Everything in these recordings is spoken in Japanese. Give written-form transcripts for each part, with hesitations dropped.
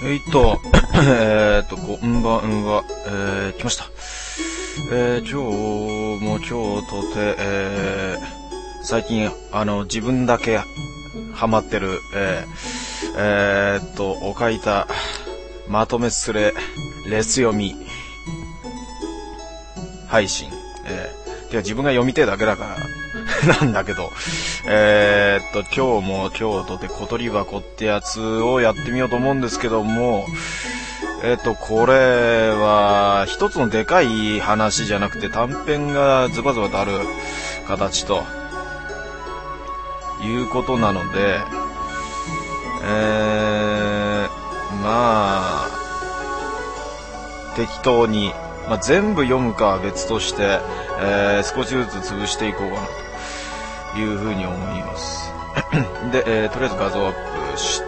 こんばんは、来ました。今日も今日とて、最近、自分だけハマってる、を書いた、まとめスレ、レス読み、配信。てか自分が読みてえだけだから、なんだけど、今日も今日とて小鳥箱ってやつをやってみようと思うんですけども、これは一つのでかい話じゃなくて短編がズバズバとある形ということなので、まあ適当に、全部読むかは別として、少しずつ潰していこうかなというふうに思いますで、とりあえず画像アップして、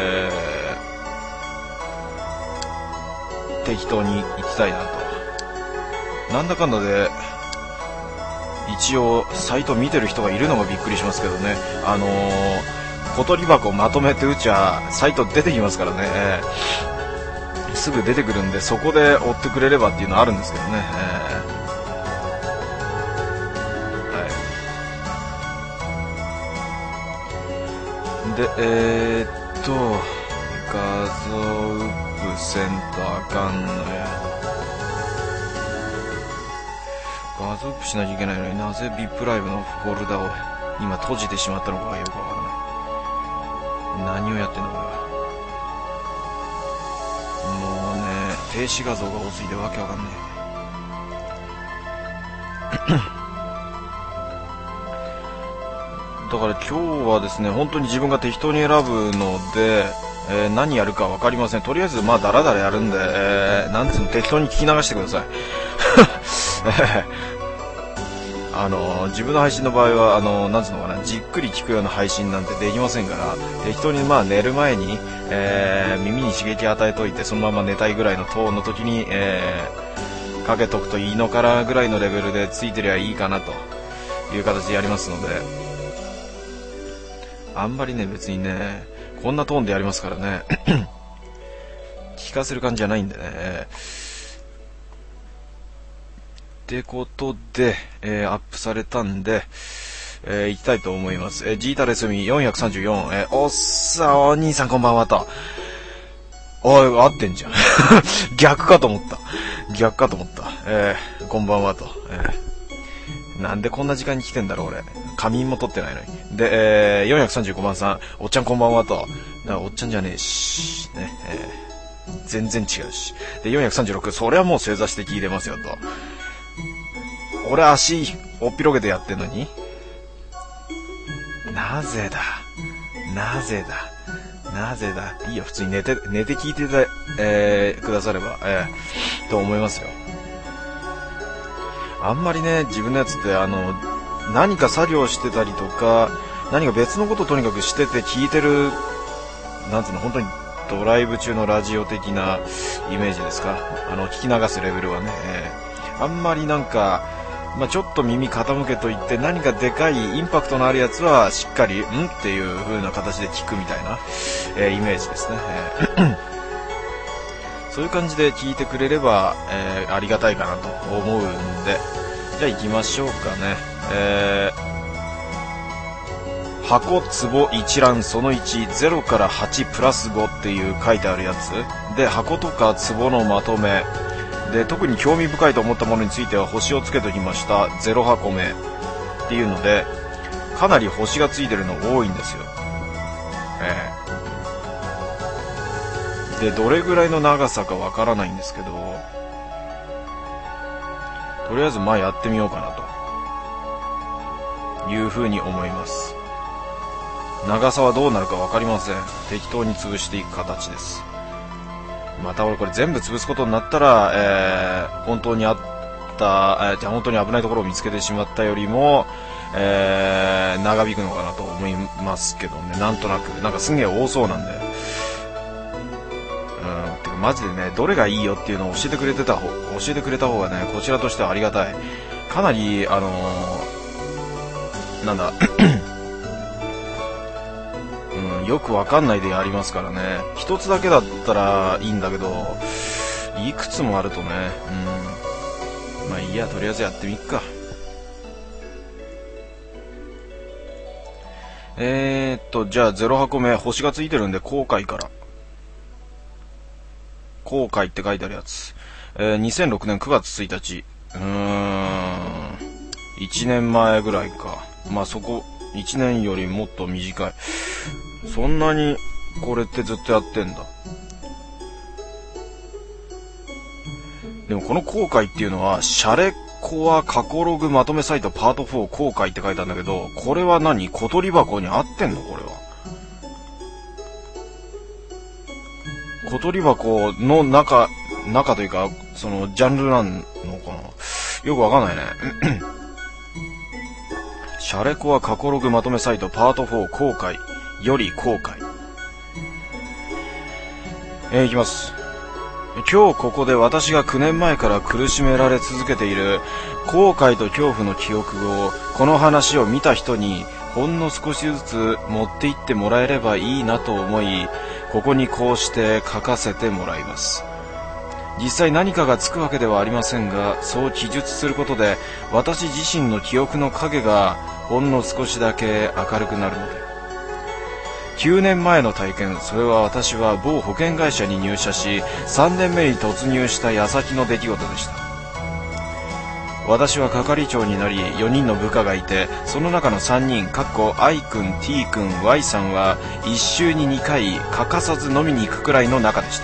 適当に行きたいなと。なんだかんだで一応サイト見てる人がいるのがびっくりしますけどね。小鳥箱まとめて打ちゃサイト出てきますからね、すぐ出てくるんで、そこで追ってくれればっていうのはあるんですけどね、で、画像ウップせんとあかんのや。画像ウップしなきゃいけないのになぜ VIP ライブのフォルダを今閉じてしまったのかがよくわからない。何をやってんのこれは。もうね、停止画像が多すぎてわけわかんねえだから今日はですね、本当に自分が適当に選ぶので、何やるか分かりません。とりあえずダラダラやるんで、なんつうの、適当に聞き流してください自分の配信の場合はなんつうのかな、じっくり聞くような配信なんてできませんから、適当に寝る前に、耳に刺激与えといてそのまま寝たいぐらいのトーンの時に、かけとくといいのかなぐらいのレベルでついてりゃいいかなという形でやりますので、あんまりね、別にね、こんなトーンでやりますからね聞かせる感じじゃないんでね。ってことで、アップされたんで、行きたいと思います。ジータレスミ434、お兄さんこんばんはと。おい、合ってんじゃん逆かと思った。こんばんはと。なんでこんな時間に来てんだろう俺。仮眠も取ってないのに。で、435番さん、おっちゃんこんばんはと。おっちゃんじゃねえし、ね、全然違うし。で、436、それはもう正座して聞いてますよと。俺足おっぴろげてやってんのに、なぜだいいよ、普通に寝て聞いてくだされば、と思いますよ。あんまりね、自分のやつって何か作業してたりとか、何か別のこととにかくしてて聞いてる、なんつうの、本当にドライブ中のラジオ的なイメージですか。聞き流すレベルはね、あんまりなんか、ちょっと耳傾けといて、何かでかいインパクトのあるやつはしっかりっていう風な形で聞くみたいな、イメージですね。そういう感じで聞いてくれれば、ありがたいかなと思うんで、じゃあ行きましょうかね。箱壺一覧その1、0から8プラス5っていう書いてあるやつで、箱とか壺のまとめで、特に興味深いと思ったものについては星をつけときました。0箱目っていうので、かなり星がついてるの多いんですよ。で、どれぐらいの長さかわからないんですけど、とりあえずやってみようかなというふうに思います。長さはどうなるかわかりません。適当に潰していく形です。また俺これ全部潰すことになったら、本当にあった、本当に危ないところを見つけてしまったよりも、長引くのかなと思いますけどね。なんとなくなんかすげえ多そうなんで、てかマジでね、どれがいいよっていうのを教えてくれた方がね、こちらとしてはありがたい。かなりなんだよくわかんないでやりますからね。一つだけだったらいいんだけど、いくつもあるとね、まあいいや、とりあえずやってみっか。じゃあ0箱目、星がついてるんで後悔から。後悔って書いてあるやつ。2006年9月1日。1年前ぐらいか。まあそこ、1年よりもっと短い。そんなに、これってずっとやってんだ。でもこの後悔っていうのは、シャレコア過去ログまとめサイトパート4後悔って書いてあるんだけど、これは何？小鳥箱に合ってんのこれは。小鳥箱の中というか、そのジャンルなのかな？よくわかんないね。シャレコア過去ログまとめサイトパート4後悔より後悔。いきます。今日ここで私が9年前から苦しめられ続けている後悔と恐怖の記憶を、この話を見た人にほんの少しずつ持って行ってもらえればいいなと思い、ここにこうして書かせてもらいます。実際何かがつくわけではありませんが、そう記述することで私自身の記憶の影がほんの少しだけ明るくなるので。9年前の体験、それは私は某保険会社に入社し3年目に突入した矢先の出来事でした。私は係長になり4人の部下がいて、その中の3人I 君 T 君 Y さんは1週に2回欠かさず飲みに行くくらいの仲でした。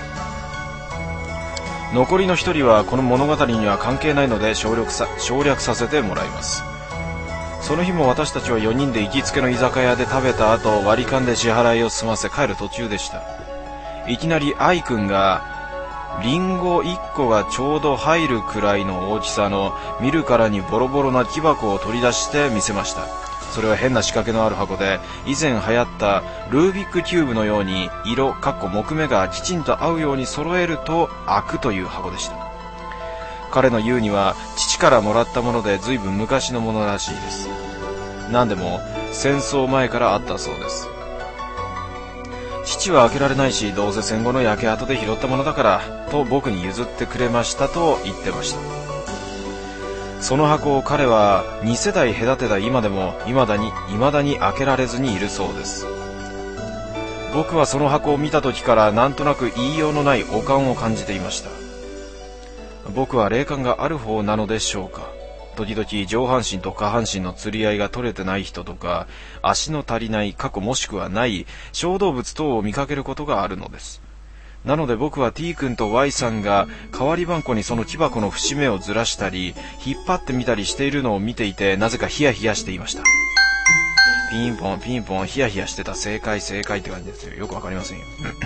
残りの1人はこの物語には関係ないので省略させてもらいます。その日も私たちは4人で行きつけの居酒屋で食べた後、割り勘で支払いを済ませ帰る途中でした。いきなり愛くんがリンゴ1個がちょうど入るくらいの大きさの見るからにボロボロな木箱を取り出して見せました。それは変な仕掛けのある箱で、以前流行ったルービックキューブのように色木目がきちんと合うように揃えると開くという箱でした。彼の言うには父からもらったもので随分昔のものらしいです。何でも戦争前からあったそうです。父は開けられないし、どうせ戦後の焼け跡で拾ったものだからと僕に譲ってくれましたと言ってました。その箱を彼は2世代隔てた今でも未だに開けられずにいるそうです。僕はその箱を見た時からなんとなく言いようのない悪感を感じていました。僕は霊感がある方なのでしょうか。時々上半身と下半身の釣り合いが取れてない人とか、足の足りないもしくはない小動物等を見かけることがあるのです。なので僕は T 君と Y さんが代わりばんこにその木箱の節目をずらしたり引っ張ってみたりしているのを見ていて、なぜかヒヤヒヤしていました。ピンポンピンポン、ヒヤヒヤしてた。正解って感じですよ。よくわかりませんよ。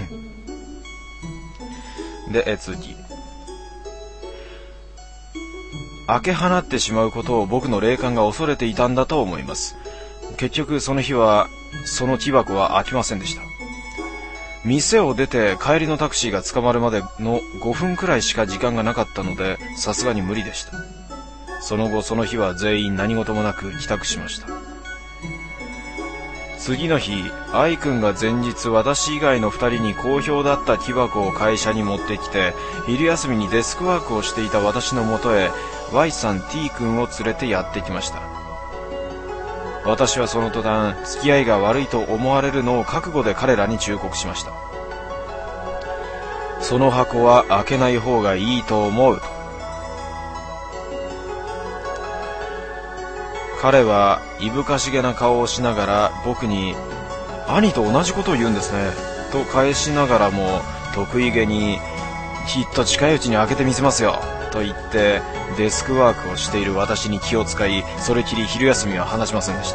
で、次。開け放ってしまうことを僕の霊感が恐れていたんだと思います。結局その日はその木箱は開きませんでした。店を出て帰りのタクシーが捕まるまでの5分くらいしか時間がなかったので、さすがに無理でした。その後その日は全員何事もなく帰宅しました。次の日、愛くんが前日私以外の2人に好評だった木箱を会社に持ってきて、昼休みにデスクワークをしていた私のもとへ Y さん T 君を連れてやってきました。私はその途端、付き合いが悪いと思われるのを覚悟で彼らに忠告しました。その箱は開けない方がいいと思うと。彼はいぶかしげな顔をしながら僕に、兄と同じことを言うんですねと返しながらも、得意げに、きっと近いうちに開けてみせますよと言ってデスクワークをしている私に気を使い、それきり昼休みは話しませんでした。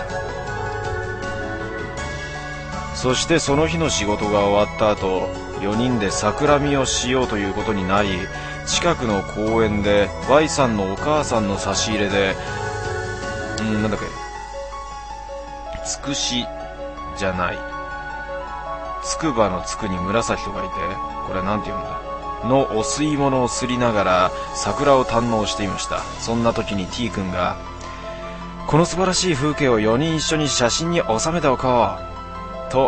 そしてその日の仕事が終わった後、4人で桜見をしようということになり、近くの公園で Y さんのお母さんの差し入れでなんだっけ、つくしじゃない、つくばのつくに紫と書いて、これはなんて言うんだのお吸い物をすりながら桜を堪能していました。そんな時に T 君が、この素晴らしい風景を4人一緒に写真に収めておこうと言っ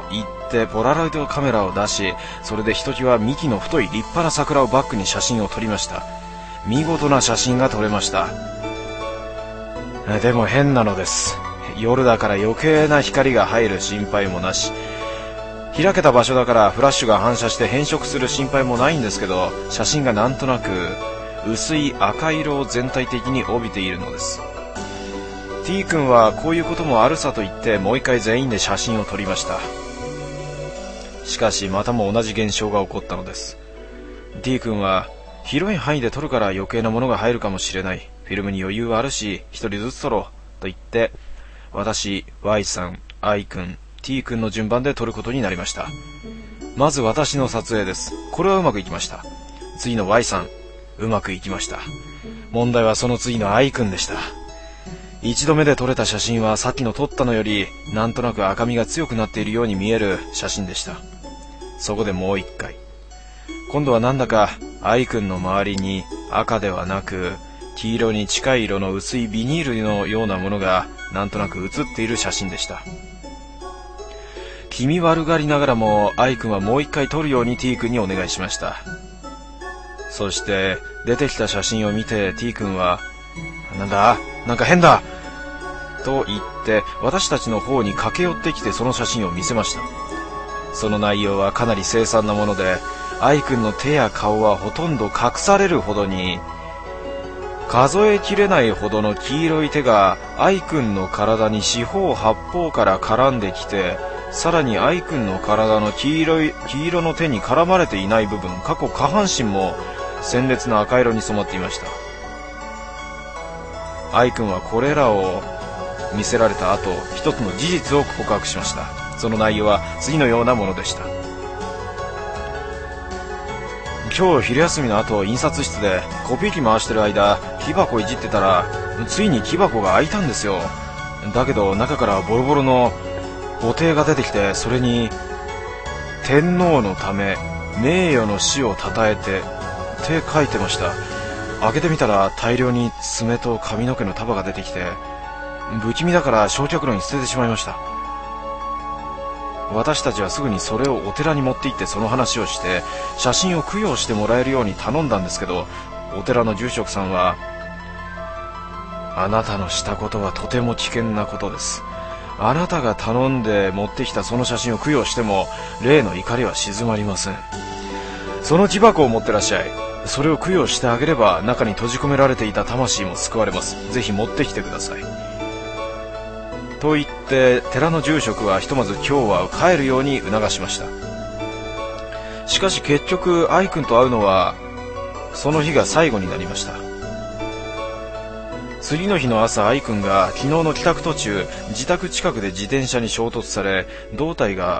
ってポラロイドカメラを出し、それでひときわ幹の太い立派な桜をバックに写真を撮りました。見事な写真が撮れました。でも変なのです。夜だから余計な光が入る心配もなし、開けた場所だからフラッシュが反射して変色する心配もないんですけど、写真がなんとなく薄い赤色を全体的に帯びているのです。T 君はこういうこともあるさと言ってもう一回全員で写真を撮りました。しかしまたも同じ現象が起こったのです。 T 君は広い範囲で撮るから余計なものが入るかもしれない、フィルムに余裕はあるし一人ずつ撮ろうと言って、私、Y さん、I 君、T 君の順番で撮ることになりました。まず私の撮影です。これはうまくいきました。次の Y さん、うまくいきました。問題はその次の I 君でした。一度目で撮れた写真はさっきの撮ったのよりなんとなく赤みが強くなっているように見える写真でした。そこでもう一回、今度はなんだか I 君の周りに赤ではなく黄色に近い色の薄いビニールのようなものがなんとなく写っている写真でした。気味悪がりながらも I 君はもう一回撮るように T 君にお願いしました。そして出てきた写真を見て T 君は、なんだ、なんか変だと言って私たちの方に駆け寄ってきてその写真を見せました。その内容はかなり凄惨なもので、愛くんの手や顔はほとんど隠されるほどに、数えきれないほどの黄色い手が愛くんの体に四方八方から絡んできて、さらに愛くんの体の黄色の手に絡まれていない部分、下半身も鮮烈な赤色に染まっていました。愛くんはこれらを見せられた後、一つの事実を告白しました。その内容は次のようなものでした。今日昼休みの後、印刷室でコピー機回してる間、木箱いじってたらついに木箱が開いたんですよ。だけど中からボロボロのお手が出てきて、それに天皇のため名誉の死をたたえてって書いてました。開けてみたら大量に爪と髪の毛の束が出てきて、不気味だから焼却炉に捨ててしまいました。私たちはすぐにそれをお寺に持って行ってその話をして写真を供養してもらえるように頼んだんですけど、お寺の住職さんは、あなたのしたことはとても危険なことです。あなたが頼んで持ってきたその写真を供養しても霊の怒りは静まりません。その木箱を持ってらっしゃい。それを供養してあげれば中に閉じ込められていた魂も救われます。ぜひ持ってきてください。と言って寺の住職はひとまず今日は帰るように促しました。しかし結局愛くんと会うのはその日が最後になりました。次の日の朝、愛くんが昨日の帰宅途中、自宅近くで自動車に衝突され胴体が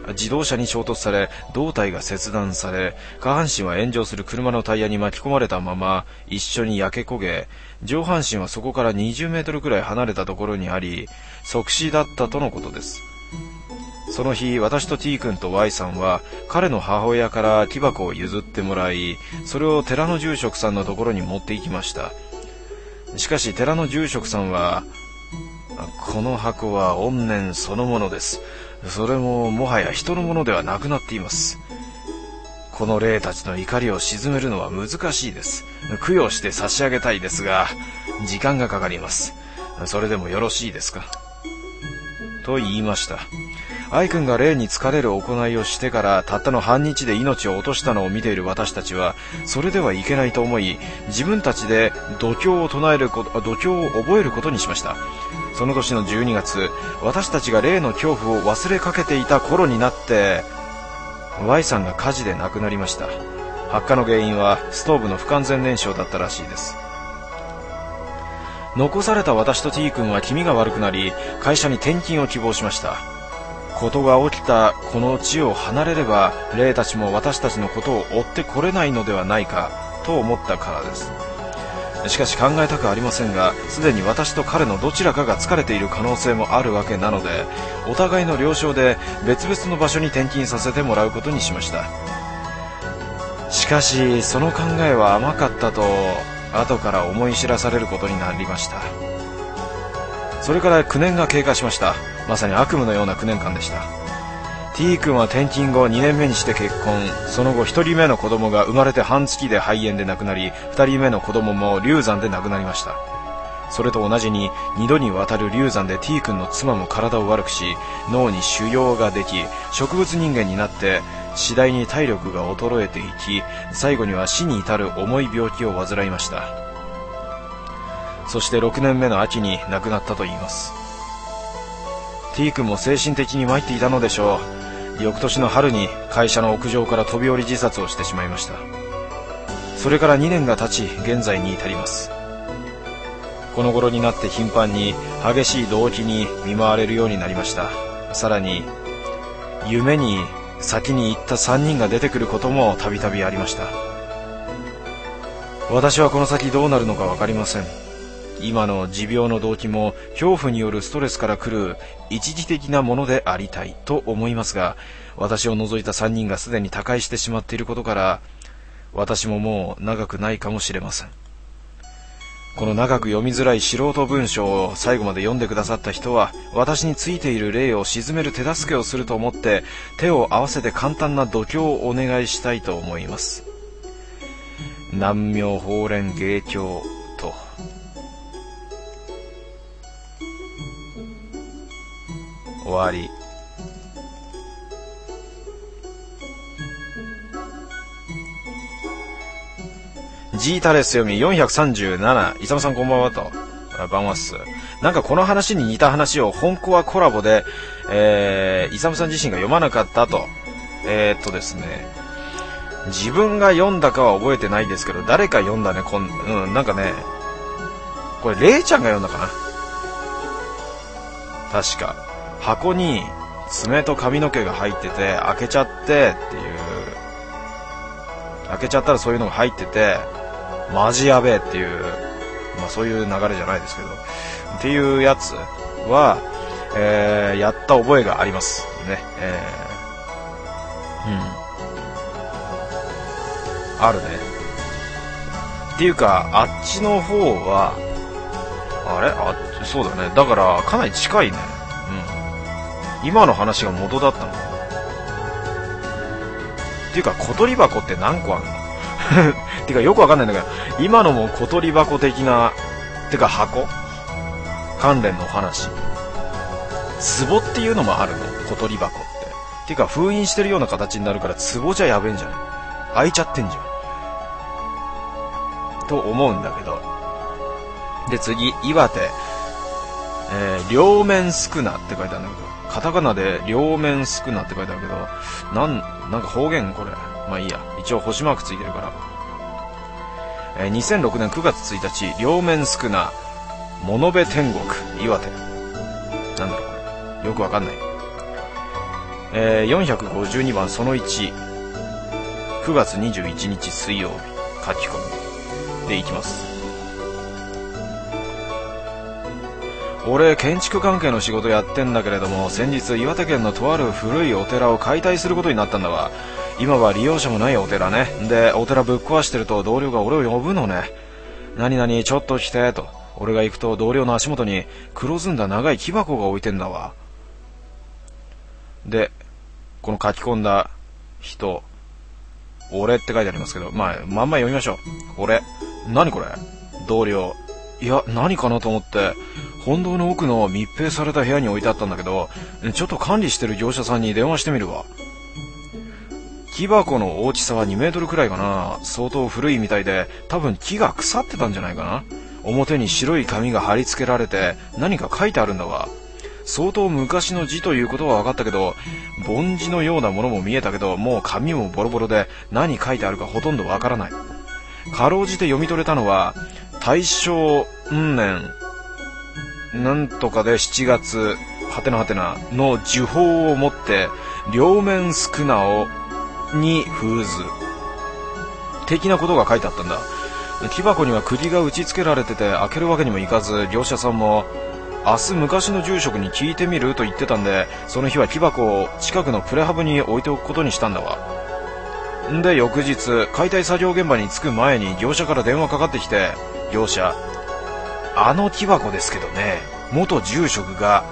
切断され、下半身は炎上する車のタイヤに巻き込まれたまま一緒に焼け焦げ、上半身はそこから20メートルくらい離れたところにあり即死だったとのことです。その日、私と T 君と Y さんは彼の母親から木箱を譲ってもらい、それを寺の住職さんのところに持って行きました。しかし寺の住職さんは、この箱は怨念そのものです。それももはや人のものではなくなっています。この霊たちの怒りを鎮めるのは難しいです。供養して差し上げたいですが時間がかかります。それでもよろしいですか、と言いました。愛くんが霊に疲れる行いをしてからたったの半日で命を落としたのを見ている私たちは、それではいけないと思い、自分たちで度胸を覚えることにしました。その年の12月、私たちが霊の恐怖を忘れかけていた頃になって Y さんが火事で亡くなりました。発火の原因はストーブの不完全燃焼だったらしいです。残された私と T 君は気味が悪くなり、会社に転勤を希望しました。ことが起きたこの地を離れれば霊たちも私たちのことを追ってこれないのではないかと思ったからです。しかし考えたくありませんが、すでに私と彼のどちらかが疲れている可能性もあるわけなので、お互いの了承で別々の場所に転勤させてもらうことにしました。しかしその考えは甘かったと後から思い知らされることになりました。それから9年が経過しました。まさに悪夢のような9年間でした。 T 君は転勤後2年目にして結婚。その後1人目の子供が生まれて半月で肺炎で亡くなり、2人目の子供も流産で亡くなりました。それと同じに2度にわたる流産で T 君の妻も体を悪くし、脳に腫瘍ができ、植物人間になって次第に体力が衰えていき、最後には死に至る重い病気を患いました。そして6年目の秋に亡くなったといいます。 T 君も精神的に参っていたのでしょう。翌年の春に会社の屋上から飛び降り自殺をしてしまいました。それから2年が経ち、現在に至ります。この頃になって頻繁に激しい動悸に見舞われるようになりました。さらに夢に先に行った3人が出てくることもたびたびありました。私はこの先どうなるのか分かりません。今の持病の動悸も恐怖によるストレスから来る一時的なものでありたいと思いますが、私を除いた3人がすでに他界してしまっていることから、私ももう長くないかもしれません。この長く読みづらい素人文章を最後まで読んでくださった人は、私についている霊を鎮める手助けをすると思って手を合わせて簡単な度胸をお願いしたいと思います。南明法蓮芸経と。終わり。ジータレス読み437。イサムさんこんばんはと。バンワッス。なんかこの話に似た話を本コアコラボで、イサムさん自身が読まなかったと。ですね。自分が読んだかは覚えてないですけど、誰か読んだね。なんかね、これレイちゃんが読んだかな。確か。箱に爪と髪の毛が入ってて、開けちゃってっていう。開けちゃったらそういうのが入ってて、マジやべえっていう、そういう流れじゃないですけど、っていうやつは、やった覚えがありますね。あるね。っていうか、あっちの方は、そうだね。だからかなり近いね。今の話が元だったの。っていうか、小鳥箱って何個あんのっていうかよくわかんないんだけど、今のも小鳥箱的な、てか箱関連の話。壺っていうのもあるの、小鳥箱って。っていうか封印してるような形になるから壺じゃやべえんじゃない？開いちゃってんじゃん。と思うんだけど。で次、岩手。両面宿儺って書いてあるんだけど、カタカナで両面宿儺って書いてあるけど、なんか方言これ。まあいいや。一応星マークついてるから。2006年9月1日、両面宿儺、物部天国、岩手。なんだろうこれ。よくわかんない。452番その1、9月21日水曜日、書き込み。でいきます。俺建築関係の仕事やってんだけれども、先日岩手県のとある古いお寺を解体することになったんだわ。今は利用者もないお寺ね。でお寺ぶっ壊してると同僚が俺を呼ぶのね。何々ちょっと来てと。俺が行くと同僚の足元に黒ずんだ長い木箱が置いてんだわ。でこの書き込んだ人、俺って書いてありますけど、まんま読みましょう。俺、何これ？同僚、いや何かなと思って本堂の奥の密閉された部屋に置いてあったんだけど、ちょっと管理してる業者さんに電話してみるわ。木箱の大きさは2メートルくらいかな。相当古いみたいで、多分木が腐ってたんじゃないかな。表に白い紙が貼り付けられて何か書いてあるんだわ。相当昔の字ということは分かったけど、梵字のようなものも見えたけど、もう紙もボロボロで何書いてあるかほとんど分からない。かろうじて読み取れたのは、大正年なんとかで7月はてなはてなの呪法をもって両面宿儺をに封ず的なことが書いてあったんだ。木箱には釘が打ち付けられてて開けるわけにもいかず、業者さんも明日昔の住職に聞いてみると言ってたんで、その日は木箱を近くのプレハブに置いておくことにしたんだわ。んで翌日解体作業現場に着く前に業者から電話かかってきて、業者、あの木箱ですけどね、元住職が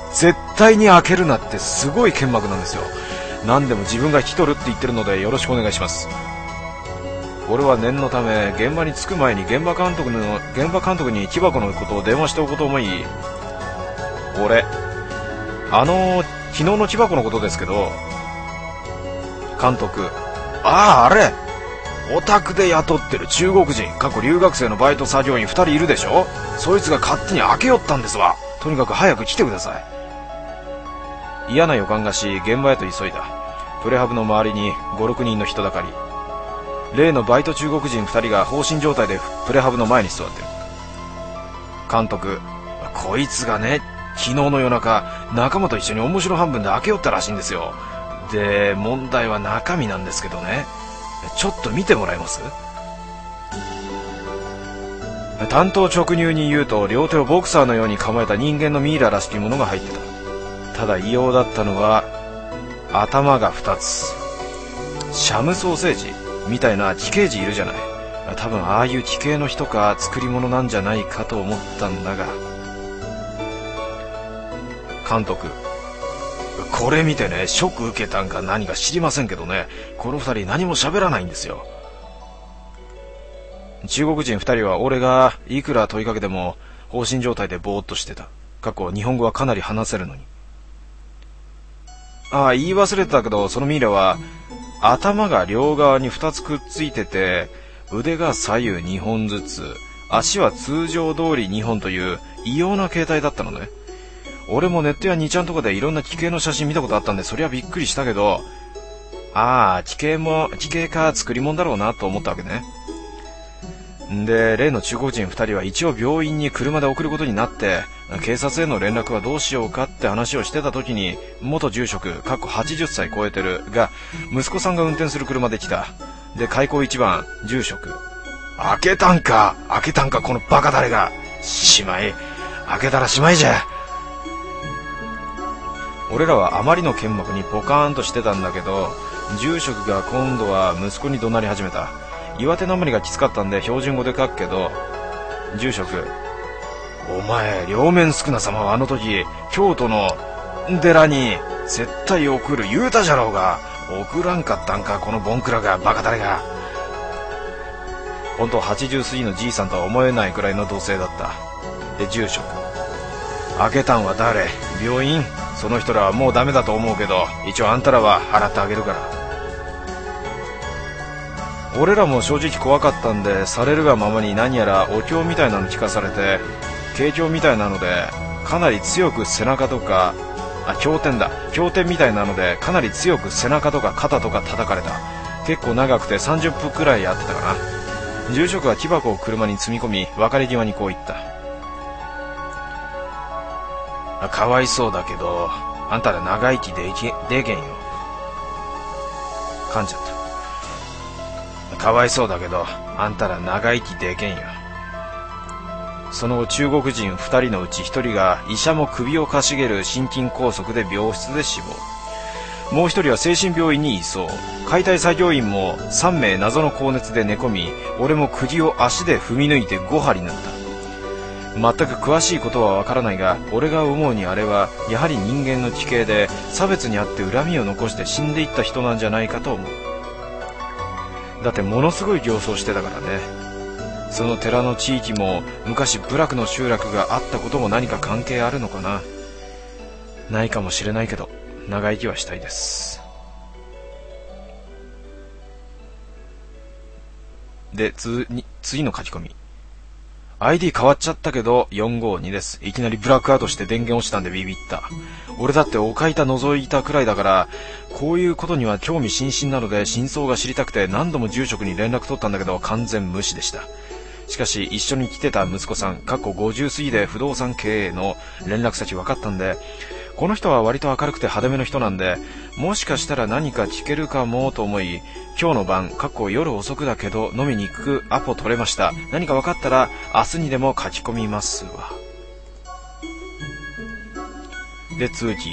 絶対に開けるなってすごい剣幕なんですよ。何でも自分が引き取るって言ってるのでよろしくお願いします。俺は念のため現場に着く前に現場監督に木箱のことを電話しておこうと思い、俺昨日の木箱のことですけど、監督、あれオタクで雇ってる中国人留学生のバイト作業員2人いるでしょ。そいつが勝手に開けよったんですわ。とにかく早く来てください。嫌な予感がし現場へと急いだ。プレハブの周りに 5,6 人の人だかり。例のバイト中国人2人が放心状態でプレハブの前に座ってる。監督、こいつがね、昨日の夜中仲間と一緒に面白半分で開けよったらしいんですよ。で、問題は中身なんですけどね、ちょっと見てもらえます？担当直入に言うと、両手をボクサーのように構えた人間のミイラらしきものが入ってた。ただ異様だったのは頭が2つ、シャムソーセージみたいな奇形児いるじゃない。多分ああいう奇形の人か作り物なんじゃないかと思ったんだが。監督、これ見てね、ショック受けたんか何か知りませんけどね、この2人何も喋らないんですよ。中国人2人は俺がいくら問いかけても放心状態でぼーっとしてた。日本語はかなり話せるのに。言い忘れてたけど、そのミイラは頭が両側に2つくっついてて、腕が左右2本ずつ、足は通常通り2本という異様な形態だったのね。俺もネットや2ちゃんとかでいろんな奇形の写真見たことあったんで、そりゃびっくりしたけど、奇形か作り物だろうなと思ったわけね。で、例の中国人2人は一応病院に車で送ることになって、警察への連絡はどうしようかって話をしてた時に、元住職80歳超えてるが息子さんが運転する車で来た。で、開口一番、住職、開けたんかこのバカ誰が。開けたらしまいじゃ。俺らはあまりの剣幕にポカーンとしてたんだけど、住職が今度は息子に怒鳴り始めた。岩手なまりがきつかったんで標準語で書くけど、住職、お前両面宿儺様はあの時京都の寺に絶対送る言うたじゃろうが、送らんかったんかこのボンクラが、バカ誰が。本当80過ぎのじいさんとは思えないくらいの土星だった。で、住職、開けたんは誰？病院？その人らはもうダメだと思うけど、一応あんたらは払ってあげるから。俺らも正直怖かったんで、されるがままに何やらお経みたいなの聞かされて、経経みたいなのでかなり強く背中とか、経典みたいなのでかなり強く背中とか肩とか叩かれた。結構長くて30分くらいやってたかな。住職は木箱を車に積み込み、別れ際にこう言った。かわいそうだけどあんたら長生きでけんよ。噛んじゃった。かわいそうだけどあんたら長生きでけんよ。その中国人2人のうち1人が医者も首をかしげる心筋梗塞で病室で死亡。もう1人は精神病院に移送。解体作業員も3名謎の高熱で寝込み、俺も釘を足で踏み抜いて5針縫った。全く詳しいことはわからないが、俺が思うにあれはやはり人間の奇形で、差別にあって恨みを残して死んでいった人なんじゃないかと思う。だってものすごい形相してたからね。その寺の地域も昔部落の集落があったことも何か関係あるのかな。ないかもしれないけど長生きはしたいです。で、次の書き込み。ID 変わっちゃったけど452です。いきなりブラックアウトして電源落ちたんでビビった。俺だっておかいた覗いたくらいだから、こういうことには興味津々なので真相が知りたくて何度も住職に連絡取ったんだけど完全無視でした。しかし一緒に来てた息子さん50過ぎで不動産経営の連絡先分かったんで、この人は割と明るくて派手めの人なんで、もしかしたら何か聞けるかもと思い、今日の晩夜遅くだけど飲みに行くアポ取れました。何か分かったら明日にでも書き込みますわ。で、続き。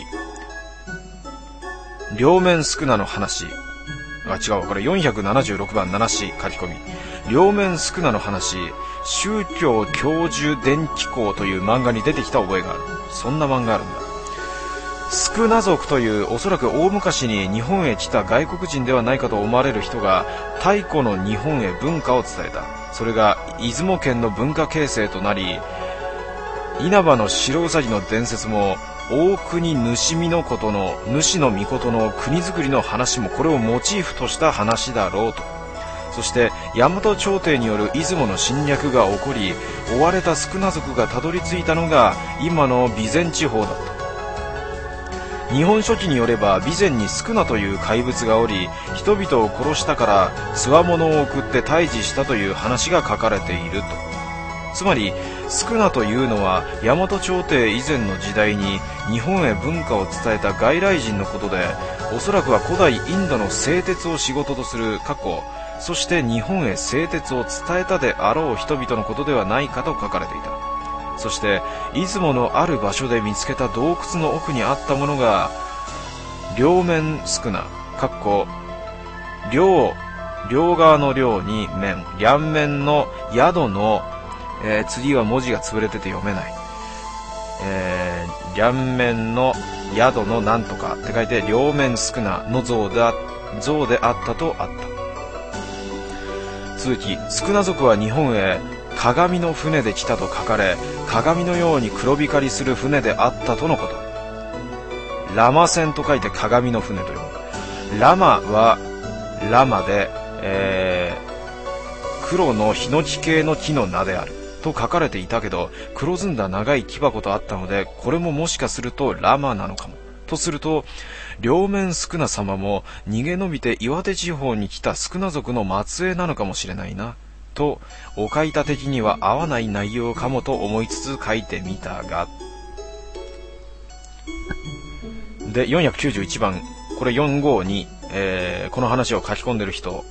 両面宿儺の話。違うわ、これ476番7し書き込み。両面宿儺の話、宗教教授伝紀行という漫画に出てきた覚えがある。そんな漫画あるんだ。 スクナ族というおそらく大昔に日本へ来た外国人ではないかと思われる人が太古の日本へ文化を伝えた。それが出雲県の文化形成となり、稲葉の白うさぎの伝説も大国主命のことの主の御事の国づくりの話もこれをモチーフとした話だろうと。そして大和朝廷による出雲の侵略が起こり、追われたスクナ族がたどり着いたのが今の備前地方だった。日本書紀によれば備前にスクナという怪物がおり、人々を殺したから強者を送って退治したという話が書かれていると。つまりスクナというのは大和朝廷以前の時代に日本へ文化を伝えた外来人のことで、おそらくは古代インドの製鉄を仕事とする過去、そして日本へ製鉄を伝えたであろう人々のことではないかと書かれていた。そして出雲のある場所で見つけた洞窟の奥にあったものが両面スクナ両側の両に面、両面の宿の、次は文字が潰れてて読めない、両面の宿のなんとかって書いて両面スクナの像であったとあった。続き、スクナ族は日本へ鏡の船で来たと書かれ、鏡のように黒光りする船であったとのこと。ラマ船と書いて鏡の船と読む。ラマはラマで、黒のヒノキ系の木の名であると書かれていたけど、黒ずんだ長い木箱とあったので、これももしかするとラマなのかも。とすると、両面スクナ様も逃げ延びて岩手地方に来たスクナ族の末裔なのかもしれないなと、お書いた的には合わない内容かもと思いつつ書いてみたが。で、491番、これ452、この話を書き込んでる人。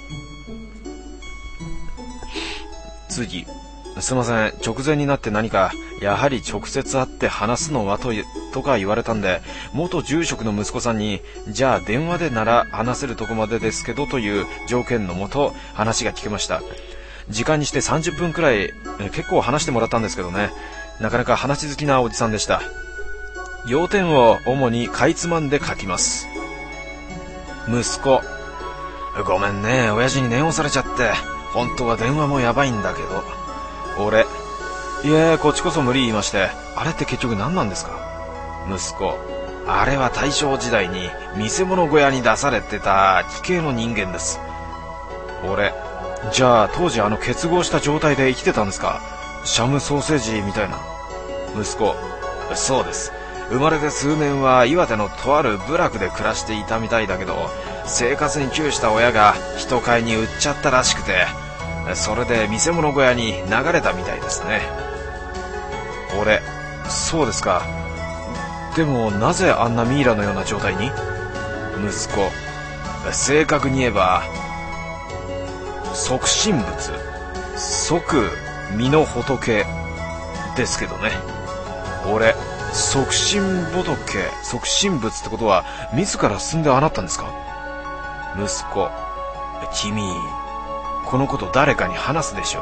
次、すいません、直前になって何かやはり直接会って話すのはとか言われたんで、元住職の息子さんに、じゃあ電話でなら話せるとこまでですけどという条件のもと話が聞けました。時間にして30分くらい、結構話してもらったんですけどね、なかなか話好きなおじさんでした。要点を主にかいつまんで書きます。息子、ごめんね、親父に念をされちゃって、本当は電話もやばいんだけど。俺、いやこっちこそ無理言いまして、あれって結局何なんですか？息子、あれは大正時代に見せ物小屋に出されてた奇形の人間です。俺、じゃあ当時結合した状態で生きてたんですか？シャムソーセージみたいな。息子、そうです。生まれて数年は岩手のとある部落で暮らしていたみたいだけど、生活に窮した親が人買いに売っちゃったらしくて、それで見せ物小屋に流れたみたいですね。俺、そうですか。でもなぜあんなミイラのような状態に？息子、正確に言えば即身仏、即身の仏ですけどね。俺、即身仏、即身仏ってことは自ら進んであなったんですか？息子、君、このこと誰かに話すでしょ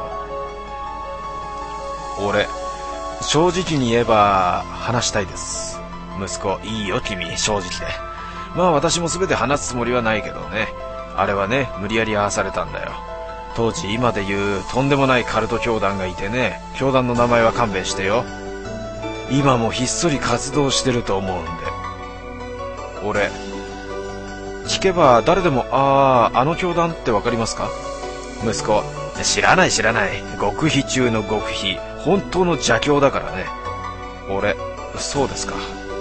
う？俺、正直に言えば話したいです。息子、いいよ君、正直で。まあ私も全て話すつもりはないけどね。あれはね、無理やりああされたんだよ。当時今で言うとんでもないカルト教団がいてね、教団の名前は勘弁してよ。今もひっそり活動してると思うんで。俺、聞けば誰でもあの教団ってわかりますか？息子、知らない。極秘中の極秘、本当の邪教だからね。俺、そうですか。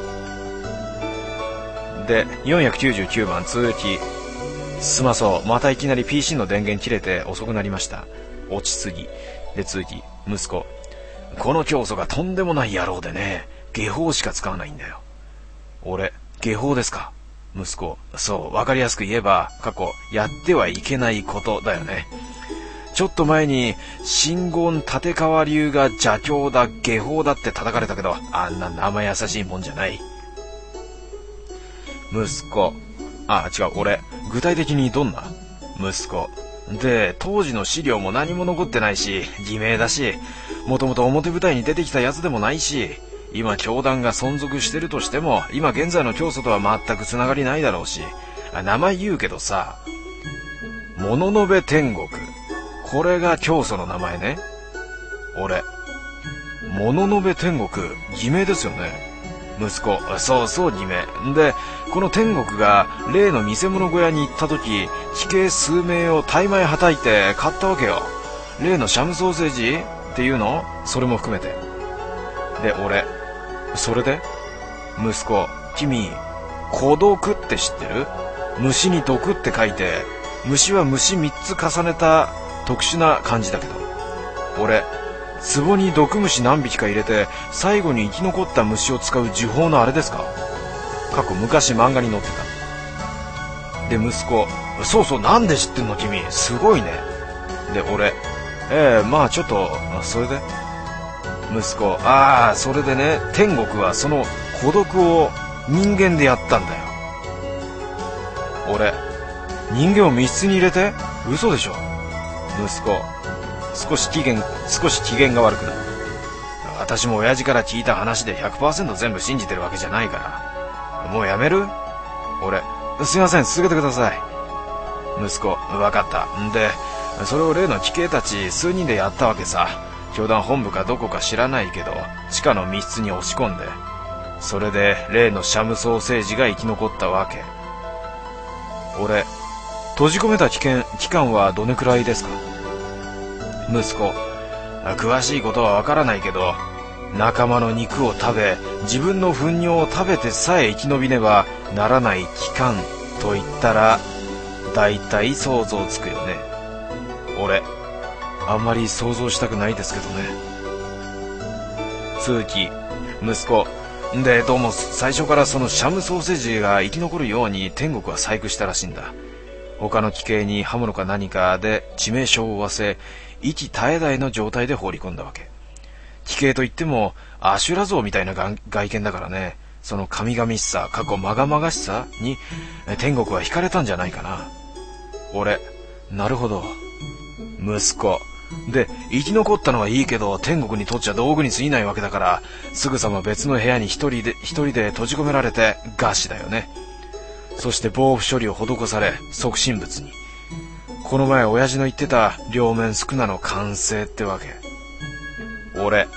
で、499番続き。すまそう、またいきなり PC の電源切れて遅くなりました。落ちすぎ。で続き、息子、この教祖がとんでもない野郎でね、下法しか使わないんだよ。俺、下法ですか？息子、そう、わかりやすく言えば、やってはいけないことだよね。ちょっと前に、真言立川流が邪教だ、下法だって叩かれたけど、あんな生優しいもんじゃない。息子、俺、具体的にどんな？息子。で、当時の資料も何も残ってないし、偽名だし、もともと表舞台に出てきたやつでもないし、 今教団が存続してるとしても、今現在の教祖とは全くつながりないだろうし、名前言うけどさ、物の部天国。これが教祖の名前ね。俺、物の部天国、偽名ですよね。息子、そうそう偽名。で、この天国が例の見せ物小屋に行った時、奇形数名を大枚はたいて買ったわけよ。例のシャムソーセージっていうの？それも含めて。で、俺、それで？息子、君、孤独って知ってる？虫に毒って書いて、虫は虫3つ重ねた特殊な漢字だけど、俺、壺に毒虫何匹か入れて最後に生き残った虫を使う呪法のあれですか？過去昔漫画に載ってた。で、息子、そうそう、なんで知ってんの君、すごいね。で、俺、まあちょっと、それで？息子、それでね、天国はその孤独を人間でやったんだよ。俺、人間を密室に入れて？嘘でしょ。息子、少し機嫌が悪くなる。私も親父から聞いた話で 100% 全部信じてるわけじゃないから。もうやめる？俺、すいません、続けてください。息子、わかった。んで、それを例の奇形たち数人でやったわけさ。教団本部かどこか知らないけど、地下の密室に押し込んで、それで例のシャムソーセージが生き残ったわけ。俺、閉じ込めた期間はどれくらいですか？息子、詳しいことはわからないけど、仲間の肉を食べ、自分の糞尿を食べてさえ生き延びねばならない期間と言ったら、だいたい想像つくよね。俺、あんまり想像したくないですけどね。続き、息子、で、どうも最初からそのシャムソーセージが生き残るように天国は細工したらしいんだ。他の奇形に刃物か何かで致命傷を負わせ、息絶え絶えの状態で放り込んだわけ。奇形といってもアシュラ像みたいな外見だからね、その神々しさ、過去まがまがしさに天国は惹かれたんじゃないかな。俺、なるほど。息子、で、生き残ったのはいいけど、天国にとっちゃ道具に過ぎないわけだから、すぐさま別の部屋に一人で閉じ込められて餓死だよね。そして防腐処理を施され、即身仏に。この前親父の言ってた両面宿儺の完成ってわけ。俺、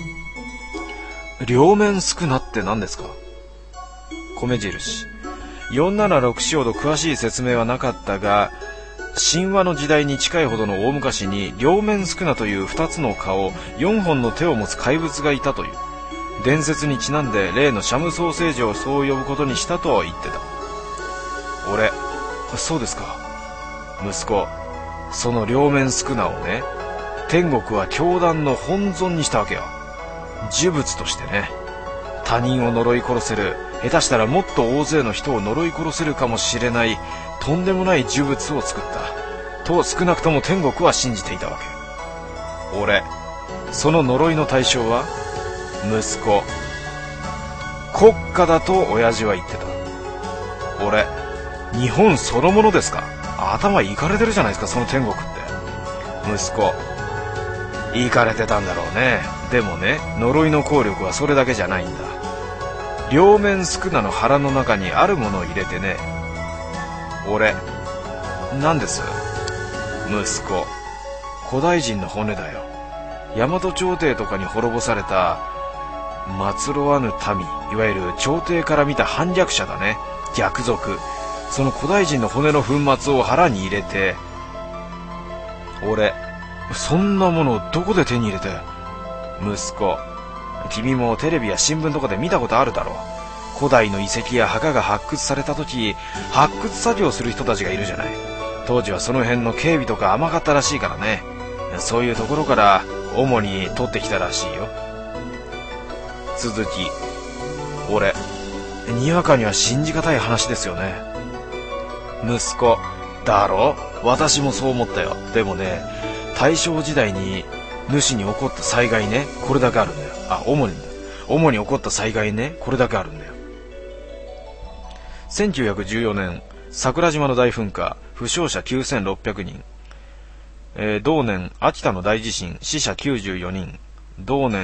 両面宿儺って何ですか？米印。476史ほど詳しい説明はなかったが、神話の時代に近いほどの大昔に両面宿儺という2つの顔、4本の手を持つ怪物がいたという伝説にちなんで、例のシャムソーセージをそう呼ぶことにしたと言ってた。俺、そうですか。息子、その両面宿儺をね、天国は教団の本尊にしたわけよ。呪物としてね。他人を呪い殺せる、下手したらもっと大勢の人を呪い殺せるかもしれないとんでもない呪物を作ったと、少なくとも天国は信じていたわけ。俺、その呪いの対象は息子、国家だと親父は言ってた。俺、日本そのものですか？頭いかれてるじゃないですか、その天国って。息子、いかれてたんだろうね。でもね、呪いの効力はそれだけじゃないんだ。両面宿儺の腹の中にあるものを入れてね。俺、何です？息子、古代人の骨だよ。大和朝廷とかに滅ぼされた末路わぬ民、いわゆる朝廷から見た反逆者だね。逆賊。その古代人の骨の粉末を腹に入れて。俺、そんなものをどこで手に入れて？息子、君もテレビや新聞とかで見たことあるだろう。古代の遺跡や墓が発掘された時、発掘作業する人たちがいるじゃない。当時はその辺の警備とか甘かったらしいからね。そういうところから主に取ってきたらしいよ。続き、俺、にわかには信じがたい話ですよね。息子、だろ？私もそう思ったよ。でもね、大正時代に主に起こった災害ね、これだけあるんだよ。主に起こった災害ね、これだけあるんだよ。1914年、桜島の大噴火、負傷者9600人。同年、秋田の大地震、死者94人。同年、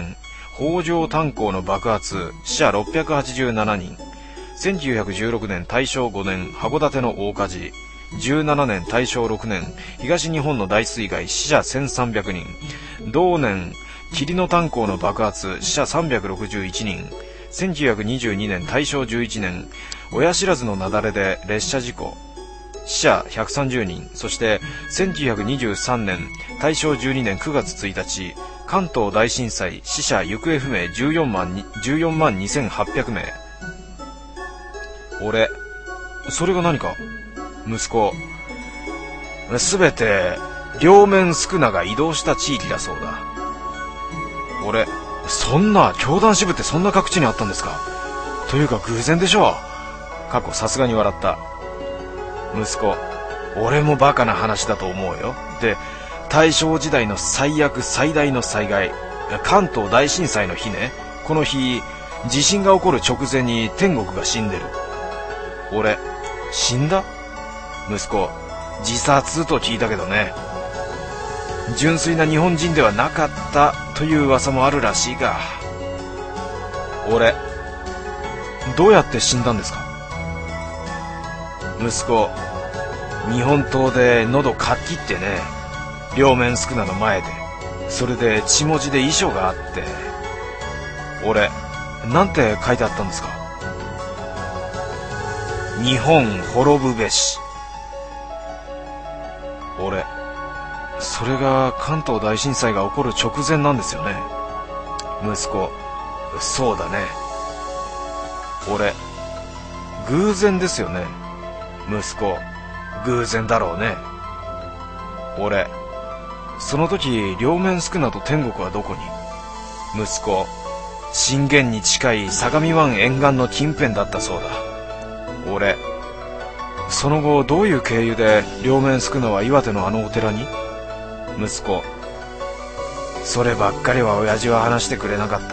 北条炭鉱の爆発、死者687人。1916年大正5年函館の大火事。17年大正6年東日本の大水害、死者1300人。同年霧の炭鉱の爆発、死者361人。1922年大正11年親知らずの雪崩で列車事故、死者130人。そして1923年大正12年9月1日関東大震災、死者行方不明14万2800名。俺、それが何か？息子、すべて両面宿儺が移動した地域だそうだ。俺、そんな教団支部ってそんな各地にあったんですか？というか偶然でしょう。さすがに笑った。息子、俺もバカな話だと思うよ。で、大正時代の最悪最大の災害、関東大震災の日ね。この日地震が起こる直前に天国が死んでる。俺、死んだ？息子、自殺と聞いたけどね。純粋な日本人ではなかったという噂もあるらしいが。俺、どうやって死んだんですか？息子、日本刀で喉かっきってね、両面宿儺の前で。それで血文字で遺書があって。俺、なんて書いてあったんですか？日本滅ぶべし。俺、それが関東大震災が起こる直前なんですよね。息子、そうだね。俺、偶然ですよね。息子、偶然だろうね。俺、その時両面宿儺と天国はどこに？息子、震源に近い相模湾沿岸の近辺だったそうだ。俺、その後どういう経由で両面宿儺は岩手のあのお寺に？息子、そればっかりは親父は話してくれなかった。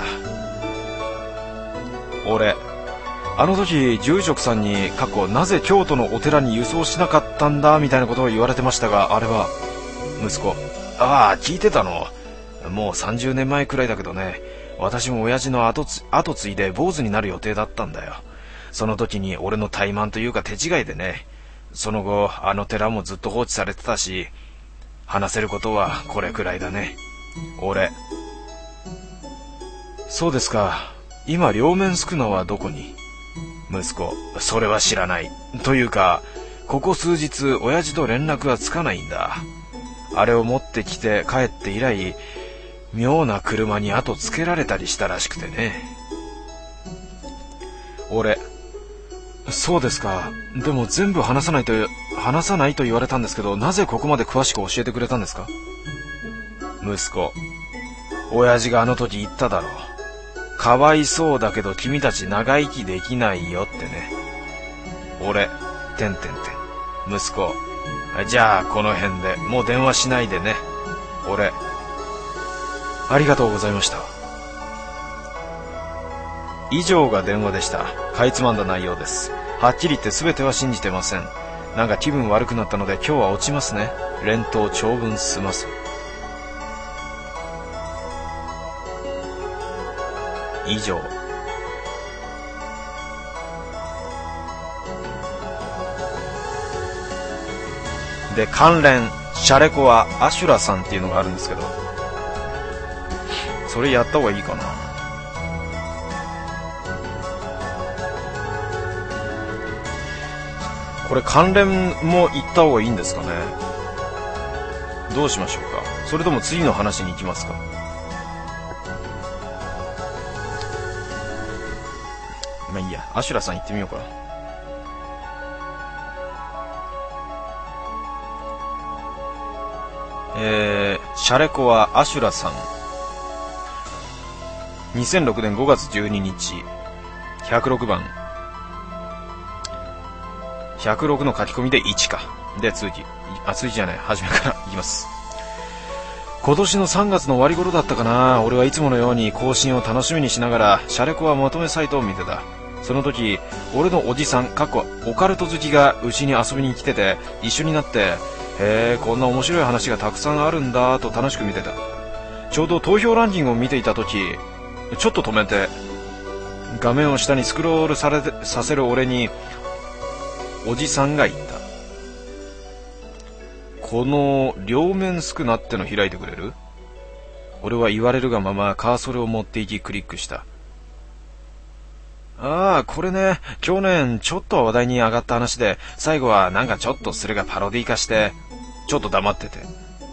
俺、あの時住職さんになぜ京都のお寺に輸送しなかったんだみたいなことを言われてましたが、あれは？息子、ああ、聞いてたの。もう30年前くらいだけどね、私も親父の後継いで坊主になる予定だったんだよ。その時に俺の怠慢というか手違いでね。その後あの寺もずっと放置されてたし、話せることはこれくらいだね。俺、そうですか。今両面宿儺はどこに？息子、それは知らない。というか、ここ数日親父と連絡がつかないんだ。あれを持ってきて帰って以来、妙な車に後つけられたりしたらしくてね。俺、そうですか。でも全部話さないと言われたんですけど、なぜここまで詳しく教えてくれたんですか？息子、親父があの時言っただろう。かわいそうだけど君たち長生きできないよってね。俺、息子、じゃあこの辺でもう電話しないでね。俺、ありがとうございました。以上が電話でした。かいつまんだ内容です。はっきり言って全ては信じてません。なんか気分悪くなったので今日は落ちますね。連投長文済ます。以上。で、関連シャレコはアシュラさんっていうのがあるんですけど、それやった方がいいかな。これ関連も言った方がいいんですかね。どうしましょうか。それとも次の話に行きますか。まあいいや、アシュラさん行ってみようか。シャレコはアシュラさん。2006年5月12日、106番。106の書き込みで1か。で、続きじゃない、初めからいきます。今年の3月の終わり頃だったかな。俺はいつものように更新を楽しみにしながらシャレコはまとめサイトを見てた。その時、俺のおじさんオカルト好きがうちに遊びに来てて、一緒になって、へえ、こんな面白い話がたくさんあるんだと楽しく見てた。ちょうど投票ランキングを見ていた時、 ちょっと止めて、画面を下にスクロールさせる俺におじさんが言った。この両面スクナっての開いてくれる？俺は言われるがままカーソルを持っていきクリックした。ああ、これね、去年ちょっと話題に上がった話で、最後はなんかちょっとそれがパロディ化して、ちょっと黙ってて。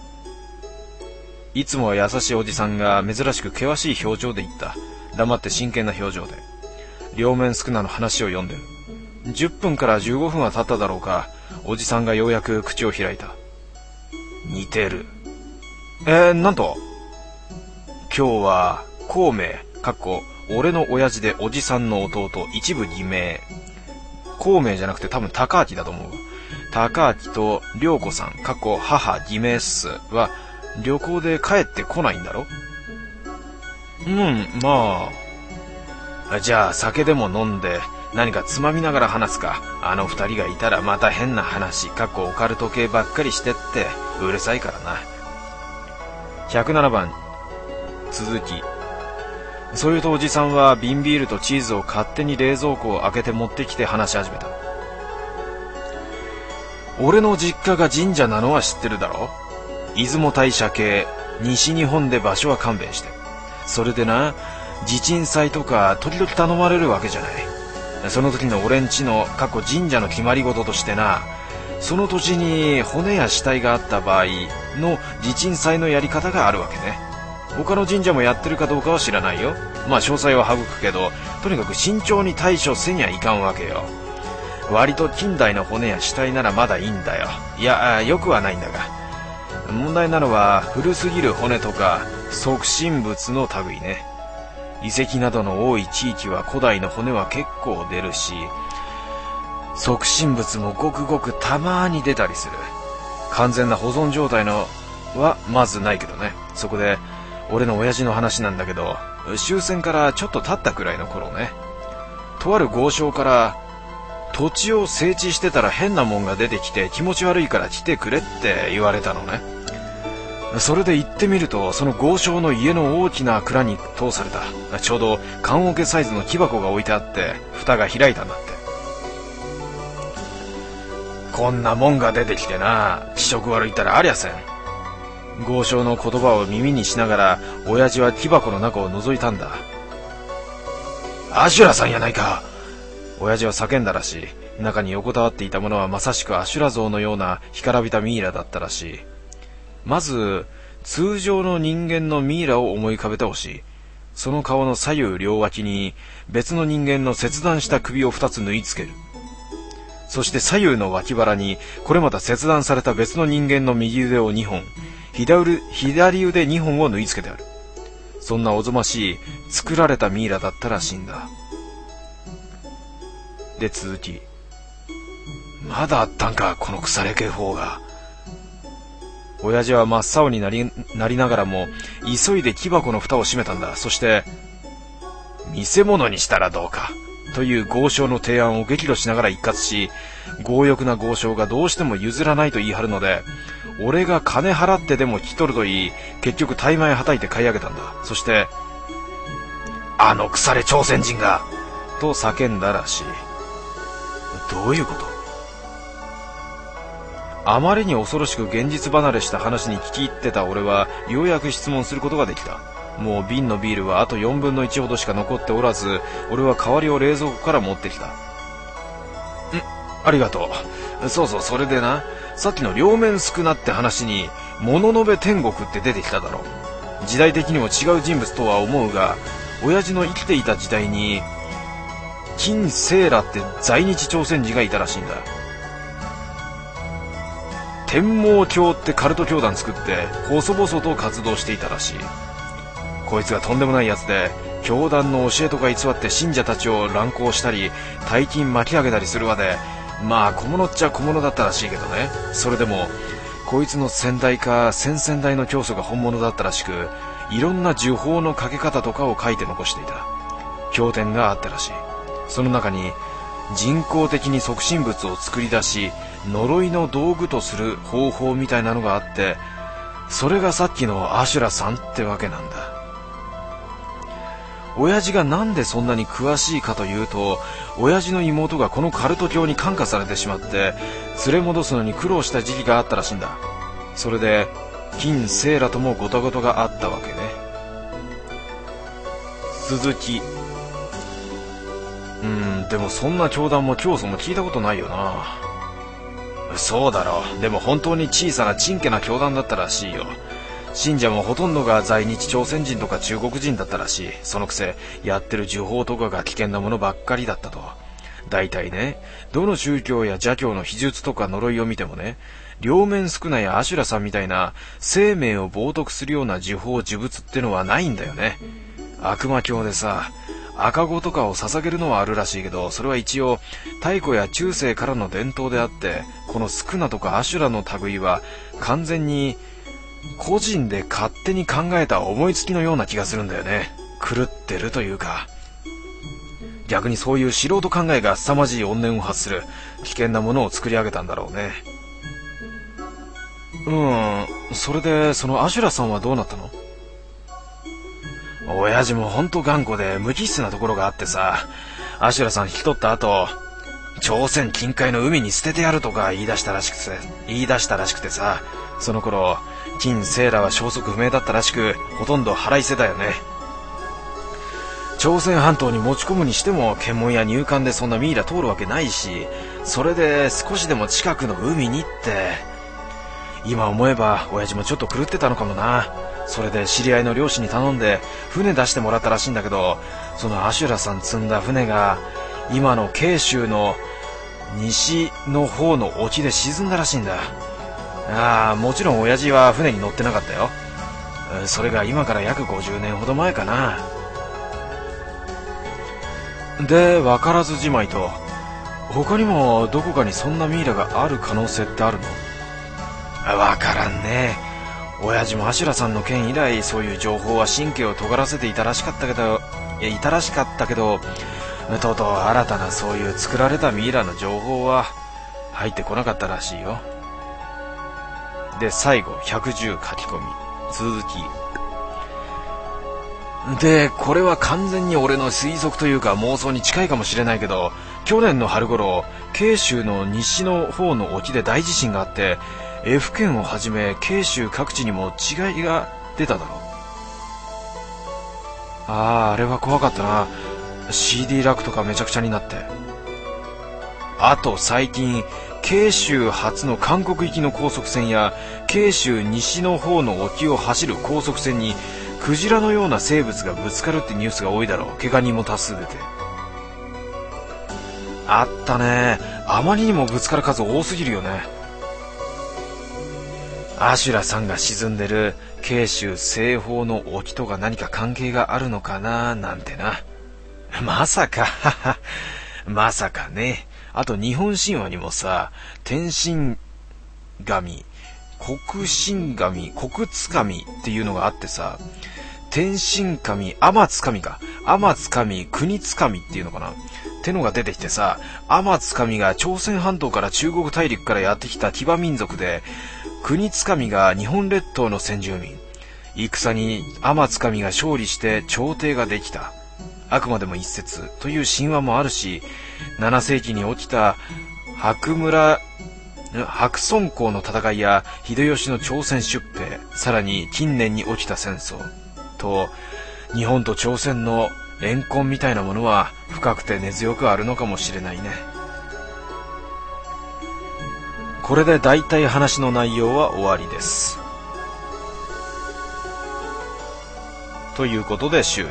いつもは優しいおじさんが珍しく険しい表情で言った。黙って真剣な表情で。両面スクナの話を読んでる。10分から15分は経っただろうか、おじさんがようやく口を開いた。似てる。なんと？今日は、孔明、俺の親父でおじさんの弟、一部偽名。孔明じゃなくて多分高明だと思う。高明と涼子さん、母偽名っすは、旅行で帰ってこないんだろ？まあ。じゃあ酒でも飲んで、何かつまみながら話すか。あの二人がいたらまた変な話、オカルト系ばっかりしてって、うるさいからな。107番、続き。そう言うとおじさんは瓶ビールとチーズを勝手に冷蔵庫を開けて持ってきて話し始めた。俺の実家が神社なのは知ってるだろ？出雲大社系、西日本で場所は勘弁して。それでな、地鎮祭とか時々頼まれるわけじゃない。その時の俺んちの神社の決まり事としてな、その土地に骨や死体があった場合の地鎮祭のやり方があるわけね。他の神社もやってるかどうかは知らないよ。まあ詳細は省くけど、とにかく慎重に対処せにゃいかんわけよ。割と近代の骨や死体ならまだいいんだよ。いや、よくはないんだが。問題なのは古すぎる骨とか即身仏の類ね。遺跡などの多い地域は古代の骨は結構出るし、即身仏もごくごくたまに出たりする。完全な保存状態のはまずないけどね。そこで俺の親父の話なんだけど、終戦からちょっと経ったくらいの頃ね、とある豪商から土地を整地してたら変なもんが出てきて気持ち悪いから来てくれって言われたのね。それで行ってみると、その豪商の家の大きな蔵に通された。ちょうど棺桶サイズの木箱が置いてあって、蓋が開いたんだって。こんなもんが出てきてな、気色悪いったらありゃせん。豪商の言葉を耳にしながら、親父は木箱の中を覗いたんだ。アシュラさんやないか。親父は叫んだらしい。中に横たわっていたものはまさしくアシュラ像のような干からびたミイラだったらしい。まず通常の人間のミイラを思い浮かべてほしい。その顔の左右両脇に別の人間の切断した首を2つ縫い付ける。そして左右の脇腹にこれまた切断された別の人間の右腕を2本、左腕2本を縫い付けてある。そんなおぞましい作られたミイラだったらしいんだ。で続き。まだあったんか、この腐れ警報が。親父は真っ青になりながらも急いで木箱の蓋を閉めたんだ。そして見せ物にしたらどうかという豪商の提案を激怒しながら一括し、強欲な豪商がどうしても譲らないと言い張るので、俺が金払ってでも引き取ると言い、結局大枚はたいて買い上げたんだ。そしてあの腐れ朝鮮人がと叫んだらしい。どういうこと？あまりに恐ろしく現実離れした話に聞き入ってた俺はようやく質問することができた。もう瓶のビールはあと4分の1ほどしか残っておらず、俺は代わりを冷蔵庫から持ってきた。ありがとう。そうそう、それでな、さっきの両面少なって話に物のべ天国って出てきただろう。時代的にも違う人物とは思うが、親父の生きていた時代に金セイラって在日朝鮮人がいたらしいんだ。天網教ってカルト教団作って細々と活動していたらしい。こいつがとんでもないやつで、教団の教えとか偽って信者たちを乱行したり大金巻き上げたりするわで、まあ小物っちゃ小物だったらしいけどね。それでもこいつの先代か先々代の教祖が本物だったらしく、いろんな呪法のかけ方とかを書いて残していた。経典があったらしい。その中に人工的に即身仏を作り出し呪いの道具とする方法みたいなのがあって、それがさっきのアシュラさんってわけなんだ。 親父がなんでそんなに詳しいかというと、親父の妹がこのカルト教に感化されてしまって連れ戻すのに苦労した時期があったらしいんだ。それで金セイラともゴタゴタがあったわけね。続き。でもそんな教団も教祖も聞いたことないよな。そうだろう。でも本当に小さなちんけな教団だったらしいよ。信者もほとんどが在日朝鮮人とか中国人だったらしい。そのくせやってる呪法とかが危険なものばっかりだったと。大体ね、どの宗教や邪教の秘術とか呪いを見てもね、両面宿儺やアシュラさんみたいな生命を冒涜するような呪法呪物ってのはないんだよね。悪魔教でさ、赤子とかを捧げるのはあるらしいけど、それは一応太古や中世からの伝統であって、この宿儺とかアシュラの類は完全に個人で勝手に考えた思いつきのような気がするんだよね。狂ってるというか、逆にそういう素人考えが凄まじい怨念を発する危険なものを作り上げたんだろうね。それでそのアシュラさんはどうなったの？親父もほんと頑固で無機質なところがあってさ、アシュラさん引き取った後、朝鮮近海の海に捨ててやるとか言い出したらしくてさ、その頃金セイラは消息不明だったらしく、ほとんど腹いせだよね。朝鮮半島に持ち込むにしても検問や入管でそんなミイラ通るわけないし、それで少しでも近くの海にって、今思えば親父もちょっと狂ってたのかもな。それで知り合いの漁師に頼んで船出してもらったらしいんだけど、そのアシュラさん積んだ船が今の慶州の西の方の沖で沈んだらしいんだ。もちろん親父は船に乗ってなかったよ。それが今から約50年ほど前かな。で、わからずじまいと、他にもどこかにそんなミイラがある可能性ってあるの？わからんね。親父もアシュラさんの件以来、そういう情報は神経を尖らせていたらしかったけど、とうとう新たなそういう作られたミイラの情報は入ってこなかったらしいよ。で、最後110書き込み続きで、これは完全に俺の推測というか妄想に近いかもしれないけど、去年の春頃、慶州の西の方の沖で大地震があって、F 県をはじめ慶州各地にも違いが出ただろう。あれは怖かったな。CD ラックとかめちゃくちゃになって。あと最近、慶州発の韓国行きの高速船や慶州西の方の沖を走る高速船にクジラのような生物がぶつかるってニュースが多いだろう。怪我人も多数出て。あったね。あまりにもぶつかる数多すぎるよね。アシュラさんが沈んでる慶州西方の沖とか何か関係があるのかななんてな。まさかまさかね。あと日本神話にもさ、天神神、国神神、国津神っていうのがあってさ、天神神、天津神か、天津神、国津神っていうのかなってのが出てきてさ、天津神が朝鮮半島から中国大陸からやってきた騎馬民族で、国津神が日本列島の先住民。戦に天津神が勝利して朝廷ができた。あくまでも一説という神話もあるし、7世紀に起きた白村公の戦いや秀吉の朝鮮出兵、さらに近年に起きた戦争と、日本と朝鮮の怨恨みたいなものは深くて根強くあるのかもしれないね。これで大体話の内容は終わりです。ということで終了。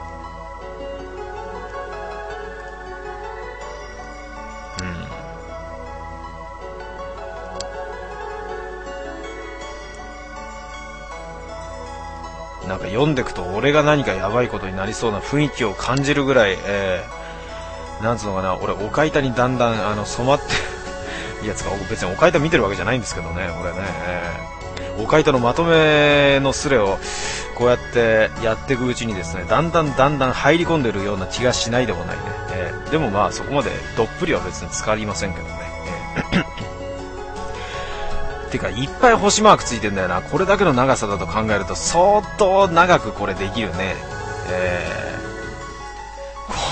なんか読んでくと俺が何かやばいことになりそうな雰囲気を感じるぐらい、なんつうのかな、俺おかいたにだんだん染まっていやつか、別におかいた見てるわけじゃないんですけどね、俺ね、おかいたのまとめのスレをこうやってやっていくうちにですね、だんだん入り込んでるような気がしないでもないね。でもまあそこまでどっぷりは別に浸かりませんけどね。てかいっぱい星マークついてんだよな。これだけの長さだと考えると相当長くこれできるね。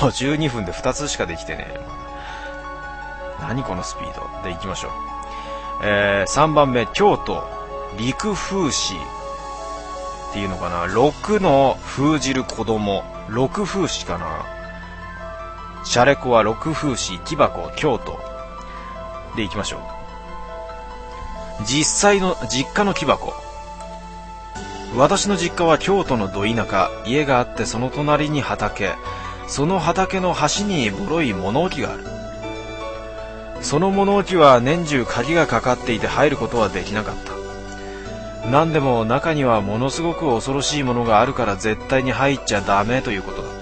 52分で2つしかできてね。何このスピードで行きましょう。3番目、京都陸風市っていうのかな。6の封じる子供、六風市かな。シャレコは六風市、木箱、京都で行きましょう。実家の木箱。私の実家は京都のど田舎。家があってその隣に畑。その畑の端にボロい物置がある。その物置は年中鍵がかかっていて入ることはできなかった。何でも中にはものすごく恐ろしいものがあるから絶対に入っちゃダメということだった。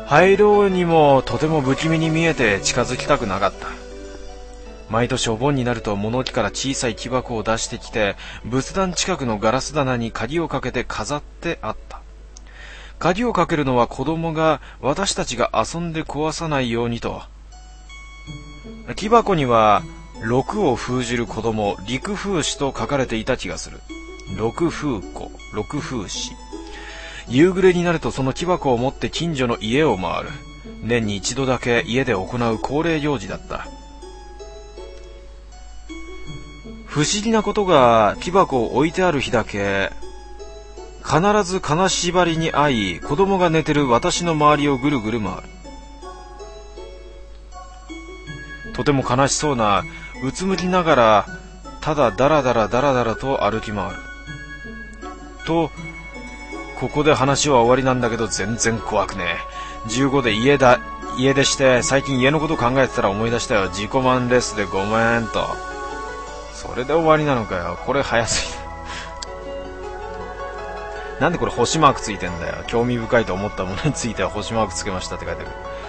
入ろうにもとても不気味に見えて近づきたくなかった。毎年お盆になると物置から小さい木箱を出してきて、仏壇近くのガラス棚に鍵をかけて飾ってあった。鍵をかけるのは子供が私たちが遊んで壊さないようにと。木箱には六を封じる子供、陸風子と書かれていた気がする。六風子、六風子。夕暮れになるとその木箱を持って近所の家を回る。年に一度だけ家で行う恒例行事だった。不思議なことが、木箱を置いてある日だけ、必ず金縛りに遭い、子供が寝てる私の周りをぐるぐる回る。とても悲しそうな、うつむきながら、ただだらだらと歩き回る。と、ここで話は終わりなんだけど全然怖くねえ。15で家出して、最近家のこと考えてたら思い出したよ。自己満レスでごめんと。それで終わりなのかよ。これ早すぎる。なんでこれ星マークついてんだよ。興味深いと思ったものについては星マークつけましたって書いて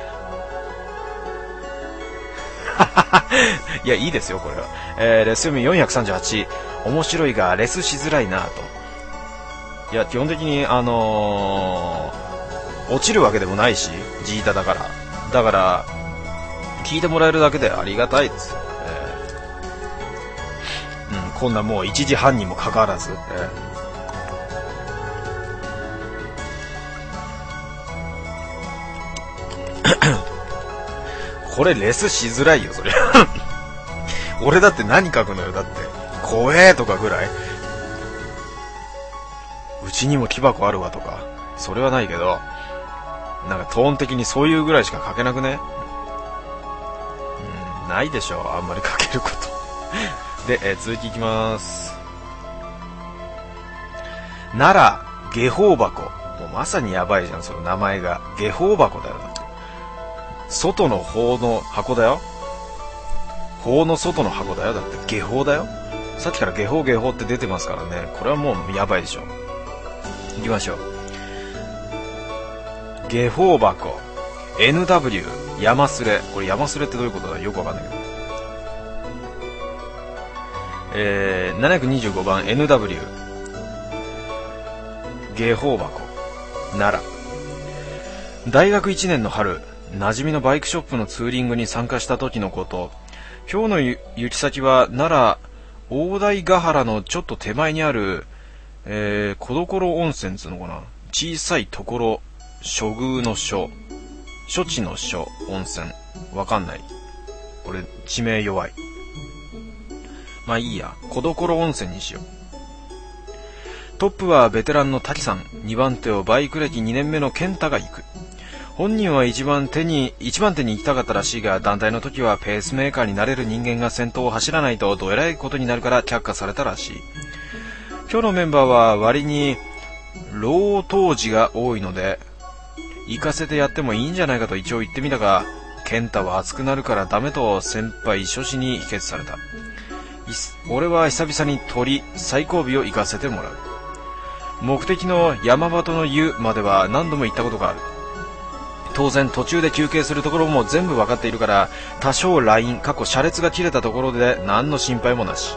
ある。いや、いいですよ、これは。レス読み438。面白いが、レスしづらいなと。いや、基本的に、落ちるわけでもないし、ジータだから。だから、聞いてもらえるだけでありがたいですよ。こんなもう1時半にもかかわらず。これレスしづらいよ、それ。俺だって何書くのよ、だって。怖えとかぐらい。うちにも木箱あるわとか。それはないけど、なんかトーン的にそういうぐらいしか書けなくね。ないでしょ、あんまり書けること。で、続きいきます。奈良下法箱。もうまさにやばいじゃん、その名前が。下法箱だよ、だって。外の法の箱だよ。法の外の箱だよ、だって下法だよ。さっきから下法って出てますからね。これはもうやばいでしょ。行きましょう。下法箱 NW 山すれ。これ山すれってどういうことだよくわかんないけど。725番 NW 下法箱奈良。大学1年の春、馴染みのバイクショップのツーリングに参加した時のこと。今日の行き先は奈良大台ヶ原のちょっと手前にある、小所温泉つうのかな。小さいところ、処遇の処、処置の処、温泉。わかんない。俺地名弱い。まあいいや、小所温泉にしよう。トップはベテランの滝さん、2番手をバイク歴2年目の健太が行く。本人は一番手に行きたかったらしいが、団体の時はペースメーカーになれる人間が先頭を走らないとどえらいことになるから却下されたらしい。今日のメンバーは割に老当時が多いので、行かせてやってもいいんじゃないかと一応言ってみたが、健太は熱くなるからダメと先輩諸子に否決された。俺は久々に最後尾を行かせてもらう。目的の山端の湯までは何度も行ったことがある。当然途中で休憩するところも全部分かっているから、多少ライン車列が切れたところで何の心配もなし。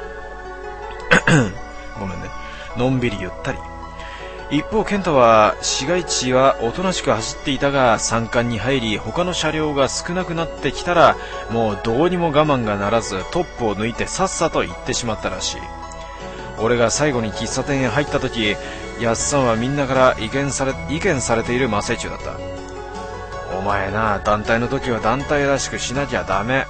ごめんね。のんびりゆったり。一方健太は市街地はおとなしく走っていたが、山間に入り他の車両が少なくなってきたら、もうどうにも我慢がならずトップを抜いてさっさと行ってしまったらしい。俺が最後に喫茶店へ入った時、やっさんはみんなから意見されている真っ最中だった。 お前な、団体の時は団体らしくしなきゃダメ。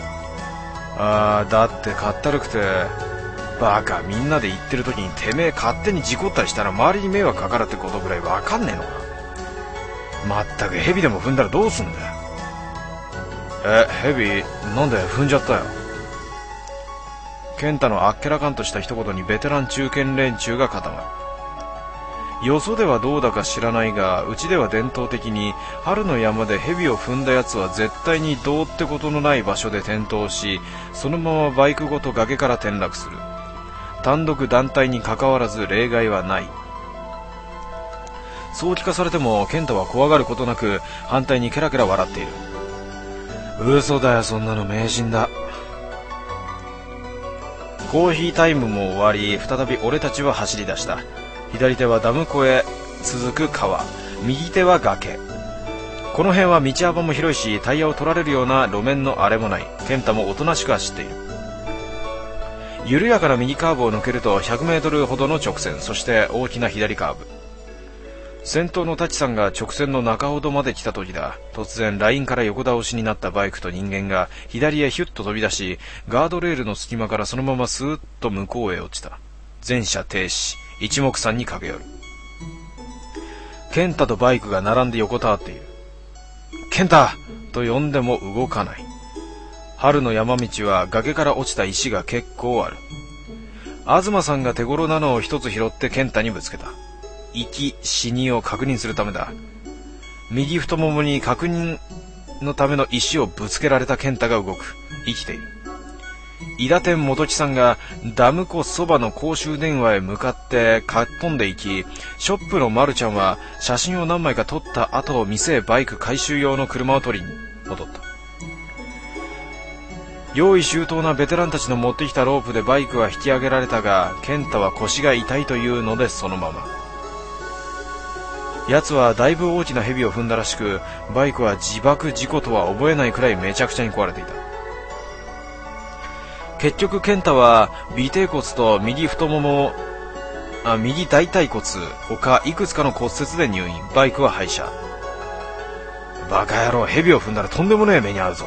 だってかったるくて、バカ、みんなで行ってる時にてめえ勝手に事故ったりしたら周りに迷惑かかるってことぐらいわかんねえのか。まったく蛇でも踏んだらどうすんだよ。蛇なんで踏んじゃったよ。健太のあっけらかんとした一言にベテラン中堅連中が固まる。よそではどうだか知らないが、うちでは伝統的に春の山で蛇を踏んだやつは絶対にどうってことのない場所で転倒し、そのままバイクごと崖から転落する。単独団体に関わらず例外はない。そう聞かされても健太は怖がることなく反対にケラケラ笑っている。嘘だよ、そんなの迷信だ。コーヒータイムも終わり、再び俺たちは走り出した。左手はダム湖へ続く川、右手は崖。この辺は道幅も広いし、タイヤを取られるような路面の荒れもない。健太もおとなしく走っている。緩やかな右カーブを抜けると100メートルほどの直線、そして大きな左カーブ。先頭の舘さんが直線の中ほどまで来た時だ。突然ラインから横倒しになったバイクと人間が左へヒュッと飛び出し、ガードレールの隙間からそのままスーッと向こうへ落ちた。全車停止、一目散に駆け寄る。健太とバイクが並んで横たわっている。健太と呼んでも動かない。春の山道は崖から落ちた石が結構ある。東さんが手頃なのを一つ拾って健太にぶつけた。生き死にを確認するためだ。右太ももに確認のための石をぶつけられた健太が動く。生きている。伊田天元木さんがダム湖そばの公衆電話へ向かってかっ飛んでいき、ショップのまるちゃんは写真を何枚か撮った後、店へバイク回収用の車を取りに戻った。用意周到なベテランたちの持ってきたロープでバイクは引き上げられたが、健太は腰が痛いというのでそのまま。奴はだいぶ大きな蛇を踏んだらしく、バイクは自爆事故とは思えないくらいめちゃくちゃに壊れていた。結局健太は尾てい骨と右大腿骨他いくつかの骨折で入院。バイクは廃車。バカ野郎、蛇を踏んだらとんでもねえ目に遭うぞ。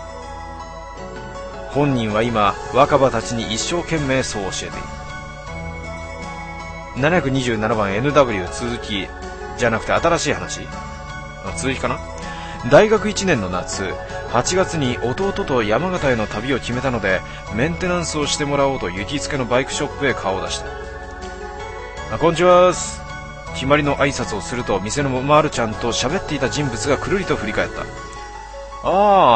本人は今若葉たちに一生懸命そう教えている。727番 NW 続きじゃなくて新しい話、続きかな。大学1年の夏、8月に弟と山形への旅を決めたので、メンテナンスをしてもらおうと行きつけのバイクショップへ顔を出した。こんにちはーす。決まりの挨拶をすると、店のまるちゃんと喋っていた人物がくるりと振り返った。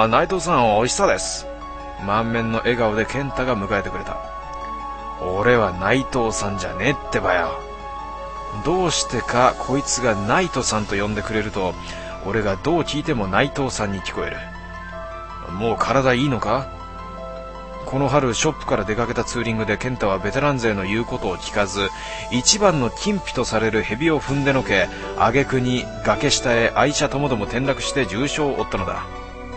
内藤さん、おいしさです。満面の笑顔で健太が迎えてくれた。俺は内藤さんじゃねえってばよ。どうしてかこいつがナイトさんと呼んでくれると、俺がどう聞いても内藤さんに聞こえる。もう体いいのか。この春ショップから出かけたツーリングで健太はベテラン勢の言うことを聞かず、一番の禁忌とされる蛇を踏んでのけ、挙句に崖下へ愛車ともども転落して重傷を負ったのだ。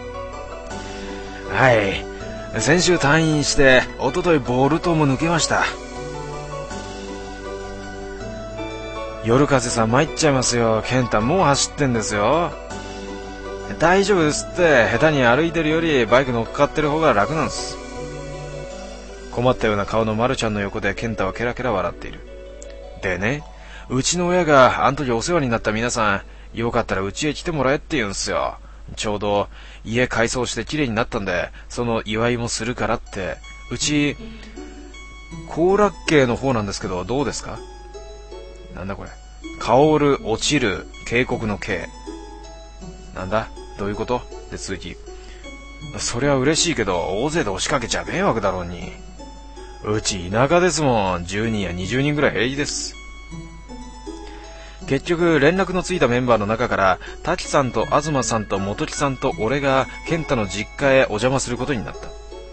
はい、先週退院して一昨日ボルトも抜けました。夜風さん参っちゃいますよ。健太もう走ってんですよ。大丈夫ですって。下手に歩いてるよりバイク乗っかってる方が楽なんです。困ったような顔のまるちゃんの横で健太はケラケラ笑っている。でね、うちの親があの時お世話になった皆さん、よかったらうちへ来てもらえって言うんすよ。ちょうど家改装して綺麗になったんで、その祝いもするからって。うち後楽渓の方なんですけどどうですか。なんだこれ。香る落ちる渓谷の渓。なんだどういうことで続き。それは嬉しいけど大勢で押しかけちゃ迷惑だろうに。うち田舎ですもん。10人や20人ぐらい平気です。結局連絡のついたメンバーの中から滝さんと東さんと元木さんと俺が健太の実家へお邪魔することになった。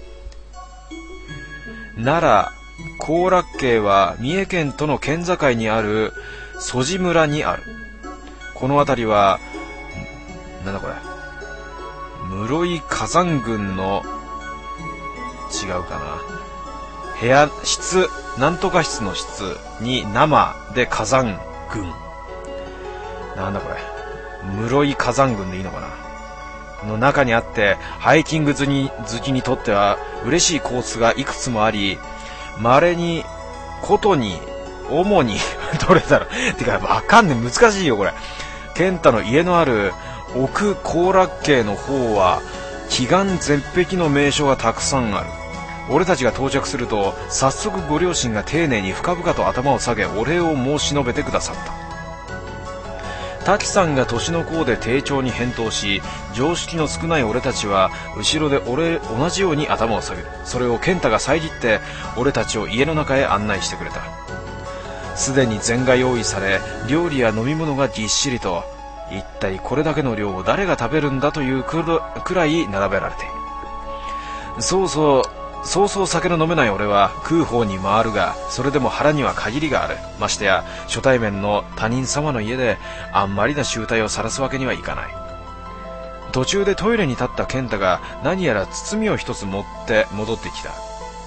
奈良後楽渓は三重県との県境にある曽路村にある。この辺りはなんだこれ、室井火山群の違うかな、部屋室なんとか室の室に生で火山群、なんだこれ、 室井火山群でいいのかなの中にあって、ハイキング好きにとっては嬉しいコースがいくつもあり、稀にことに主にどれだろうてかわかんねえ、難しいよこれ。健太の家のある奥後楽渓の方は奇岩絶壁の名所がたくさんある。俺たちが到着すると早速ご両親が丁寧に深々と頭を下げお礼を申し述べてくださった。滝さんが年の功で丁重に返答し、常識の少ない俺たちは後ろで同じように頭を下げる。それを健太が遮って俺たちを家の中へ案内してくれた。すでに膳が用意され、料理や飲み物がぎっしりと、一体これだけの量を誰が食べるんだというくらい並べられている。そうそう酒の飲めない俺は食う方に回るが、それでも腹には限りがある。ましてや初対面の他人様の家であんまりな醜態を晒すわけにはいかない。途中でトイレに立った健太が何やら包みを一つ持って戻ってきた。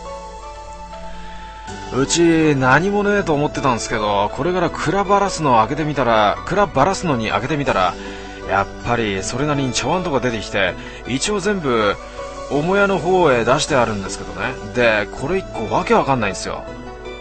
うち何もねえと思ってたんですけど、これから蔵バラすのに開けてみたら、やっぱりそれなりに茶碗とか出てきて、一応全部母屋の方へ出してあるんですけどね。で、これ一個わけわかんないんですよ。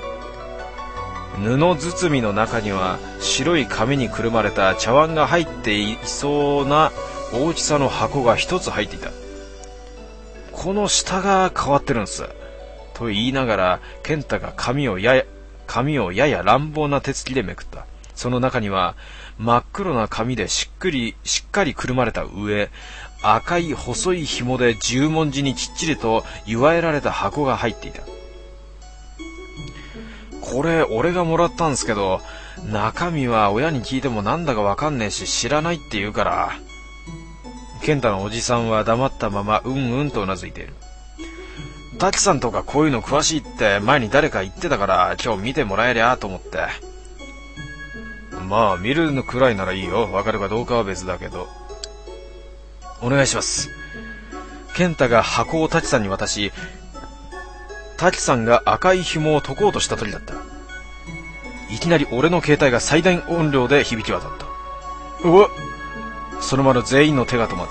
布包みの中には白い紙にくるまれた茶碗が入っていそうな大きさの箱が一つ入っていた。この下が変わってるんです。と言いながら、健太が紙をやや乱暴な手つきでめくった。その中には真っ黒な紙でしっかりくるまれた上、赤い細い紐で十文字にきっちりと祝えられた箱が入っていた。これ俺がもらったんですけど、中身は親に聞いてもなんだかわかんねえし知らないって言うから。健太のおじさんは黙ったままうんうんとうなずいている。滝さんとかこういうの詳しいって前に誰か言ってたから、今日見てもらえりゃと思って。まあ見るのくらいならいいよ。わかるかどうかは別だけど。お願いします。健太が箱を滝さんに渡し、滝さんが赤い紐を解こうとした時だった。いきなり俺の携帯が最大音量で響き渡った。うわっ、その場の全員の手が止まった。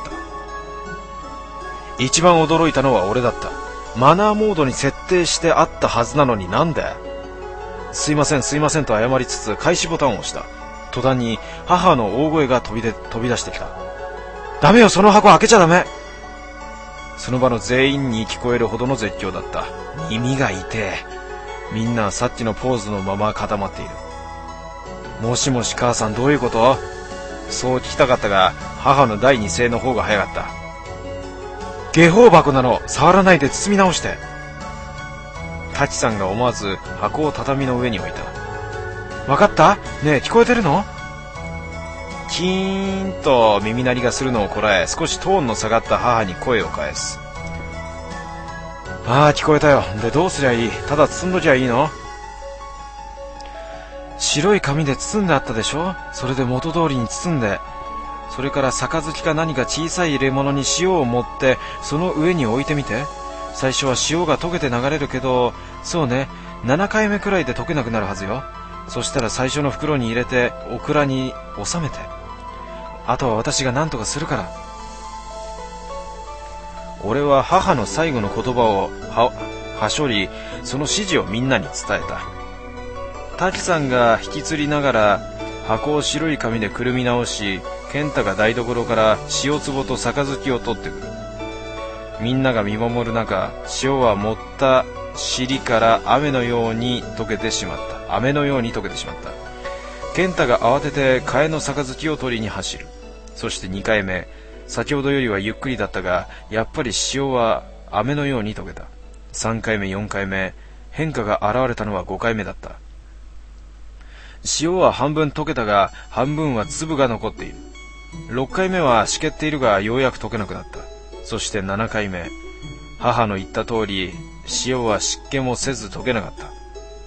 一番驚いたのは俺だった。マナーモードに設定してあったはずなのになんで。すいませんと謝りつつ開始ボタンを押した。途端に母の大声が飛び出してきた。ダメよ、その箱開けちゃダメ。その場の全員に聞こえるほどの絶叫だった。耳が痛え。みんなさっきのポーズのまま固まっている。もしもし母さん、どういうこと？そう聞きたかったが、母の第二声の方が早かった。下法箱なの、触らないで包み直して。タチさんが思わず箱を畳の上に置いた。わかった？ねえ、聞こえてるの？キーンと耳鳴りがするのをこらえ、少しトーンの下がった母に声を返す。ああ、聞こえたよ。で、どうすりゃいい？ただ包んどきゃいいの？白い紙で包んであったでしょ？それで元通りに包んで、それから杯か何か小さい入れ物に塩を盛って、その上に置いてみて。最初は塩が溶けて流れるけど、そうね、7回目くらいで溶けなくなるはずよ。そしたら最初の袋に入れてオクラに収めて、あとは私が何とかするから。俺は母の最後の言葉をはしょり、その指示をみんなに伝えた。滝さんが引きつりながら箱を白い紙でくるみ直し、健太が台所から塩壺と杯を取ってくる。みんなが見守る中、塩は盛った尻から雨のように溶けてしまった。健太が慌てて替えの杯を取りに走る。そして2回目、先ほどよりはゆっくりだったが、やっぱり塩は飴のように溶けた。3回目、4回目、変化が現れたのは5回目だった。塩は半分溶けたが、半分は粒が残っている。6回目はしけっているが、ようやく溶けなくなった。そして7回目、母の言った通り、塩は湿気もせず溶けなかった。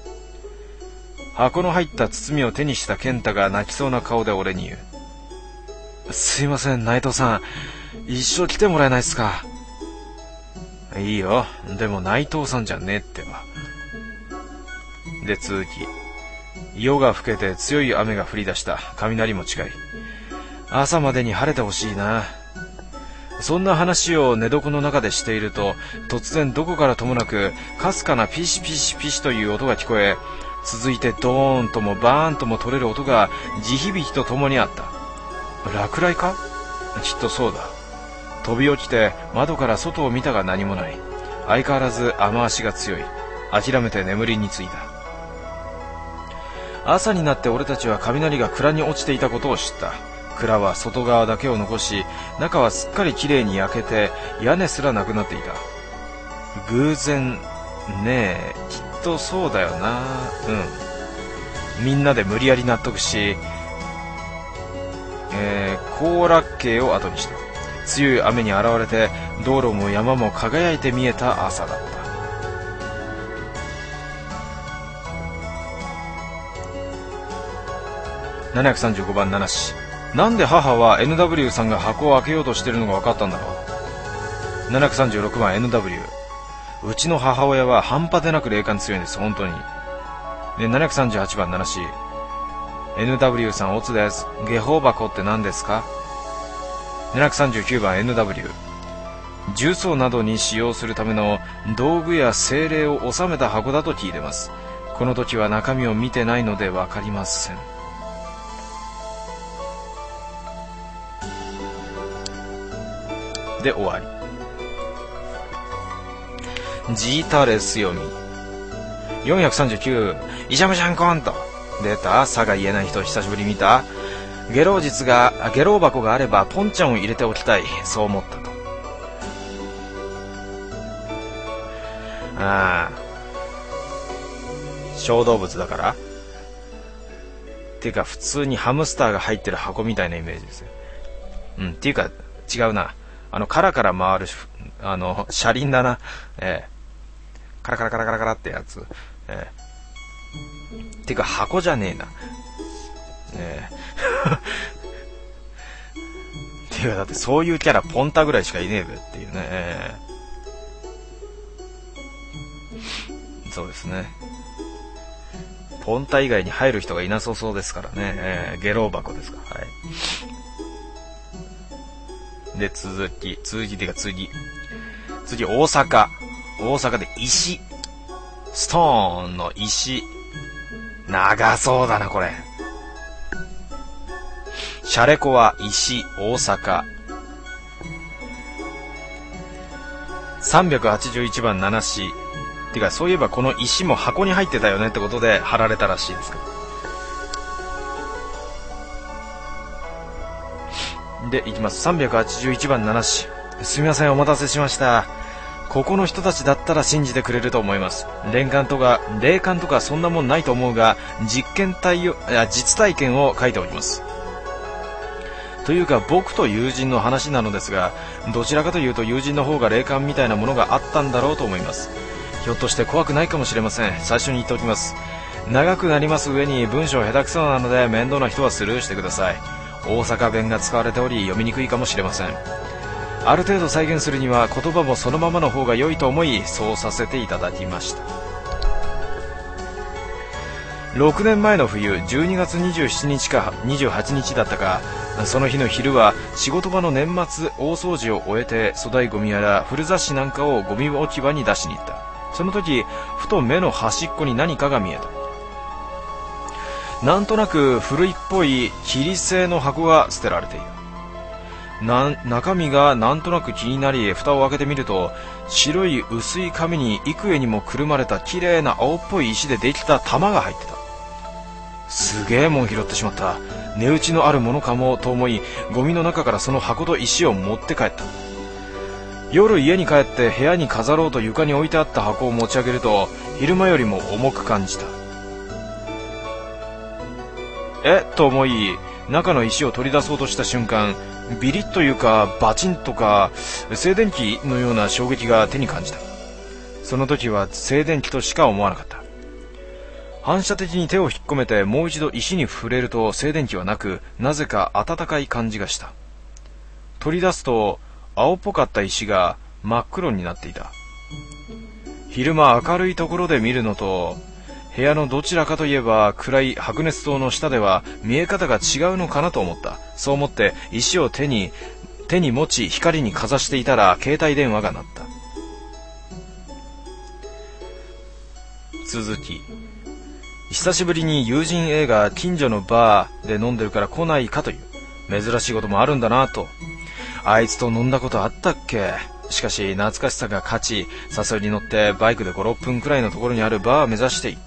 箱の入った包みを手にした健太が泣きそうな顔で俺に言う。すいません、内藤さん、一生来てもらえないっすか？いいよ、でも内藤さんじゃねえってば。で続き、夜が更けて強い雨が降り出した。雷も近い。 朝までに晴れてほしいな。そんな話を寝床の中でしていると、突然どこからともなくかすかなピシピシピシという音が聞こえ、続いてドーンともバーンとも取れる音が地響きとともにあった。落雷か？きっとそうだ。飛び起きて窓から外を見たが何もない。相変わらず雨足が強い。諦めて眠りについた。朝になって俺たちは雷が蔵に落ちていたことを知った。蔵は外側だけを残し、中はすっかりきれいに焼けて屋根すらなくなっていた。偶然ねえ、きっとそうだよな。みんなで無理やり納得し、行楽渓を後にした。強い雨に現れて道路も山も輝いて見えた朝だった。735番七子。なんで母は NW さんが箱を開けようとしてるのが分かったんだろう。736番 NW。うちの母親は半端でなく霊感強いんです、本当に。で、738番七子。NW さん、オツです。下法箱って何ですか？ 739番 NW。重曹などに使用するための道具や精霊を収めた箱だと聞いてます。この時は中身を見てないので分かりません。で終わり。ジータレス読み。439、イシャムシャンコント。出た。さが言えない人久しぶり見た。下郎箱があればポンちゃんを入れておきたい。そう思ったと。ああ、小動物だからっていうか、普通にハムスターが入ってる箱みたいなイメージですよ。っていうか違うな。カラカラ回る車輪だな。カラカラカラカラカラってやつ。っていうか箱じゃねえな。っていうか、だってそういうキャラポンタぐらいしかいねえべっていうね。そうですね。ポンタ以外に入る人がいなさそうですからね。下郎箱ですか。はい。で、次、大阪で石。ストーンの石。長そうだな、これ。シャレコは石、大阪。381番七子。てか、そういえばこの石も箱に入ってたよねってことで貼られたらしいですけど。で、いきます。381番七子。すみません、お待たせしました。ここの人たちだったら信じてくれると思います。霊感とかそんなもんないと思うが、実体験を書いております。というか、僕と友人の話なのですが、どちらかというと友人の方が霊感みたいなものがあったんだろうと思います。ひょっとして怖くないかもしれません。最初に言っておきます。長くなります上に文章下手くそなので面倒な人はスルーしてください。大阪弁が使われており読みにくいかもしれません。ある程度再現するには言葉もそのままの方が良いと思い、そうさせていただきました。6年前の冬、12月27日か28日だったか、その日の昼は仕事場の年末大掃除を終えて、粗大ゴミやら古雑誌なんかをゴミ置き場に出しに行った。その時、ふと目の端っこに何かが見えた。なんとなく古いっぽい桐製の箱が捨てられている。中身がなんとなく気になり、蓋を開けてみると、白い薄い紙に幾重にもくるまれた綺麗な青っぽい石でできた玉が入ってた。すげえもん拾ってしまった。値打ちのあるものかもと思い、ゴミの中からその箱と石を持って帰った。夜家に帰って部屋に飾ろうと床に置いてあった箱を持ち上げると、昼間よりも重く感じた。と思い、中の石を取り出そうとした瞬間、ビリッというかバチンとか静電気のような衝撃が手に感じた。その時は静電気としか思わなかった。反射的に手を引っ込めてもう一度石に触れると静電気はなく、なぜか温かい感じがした。取り出すと青っぽかった石が真っ黒になっていた。昼間明るいところで見るのと、 部屋のどちらかといえば暗い白熱灯の下では見え方が違うのかなと思った。そう思って石を手に持ち光にかざしていたら携帯電話が鳴った。続き。久しぶりに友人 A が近所のバーで飲んでるから来ないかという。珍しいこともあるんだなと。あいつと飲んだことあったっけ。しかし懐かしさが勝ち、誘いに乗ってバイクで 5,6 分くらいのところにあるバーを目指していった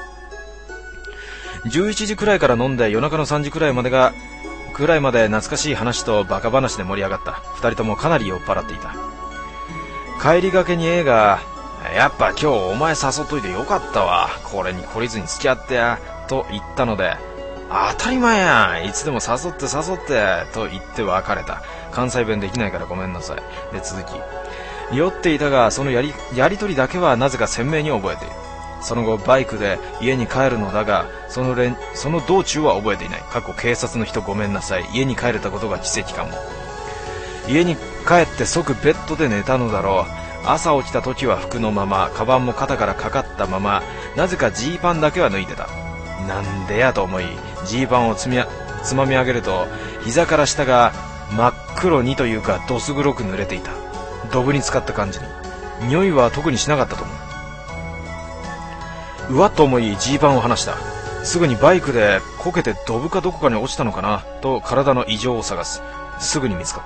。11時くらいから飲んで夜中の3時くらいまで懐かしい話とバカ話で盛り上がった。二人ともかなり酔っ払っていた。帰りがけに A が、やっぱ今日お前誘っといてよかったわ。これに懲りずに付き合ってや、と言ったので、当たり前やん。いつでも誘って、と言って別れた。関西弁できないからごめんなさい。で、続き。酔っていたが、そのやりとりだけはなぜか鮮明に覚えている。その後、バイクで家に帰るのだが、その道中は覚えていない。警察の人ごめんなさい。家に帰れたことが奇跡かも。家に帰って即ベッドで寝たのだろう。朝起きた時は服のまま、カバンも肩からかかったまま、なぜかジーパンだけは脱いでた。なんでやと思い、ジーパンをつまみ上げると、膝から下が真っ黒にというかどす黒く濡れていた。ドブに浸かった感じに。匂いは特にしなかったと思う。うわっと思いジーパンを離した。すぐにバイクでこけてドブかどこかに落ちたのかなと体の異常を探す。すぐに見つかった。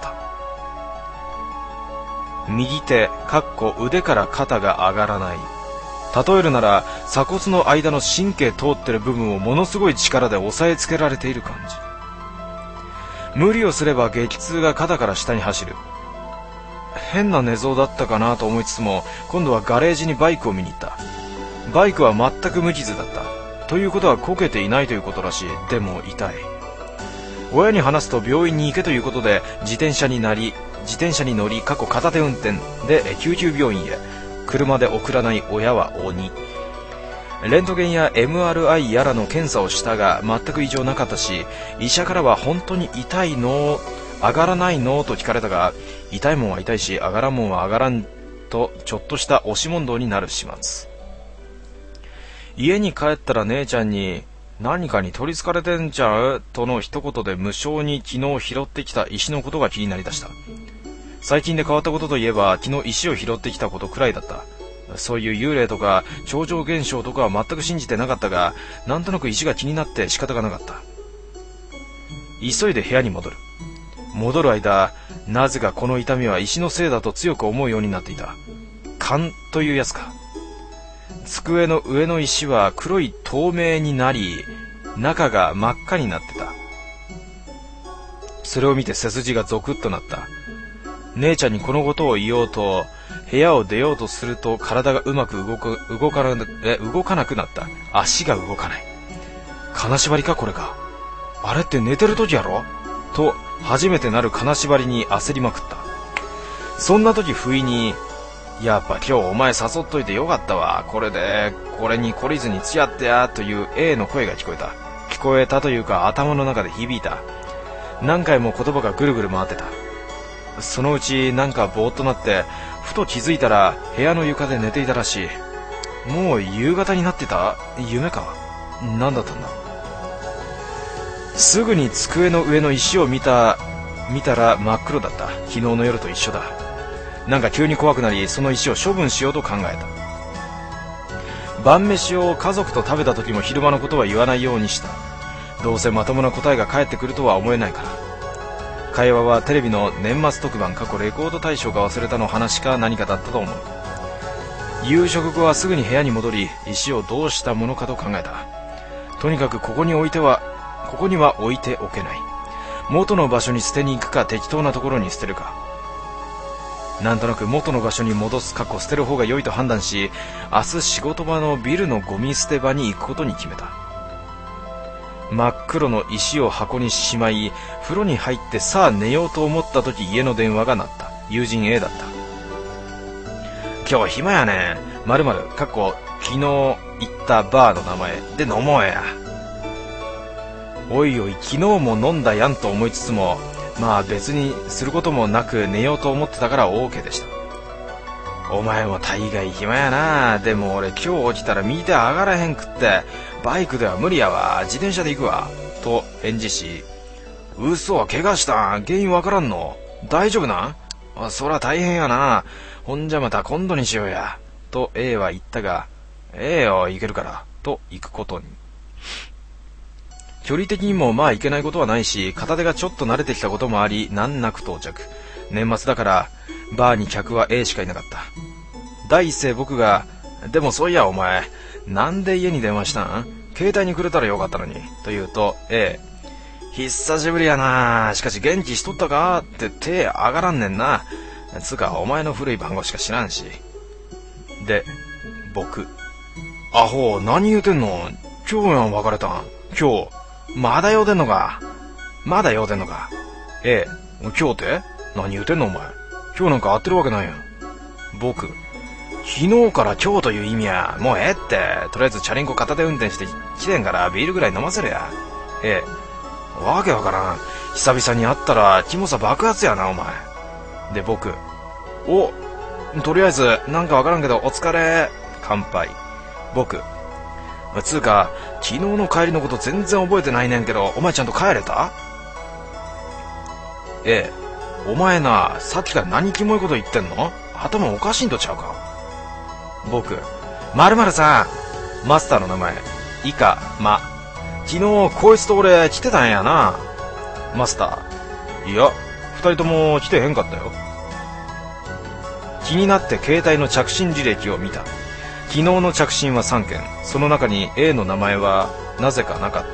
右手腕から肩が上がらない。例えるなら鎖骨の間の神経通ってる部分をものすごい力で押さえつけられている感じ。無理をすれば激痛が肩から下に走る。変な寝相だったかなと思いつつも、今度はガレージにバイクを見に行った。バイクは全く無傷だった。ということはこけていないということらしい。でも痛い。親に話すと病院に行けということで自転車に乗り片手運転で救急病院へ。車で送らない親は鬼。レントゲンや MRI やらの検査をしたが全く異常なかったし、医者からは本当に痛いの上がらないのと聞かれたが、痛いもんは痛いし上がらんもんは上がらんとちょっとした押し問答になる始末。家に帰ったら姉ちゃんに何かに取りつかれてんちゃうとの一言で無性に昨日拾ってきた石のことが気になりだした。最近で変わったことといえば昨日石を拾ってきたことくらいだった。そういう幽霊とか超常現象とかは全く信じてなかったが、なんとなく石が気になって仕方がなかった。急いで部屋に戻る間、なぜかこの痛みは石のせいだと強く思うようになっていた。勘というやつか。机の上の石は黒い透明になり、中が真っ赤になってた。それを見て背筋がゾクッとなった。姉ちゃんにこのことを言おうと部屋を出ようとすると体がうまく動かなくなった。足が動かない。金縛りかこれか。あれって寝てる時やろと初めてなる金縛りに焦りまくった。そんな時不意に、やっぱ今日お前誘っといてよかったわ。これに懲りずに付き合ってやという A の声が聞こえたというか頭の中で響いた。何回も言葉がぐるぐる回ってた。そのうちなんかぼーっとなってふと気づいたら部屋の床で寝ていたらしい。もう夕方になってた？夢か？何だったんだ？すぐに机の上の石を見たら真っ黒だった。昨日の夜と一緒だ。なんか急に怖くなり、その石を処分しようと考えた。晩飯を家族と食べた時も昼間のことは言わないようにした。どうせまともな答えが返ってくるとは思えないから。会話はテレビの年末特番レコード大賞が忘れたの話か何かだったと思う。夕食後はすぐに部屋に戻り、石をどうしたものかと考えた。とにかくここには置いておけない。元の場所に捨てに行くか適当なところに捨てるか。なんとなく元の場所に戻す捨てる方が良いと判断し、明日仕事場のビルのゴミ捨て場に行くことに決めた。真っ黒の石を箱にしまい、風呂に入ってさあ寝ようと思った時、家の電話が鳴った。友人 A だった。今日暇やねん。〇〇昨日行ったバーの名前で飲もうや。おいおい、昨日も飲んだやんと思いつつも、まあ別にすることもなく寝ようと思ってたから OK でした。 お前も大概暇やな。でも俺今日起きたら見て上がらへんくって、バイクでは無理やわ。自転車で行くわ。と返事し、嘘、怪我したん？原因わからんの？大丈夫なん？そら大変やな。ほんじゃまた今度にしようや。と A は言ったが、よ、行けるから。と行くことに。距離的にもまあ行けないことはないし、片手がちょっと慣れてきたこともあり、難なく到着。年末だから、バーに客は A しかいなかった。第一声僕が、でもそういやお前、なんで家に電話したん？携帯にくれたらよかったのに。と言うと、久しぶりやな。しかし元気しとったかって手上がらんねんな。つうかお前の古い番号しか知らんし。で、僕。アホ、何言うてんの？今日やん別れたん。今日。まだ酔うてんのか？今日って何言うてんのお前。今日なんか会ってるわけないやん。僕。昨日から今日という意味や。もうって。とりあえずチャリンコ片手運転して来てんからビールぐらい飲ませるや。わけわからん。久々に会ったらキモさ爆発やなお前。で僕。とりあえずなんかわからんけどお疲れ。乾杯。僕。つうか昨日の帰りのこと全然覚えてないねんけど、お前ちゃんと帰れた？お前な、さっきから何キモいこと言ってんの？頭おかしいんとちゃうか？僕。〇〇さん。マスターの名前。以下、昨日こいつと俺来てたんやな。マスター。いや、二人とも来てへんかったよ。気になって携帯の着信履歴を見た。昨日の着信は3件。その中に A の名前はなぜかなかった。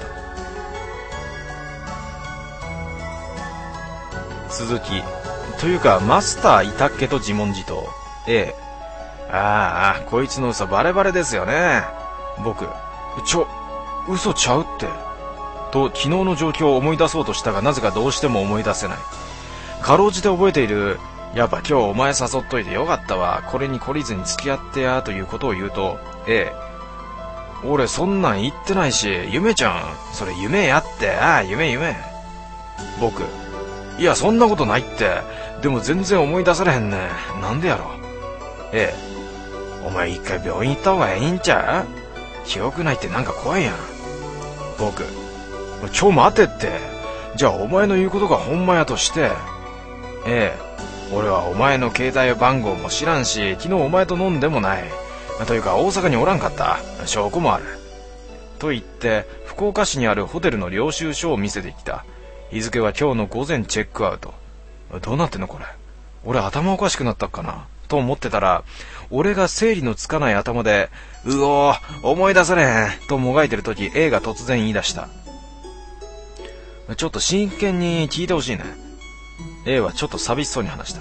続き。というかマスターいたっけと自問自答。A。こいつの嘘バレバレですよね。僕。嘘ちゃうって。と昨日の状況を思い出そうとしたが、なぜかどうしても思い出せない。かろうじて覚えている。やっぱ今日お前誘っといてよかったわ。これに懲りずに付き合ってやということを言うと、俺そんなん言ってないし、夢ちゃん。それ夢やって。夢。僕。いやそんなことないって。でも全然思い出されへんね。なんでやろ。お前一回病院行った方がええんちゃう？記憶ないってなんか怖いやん。僕。待てって。じゃあお前の言うことがほんまやとして。俺はお前の携帯番号も知らんし、昨日お前と飲んでもない。というか大阪におらんかった。証拠もある。と言って福岡市にあるホテルの領収書を見せてきた。日付は今日の午前チェックアウト。どうなってんのこれ。俺頭おかしくなったっかなと思ってたら、俺が整理のつかない頭で思い出されへんともがいてる時、 A が突然言い出した。ちょっと真剣に聞いてほしいね。A はちょっと寂しそうに話した。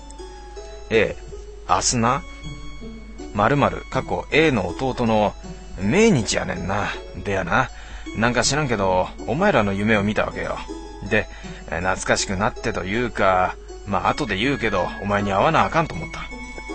明日な、〇〇過去 A の弟の命日やねんな。でやな、なんか知らんけどお前らの夢を見たわけよ。で懐かしくなってというか、後で言うけどお前に会わなあかんと思った。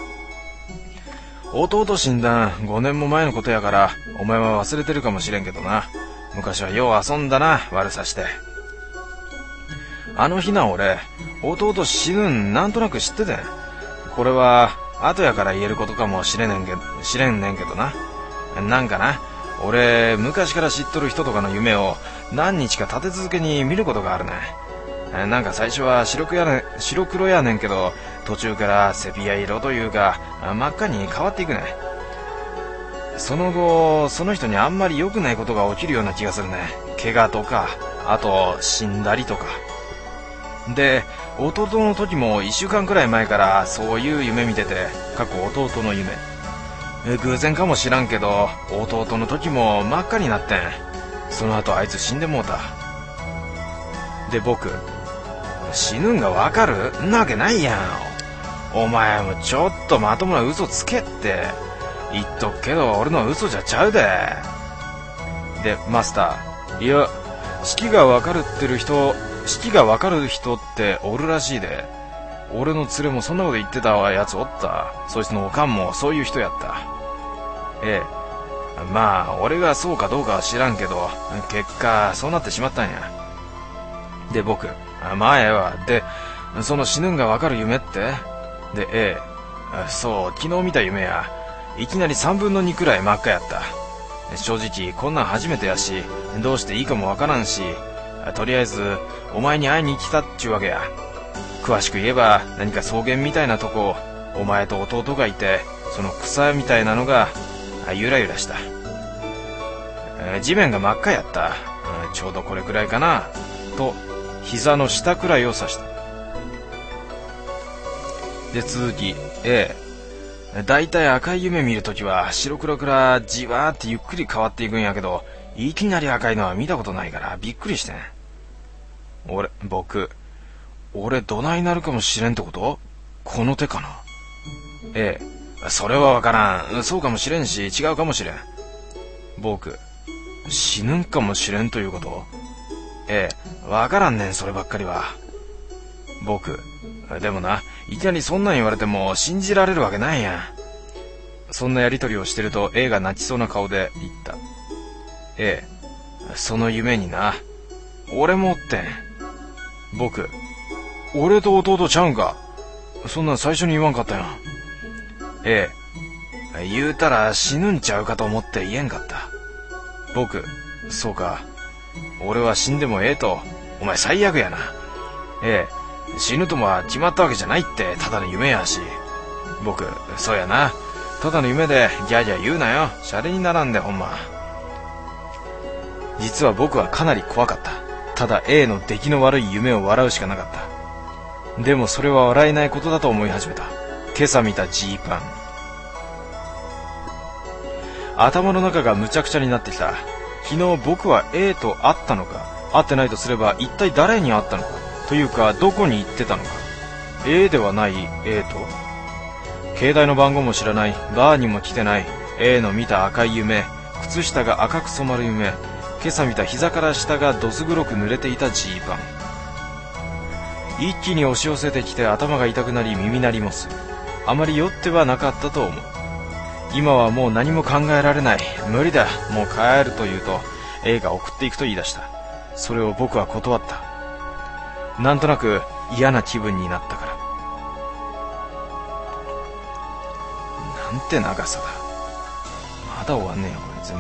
弟死んだん5年も前のことやから、お前は忘れてるかもしれんけどな。昔はよう遊んだな、悪さして。あの日な、俺弟死ぬんなんとなく知ってて。これは後やから言えることかもしれんねんけどな。なんかな、俺昔から知っとる人とかの夢を何日か立て続けに見ることがあるね。なんか最初は白黒やねんけど、途中からセピア色というか真っ赤に変わっていくね。その後その人にあんまり良くないことが起きるような気がするね。怪我とか、あと死んだりとかで、弟の時も1週間くらい前からそういう夢見てて、過去弟の夢。偶然かもしらんけど弟の時も真っ赤になってん。その後あいつ死んでもうた。で僕、死ぬんがわかる？んなわけないやん。お前もちょっとまともな嘘つけって言っとくけど、俺の嘘じゃちゃうで。でマスター、いや式がわかる人っておるらしいで。俺の連れもそんなこと言ってたやつおった。そいつのおかんもそういう人やった。俺がそうかどうかは知らんけど、結果そうなってしまったんや。で僕、ええわ。でその死ぬんがわかる夢って。でそう、昨日見た夢や、いきなり3分の2くらい真っ赤やった。正直こんなん初めてやし、どうしていいかもわからんし、とりあえずお前に会いに来たっちゅうわけや。詳しく言えば何か草原みたいなとこ、お前と弟がいて、その草みたいなのがゆらゆらした。地面が真っ赤やった。ちょうどこれくらいかなと膝の下くらいを指した。で続き、だいたい赤い夢見るときは白黒からじわーってゆっくり変わっていくんやけど、いきなり赤いのは見たことないからびっくりしてん。俺どないなるかもしれんってこと？この手かな？それはわからん。そうかもしれんし違うかもしれん。死ぬんかもしれんということ？わからんねん、そればっかりは。でもな、いきなりそんなん言われても信じられるわけないやん。そんなやりとりをしてると A が泣きそうな顔で言った。その夢にな、俺もおってん。俺と弟ちゃうんか？そんなん最初に言わんかったやん。言うたら死ぬんちゃうかと思って言えんかった。そうか。俺は死んでもええと。お前最悪やな。死ぬともは決まったわけじゃないって、ただの夢やし。そうやな。ただの夢でギャーギャー言うなよ。シャレにならんでほんま。実は僕はかなり怖かった。ただ A の出来の悪い夢を笑うしかなかった。でもそれは笑えないことだと思い始めた。今朝見たジーパン。頭の中がむちゃくちゃになってきた。昨日僕は A と会ったのか、会ってないとすれば一体誰に会ったのか、というかどこに行ってたのか。 A ではない A と、携帯の番号も知らない、バーにも来てない A の見た赤い夢、靴下が赤く染まる夢、今朝見た膝から下がどす黒く濡れていたジーパン。一気に押し寄せてきて頭が痛くなり耳鳴りもする。あまり酔ってはなかったと思う。今はもう何も考えられない。無理だ、もう帰ると言うと A が送っていくと言い出した。それを僕は断った。なんとなく嫌な気分になったから。なんて長さだ。まだ終わんねえよこれ全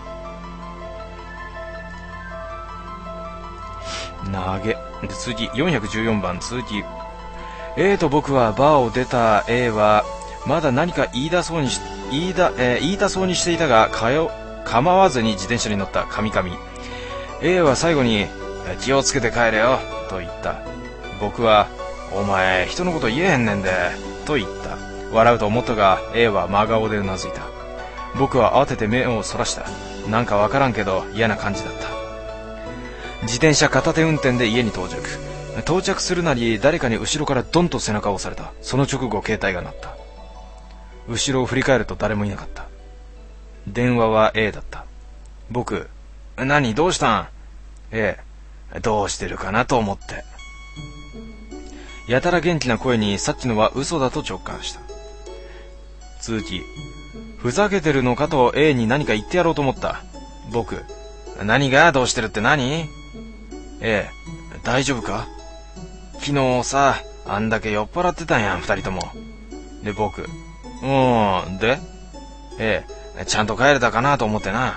然。投げで次414番続き。 A と僕はバーを出た。 A はまだ何か言いたそうにしていたが構わずに自転車に乗ったカミカミ。 A は最後に気をつけて帰れよと言った。僕はお前人のこと言えへんねんでと言った。笑うと思ったが A は真顔でうなずいた。僕は慌てて目をそらした。なんかわからんけど嫌な感じだった。自転車片手運転で家に到着するなり誰かに後ろからドンと背中を押された。その直後携帯が鳴った。後ろを振り返ると誰もいなかった。電話は A だった。何どうしたん？ A、どうしてるかなと思って。やたら元気な声にさっきのは嘘だと直感した。続き、ふざけてるのかと A に何か言ってやろうと思った。何がどうしてるって何？ A、大丈夫か？昨日さ、あんだけ酔っ払ってたんやん、二人とも。で、で A、ちゃんと帰れたかなと思ってな。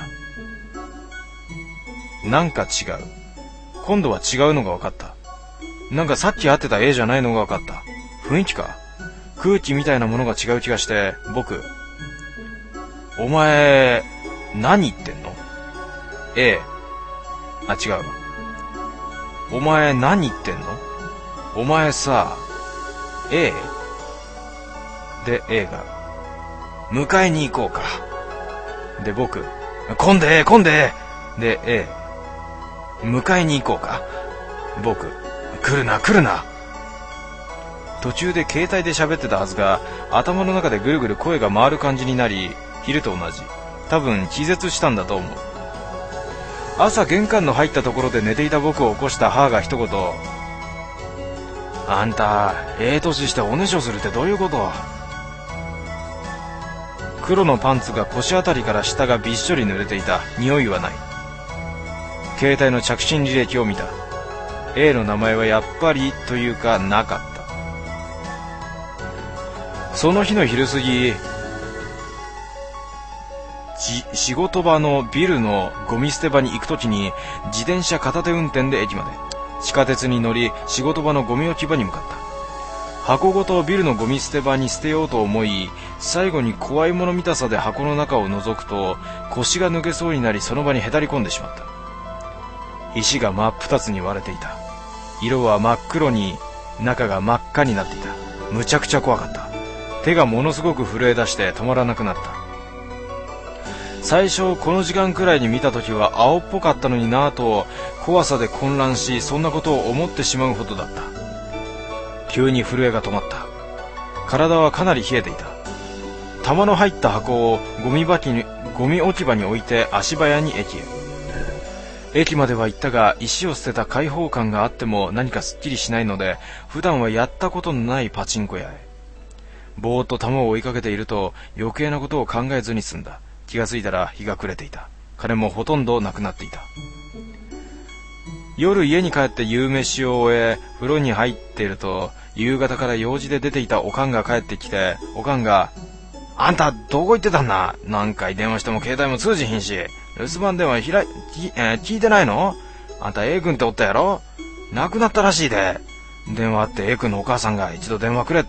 なんか違う。今度は違うのが分かった。なんかさっき会ってた A じゃないのが分かった。雰囲気か、空気みたいなものが違う気がして。お前何言ってんの？ A、違うわ。お前何言ってんの？お前さ、A？ で A が迎えに行こうか。で混んでで A、迎えに行こうか。来るな。途中で携帯で喋ってたはずが頭の中でぐるぐる声が回る感じになり、昼と同じ。多分気絶したんだと思う。朝玄関の入ったところで寝ていた僕を起こした母が一言、あんた年しておねしょするってどういうこと？黒のパンツが腰あたりから下がびっしょり濡れていた。匂いはない。携帯の着信履歴を見た。 A の名前はやっぱりというかなかった。 その日の昼過ぎ、仕事場のビルのゴミ捨て場に行くときに自転車片手運転で駅まで、地下鉄に乗り仕事場のゴミ置き場に向かった。箱ごとビルのゴミ捨て場に捨てようと思い、最後に怖いもの見たさで箱の中を覗くと腰が抜けそうになり、その場にへたり込んでしまった。石が真っ二つに割れていた。色は真っ黒に中が真っ赤になっていた。むちゃくちゃ怖かった。手がものすごく震え出して止まらなくなった。最初この時間くらいに見た時は青っぽかったのになぁと怖さで混乱し、そんなことを思ってしまうほどだった。急に震えが止まった。体はかなり冷えていた。玉の入った箱をゴミ置き場に置いて足早に駅へ。駅までは行ったが、石を捨てた開放感があっても何かすっきりしないので、普段はやったことのないパチンコ屋へ。ぼーっと玉を追いかけていると余計なことを考えずに済んだ。気がついたら日が暮れていた。金もほとんどなくなっていた。夜家に帰って夕飯を終え風呂に入っていると、夕方から用事で出ていたおかんが帰ってきて、おかんがあんたどこ行ってたんだ、何回電話しても携帯も通じひんし、留守番電話聞いてないの、あんた A 君っておったやろ、亡くなったらしいで、電話あって A 君のお母さんが一度電話くれって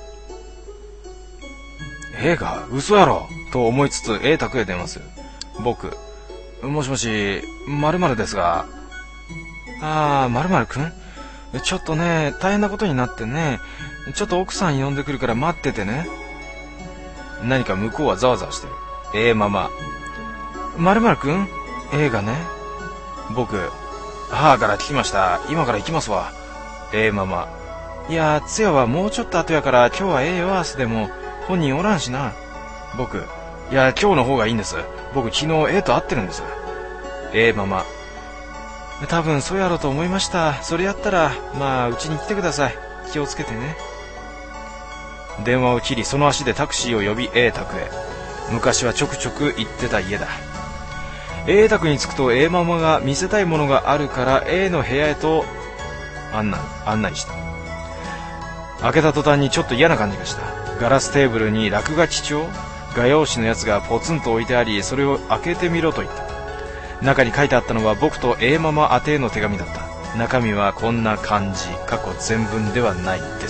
。A が嘘やろと思いつつ A 宅へ電話する。僕、もしもし、〇〇ですが。〇〇くん、ちょっとね、大変なことになってね、ちょっと奥さん呼んでくるから待っててね。何か向こうはざわざわしてる。ママ。〇〇くん、A がね。僕、母から聞きました。今から行きますわ。ママ。いや、通夜はもうちょっと後やから、今日はよ、明日でも本人おらんしな。僕、いや、今日の方がいいんです。僕昨日 A と会ってるんです。ママ。多分そうやろうと思いました。それやったらまあうちに来てください。気をつけてね。電話を切り、その足でタクシーを呼び A 宅へ。昔はちょくちょく行ってた家だ。A 宅に着くと A ママが見せたいものがあるから A の部屋へと案内した。開けた途端にちょっと嫌な感じがした。ガラステーブルに落書き帳、画用紙のやつがポツンと置いてあり、それを開けてみろと言った。中に書いてあったのは僕と A ママ宛ての手紙だった。中身はこんな感じ。過去全文ではないです。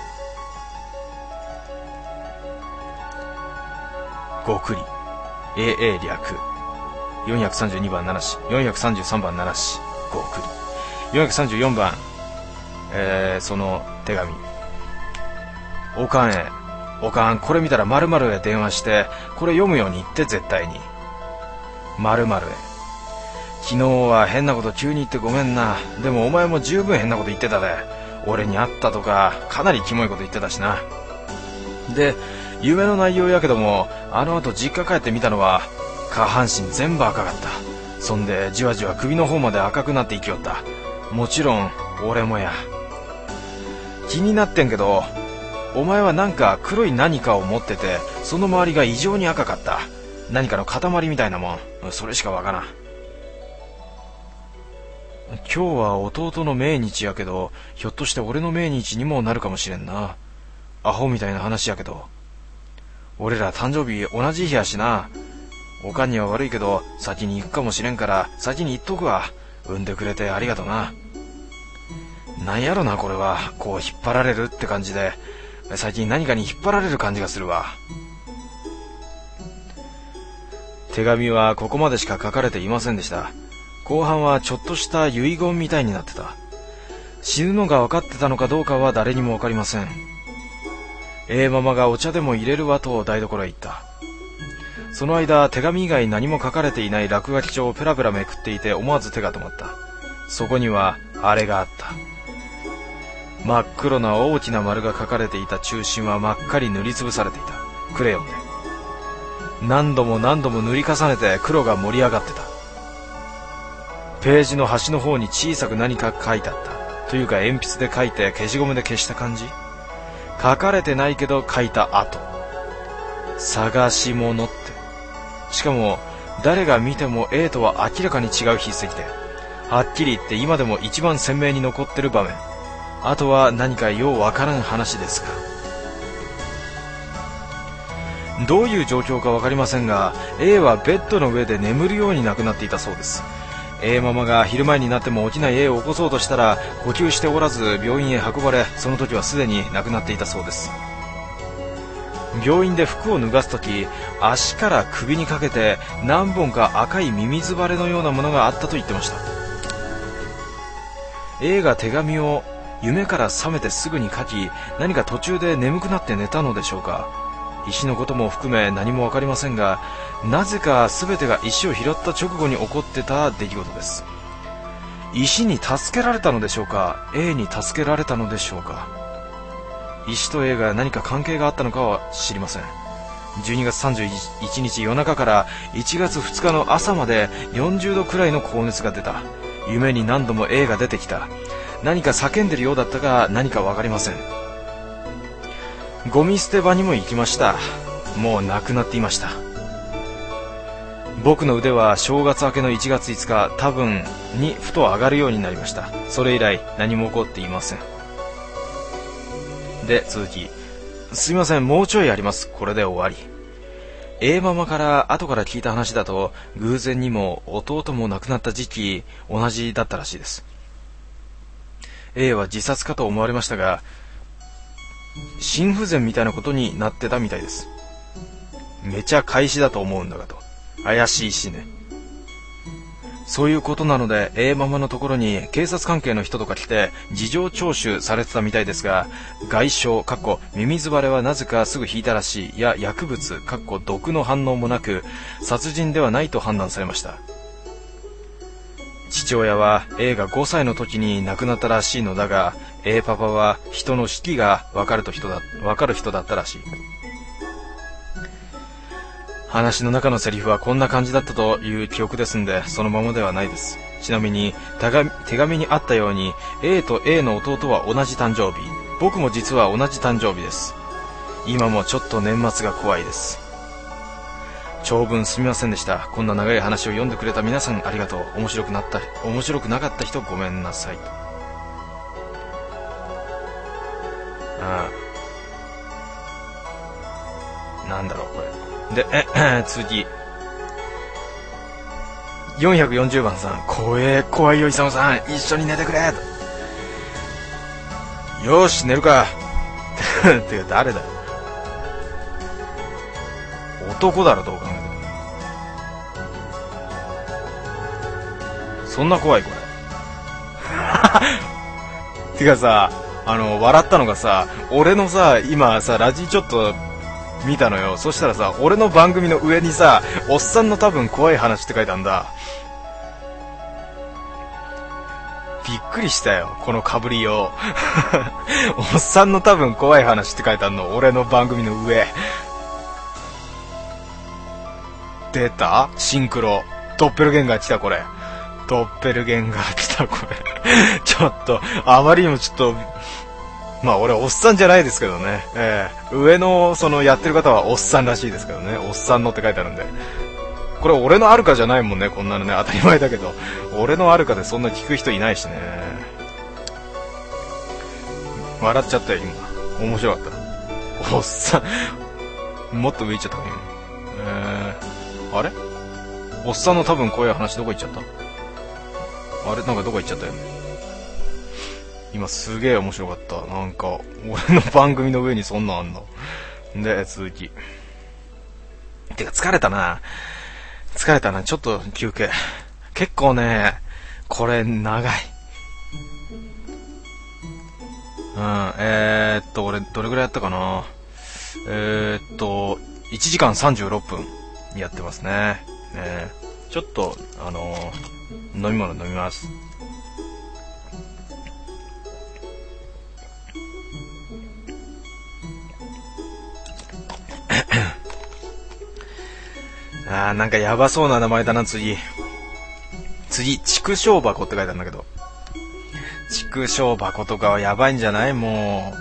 ごくり AA 略432番七し、433番七し、ごくり434番、その手紙。おかんへ、おかんこれ見たら〇〇へ電話してこれ読むように言って、絶対に。〇〇へ、昨日は変なこと急に言ってごめんな。でもお前も十分変なこと言ってたで。俺に会ったとかかなりキモいこと言ってたしな。で、夢の内容やけども、あの後実家帰ってみたのは下半身全部赤かった。そんでじわじわ首の方まで赤くなっていきよった。もちろん俺もや。気になってんけど、お前はなんか黒い何かを持ってて、その周りが異常に赤かった。何かの塊みたいなもん。それしかわからん。今日は弟の命日やけど、ひょっとして俺の命日にもなるかもしれんな。アホみたいな話やけど、俺ら誕生日同じ日やしな。おかんには悪いけど先に行くかもしれんから先に言っとくわ。産んでくれてありがとな。なんやろな、これは。こう引っ張られるって感じで、最近何かに引っ張られる感じがするわ。手紙はここまでしか書かれていませんでした。後半はちょっとした遺言みたいになってた。死ぬのが分かってたのかどうかは誰にも分かりません。A ママがお茶でも入れるわと台所へ行った。その間、手紙以外何も書かれていない落書き帳をペラペラめくっていて、思わず手が止まった。そこにはあれがあった。真っ黒な大きな丸が書かれていた中心は真っ赤に塗りつぶされていた。クレヨンで何度も何度も塗り重ねて黒が盛り上がってた。ページの端の方に小さく何か書いてあった。というか鉛筆で書いて消しゴムで消した感じ。書かれてないけど書いた後。探し物って。しかも誰が見ても A とは明らかに違う筆跡で、はっきり言って今でも一番鮮明に残ってる場面。あとは何かようわからん話ですが。 どういう状況か分かりませんが A はベッドの上で眠るように亡くなっていたそうです。 A ママが昼前になっても起きない A を起こそうとしたら呼吸しておらず病院へ運ばれ、その時はすでに亡くなっていたそうです。病院で服を脱がす時、足から首にかけて何本か赤いミミズバレのようなものがあったと言ってました。 A が手紙を夢から覚めてすぐに書き、何か途中で眠くなって寝たのでしょうか。石のことも含め何も分かりませんが、なぜか全てが石を拾った直後に起こってた出来事です。石に助けられたのでしょうか、 A に助けられたのでしょうか。石と A が何か関係があったのかは知りません。12月31日夜中から1月2日の朝まで40度くらいの高熱が出た。夢に何度も A が出てきた。何か叫んでるようだったが何か分かりません。ゴミ捨て場にも行きました。もうなくなっていました。僕の腕は正月明けの1月5日多分にふと上がるようになりました。それ以来何も起こっていません。で、続き。すいません、もうちょいあります。これで終わり。A ママから後から聞いた話だと、偶然にも弟も亡くなった時期同じだったらしいです。 A は自殺かと思われましたが、心不全みたいなことになってたみたいです。めちゃ開始だと思うんだがと。怪しいしね。そういうことなので A ママのところに警察関係の人とか来て事情聴取されてたみたいですが、外傷ミミズバレはなぜかすぐ引いたらしいや薬物毒の反応もなく殺人ではないと判断されました。父親は A が5歳の時に亡くなったらしいのだが、 A パパは人の死期が分かる人だったらしい。話の中のセリフはこんな感じだったという記憶ですんで、そのままではないです。ちなみに手紙にあったように A と A の弟は同じ誕生日、僕も実は同じ誕生日です。今もちょっと年末が怖いです。長文すみませんでした。こんな長い話を読んでくれた皆さんありがとう。面白くなかった人ごめんなさい。なんだろうこれで、続き440番さん、怖いよ、イサムさん一緒に寝てくれ。よーし寝るかてか誰だよ。男だろどう考えても。そんな怖いこれてかさ、笑ったのがさ、俺のさ今さラジちょっと見たのよ。そしたらさ、俺の番組の上にさ、おっさんの多分怖い話って書いてあるんだ。びっくりしたよこのかぶりようおっさんの多分怖い話って書いてあるの、俺の番組の上。出たシンクロドッペルゲンガー来た。これドッペルゲンガー来たこれちょっとあまりにもちょっと、まあ俺おっさんじゃないですけどね、上のそのやってる方はおっさんらしいですけどね、おっさんのって書いてあるんで、これ俺のあるかじゃないもんね、こんなのね、当たり前だけど俺のあるかでそんな聞く人いないしね。笑っちゃったよ今、面白かった。おっさんもっと上行っちゃったか今。あれおっさんの多分怖い話どこ行っちゃった。あれなんかどこ行っちゃったよね今。すげえ面白かった。なんか俺の番組の上にそんなんあんので、続き。てか疲れたなちょっと休憩。結構ねこれ長い。俺どれぐらいやったかな。1時間36分やってますね。ちょっと飲み物飲みます。なんかやばそうな名前だな。次畜生箱って書いてあるんだけど、畜生箱とかはやばいんじゃない。も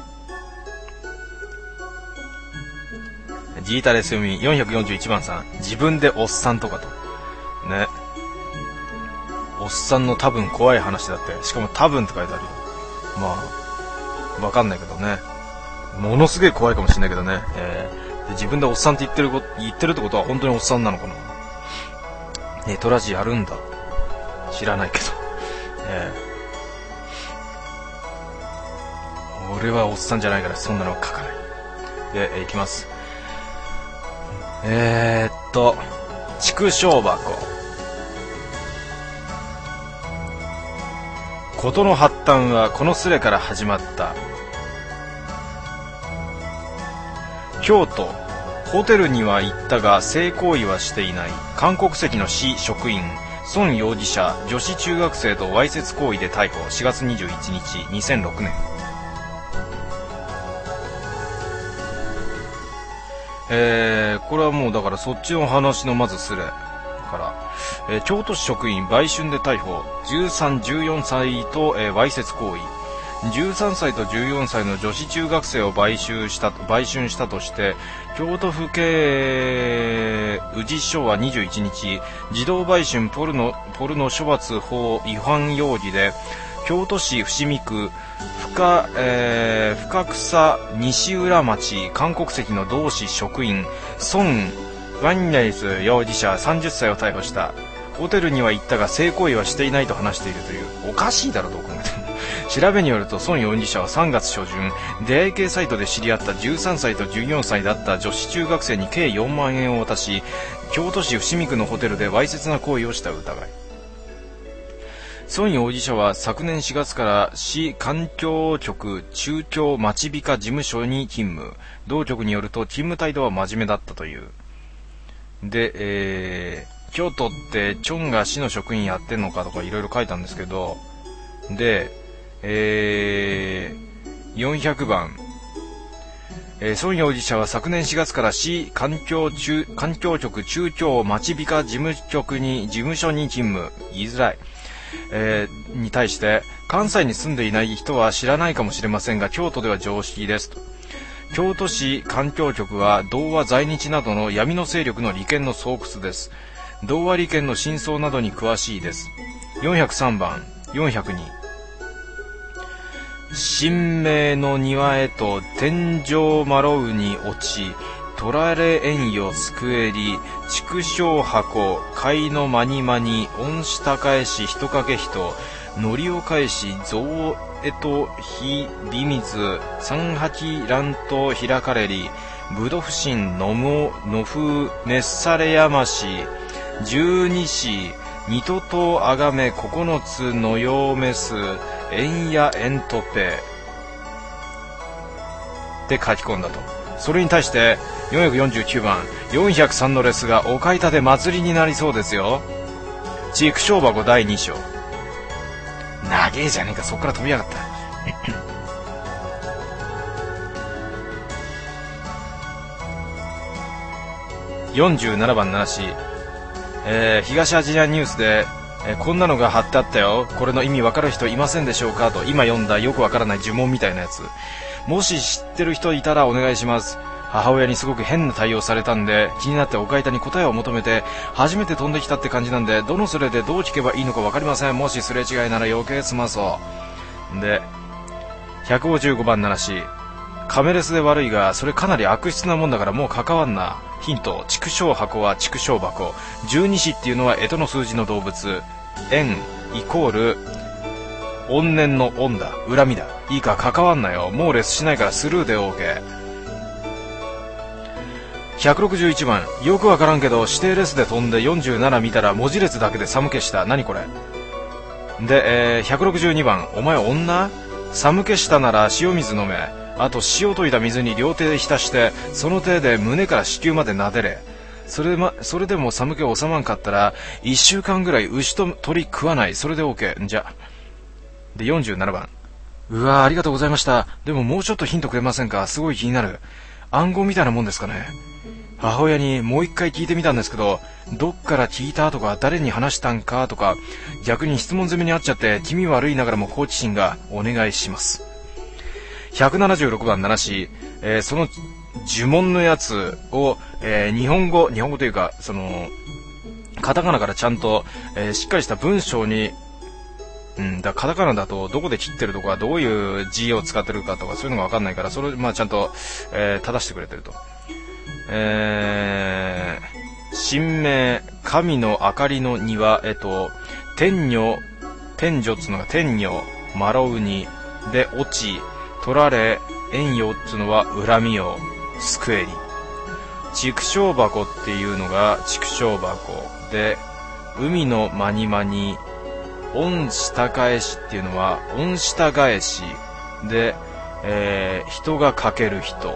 うジータレス読み441番さん、自分でおっさんとかとね、おっさんの多分怖い話だって。しかも多分って書いてあるよ。まあわかんないけどね、ものすげえ怖いかもしれないけどね。 自分でおっさんって言ってるってことは本当におっさんなのかな。ネトラジやるんだ。知らないけど。俺はおっさんじゃないからそんなのは書かない。で、いきます。畜生箱。事の発端はこのスレから始まった。京都、ホテルには行ったが性行為はしていない。韓国籍の市職員、孫容疑者、女子中学生とわいせつ行為で逮捕。4月21日、2006年。これはもうだからそっちの話のまずスレから、京都市職員売春で逮捕。13、14歳と、わいせつ行為。13歳と14歳の女子中学生を売春したとして京都府警宇治署は21日児童売春ポルノ処罰法違反容疑で京都市伏見区深草西浦町韓国籍の同市職員ソン・ワンニャイス容疑者30歳を逮捕した。ホテルには行ったが性行為はしていないと話しているという。おかしいだろ、どう考えても。調べによると孫容疑者は3月初旬出会い系サイトで知り合った13歳と14歳だった女子中学生に計4万円を渡し京都市伏見区のホテルでわいせつな行為をした疑い。孫容疑者は昨年4月から市環境局中京町美化事務所に勤務。同局によると勤務態度は真面目だったという。で、京都ってチョンが市の職員やってんのかとかいろいろ書いたんですけど、で、400番、孫容疑者は昨年4月から市環境局中京町美化事務所に勤務。言いづらい。に対して関西に住んでいない人は知らないかもしれませんが京都では常識ですと。京都市環境局は童話在日などの闇の勢力の利権の巣窟です。童話利権の真相などに詳しいです。403番、402、神明の庭へと天井マロウに落ち取られ縁よ救えり畜生箱貝のまにまに恩下返し人かけ人のりを返し蔵へと火美水三八乱と開かれりぶど不審の風熱されやまし十二支二都とあがめ九つのようめす縁や縁とぺって書き込んだと。それに対して449番403のレスがお買い立て祭りになりそうですよ。畜生箱第2章。長えじゃねえか、そっから飛びやがった47番なし、東アジアニュースで、こんなのが貼ってあったよ、これの意味わかる人いませんでしょうかと今読んだよくわからない呪文みたいなやつ。もし知ってる人いたらお願いします。母親にすごく変な対応されたんで気になってお買い手に答えを求めて初めて飛んできたって感じなんでどのスレでどう聞けばいいのか分かりません。もしすれ違いなら余計すまそうで。155番ならしカメレスで悪いがそれかなり悪質なもんだからもう関わんな。ヒント、畜生箱は畜生箱、十二支っていうのは干支の数字の動物、縁イコール怨念の怨だ、恨みだ。いいか関わんなよ、もうレスしないからスルーで OK。161番よくわからんけど指定レスで飛んで47見たら文字列だけで寒気した。何これで、162番お前女？寒気したなら塩水飲め。あと塩溶いた水に両手で浸してその手で胸から子宮まで撫でれ。それでも寒気収まんかったら1週間ぐらい牛と鳥食わない。それで OK。 じゃで47番うわーありがとうございました。でももうちょっとヒントくれませんか？すごい気になる。暗号みたいなもんですかね。母親にもう一回聞いてみたんですけどどっから聞いたとか誰に話したんかとか逆に質問攻めにあっちゃって気味悪いながらも好奇心がお願いします。176番7し、その呪文のやつを、日本語というかそのカタカナからちゃんと、しっかりした文章にだカタカナだとどこで切ってるとかどういう字を使ってるかとかそういうのが分かんないからそれをちゃんと、正してくれてると。 神明、神の明かりの庭、天女っつうのが天女、マロウニ、で、落ち、取られ、縁よっつうのは恨みを、救えり。畜生箱っていうのが畜生箱。で、海のまにまに、恩下返しっていうのは恩下返し。で、人がかける人。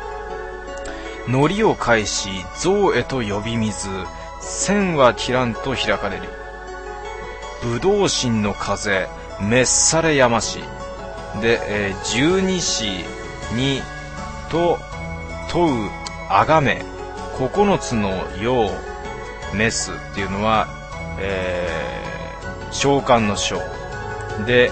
糊を返し、象へと呼び水。線は切らんと開かれる。ぶどう心の風、滅され山し。で、十二支に、と、問う、あがめ、9つの世、メスっていうのは、召喚の召。で、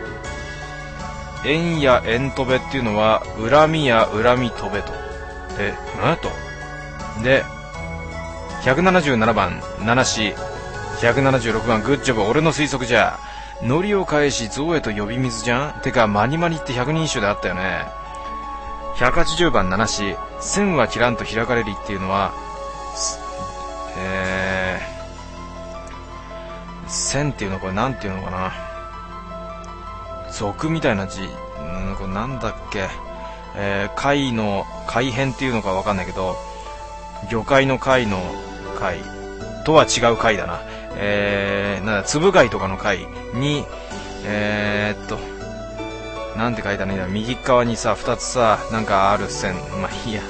縁や縁飛べっていうのは、恨みや恨み飛べと。で、なんと。で、177番、七子、176番、グッジョブ、俺の推測じゃ。糊を返し、象へと呼び水じゃん。てか、マニマニって百人一首であったよね。180番、七子、線は切らんと開かれりっていうのは、線っていうのはこれなんていうのかな。俗みたいな字。これなんだっけ。貝の、貝編っていうのかわかんないけど、魚介の貝の貝とは違う貝だな。なんだ、つぶ貝とかの貝に、なんて書いたらいいんだ。右側にさ、2つさ、なんかある線。まあいいや。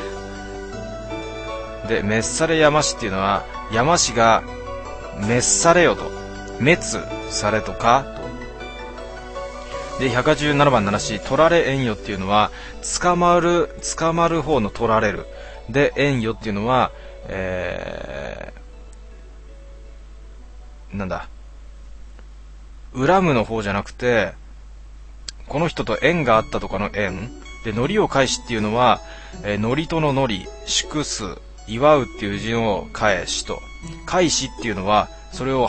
で、滅され山師っていうのは、山師が、滅されよと。滅されとかと。で、187番七子、取られ縁よっていうのは、捕まる方の取られる。で、縁よっていうのは、なんだ。恨むの方じゃなくて、この人と縁があったとかの縁。で、糊を返しっていうのは、糊との糊、祝す、祝うっていう字の返しと。返しっていうのは、それを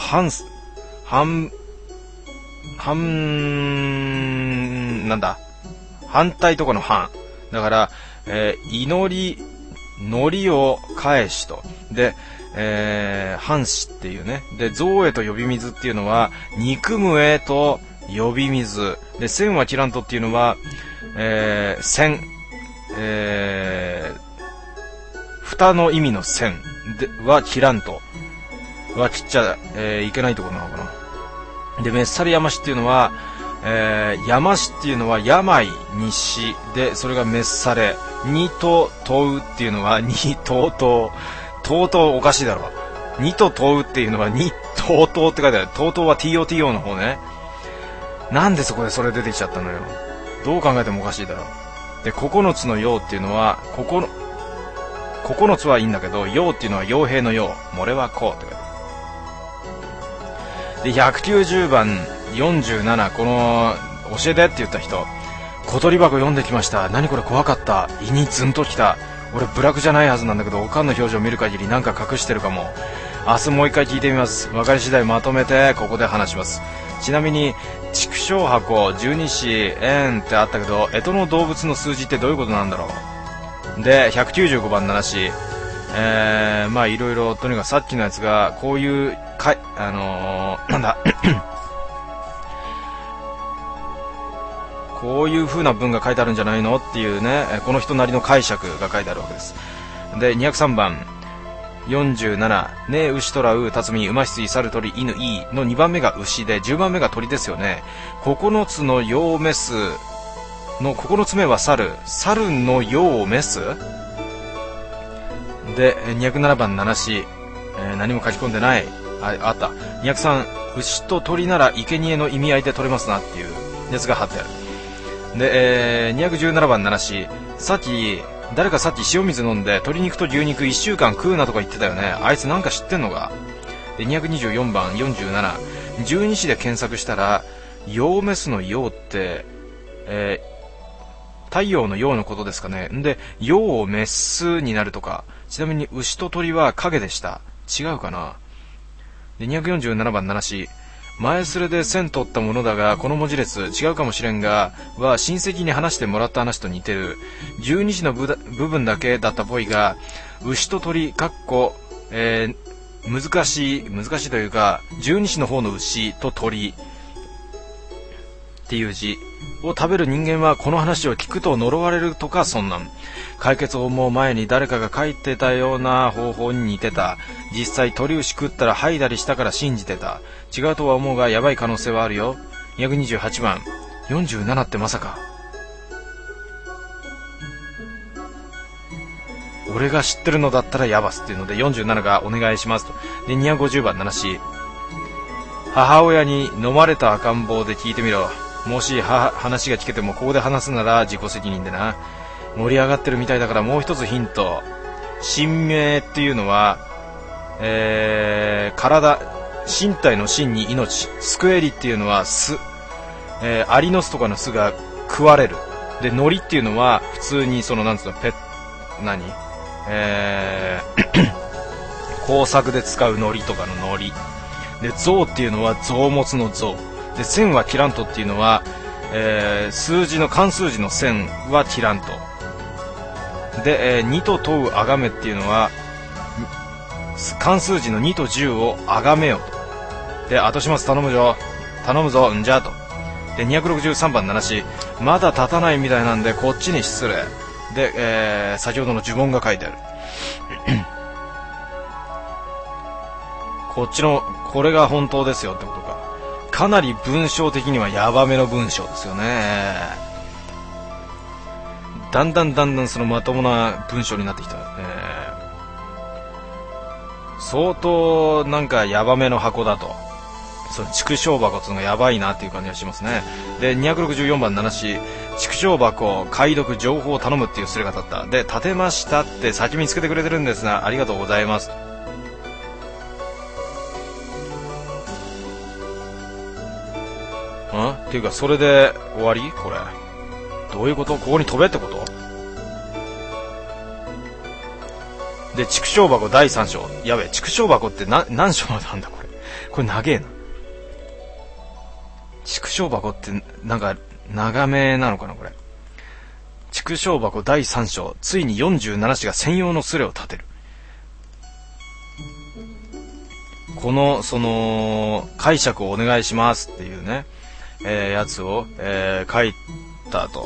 なんだ。反対とかの反。だから、祈り、糊を返しと。で、反死っていうね。で、象へと呼び水っていうのは、憎むへと呼び水。で、線は切らんとっていうのは、線。蓋の意味の線では切らんと。は切っちゃ、いけないところなのかな。で、滅され山師っていうのは、山師っていうのは病に死で、それが滅され。にと問うっていうのは、にとうとう。とうとうおかしいだろ。にと問うっていうのは、にとうとうって書いてある。とうとうは TOTO の方ね。なんでそこでそれ出てきちゃったのよ。どう考えてもおかしいだろ。で、9つの陽っていうのは、9つはいいんだけど、陽っていうのは傭兵の陽。漏れはこうって書いてある。で、190番47、この、教えてって言った人、小鳥箱読んできました。何これ怖かった。胃にズンときた。俺ブラックじゃないはずなんだけど、おかんの表情を見る限りなんか隠してるかも。明日もう一回聞いてみます。分かり次第まとめて、ここで話します。ちなみに、畜生箱、十二支、円ってあったけど、干支の動物の数字ってどういうことなんだろう。で、195番七子、まあいろいろ、とにかくさっきのやつが、こういう、なんだ、こういう風な文が書いてあるんじゃないのっていうね、この人なりの解釈が書いてあるわけです。で、203番、47、ね、牛とらう、たつみ、馬羊、猿、鳥、犬、いいの2番目が牛で、10番目が鳥ですよね。9つの陽メスの9つ目は猿。猿の陽メスで、207番、七子、何も書き込んでない。あった。203、牛と鳥なら生贄の意味合いで取れますなっていうやつが貼ってある。で、217番七子、誰かさっき塩水飲んで鶏肉と牛肉1週間食うなとか言ってたよね。あいつなんか知ってんのか。で、224番47、十二支で検索したら、陽メスの陽って、太陽の陽のことですかね。んで、陽をメスになるとか。ちなみに牛と鳥は影でした。違うかな。で、247番七子、 前すれで線取ったものだが、この文字列違うかもしれんがは親戚に話してもらった話と似てる。十二支の部分だけだったっぽいが、牛と鳥難しいというか、十二支の方の牛と鳥っていう字を食べる人間はこの話を聞くと呪われるとか、そんなん。解決を思う前に誰かが書いてたような方法に似てた。実際鳥牛食ったら吐いたりしたから信じてた。違うとは思うがやばい可能性はあるよ。228番。47ってまさか。俺が知ってるのだったらヤバスっていうので47がお願いしますと。で、250番7し。母親に飲まれた赤ん坊で聞いてみろ。もし話が聞けてもここで話すなら自己責任でな。盛り上がってるみたいだからもう一つヒント。神明っていうのは、身体の身に命。スクエリっていうのは巣。アリの巣とかの巣が食われる。で、ノリっていうのは普通にそのなんつうの工作で使うノリとかのノリ。で、象っていうのは象物の象。で、線はティラントっていうのは、漢数字の線はティラント。で、2と問うあがめっていうのは、漢数字の2と10をあがめよと。で、後始末頼むぞ、んじゃと。で、263番7し、まだ立たないみたいなんで、こっちに失礼。で、先ほどの呪文が書いてある。こっちの、これが本当ですよってことか。かなり文章的にはヤバめの文章ですよね。だんだんそのまともな文章になってきた。相当なんかヤバめの箱だと。その畜生箱っていうのがヤバいなっていう感じがしますね。で、264番7し、畜生箱解読情報を頼むっていうスレが立った。で、立てましたって先見つけてくれてるんですが、ありがとうございます。っていうか、それで終わり？これどういうこと？ここに飛べってこと？で、畜生箱第3章。やべえ、畜生箱って何章まであんだこれ長えな。畜生箱ってなんか長めなのかなこれ。畜生箱第3章。ついに47氏が専用のスレを立てる。このその解釈をお願いしますっていうね、やつを、書いたと、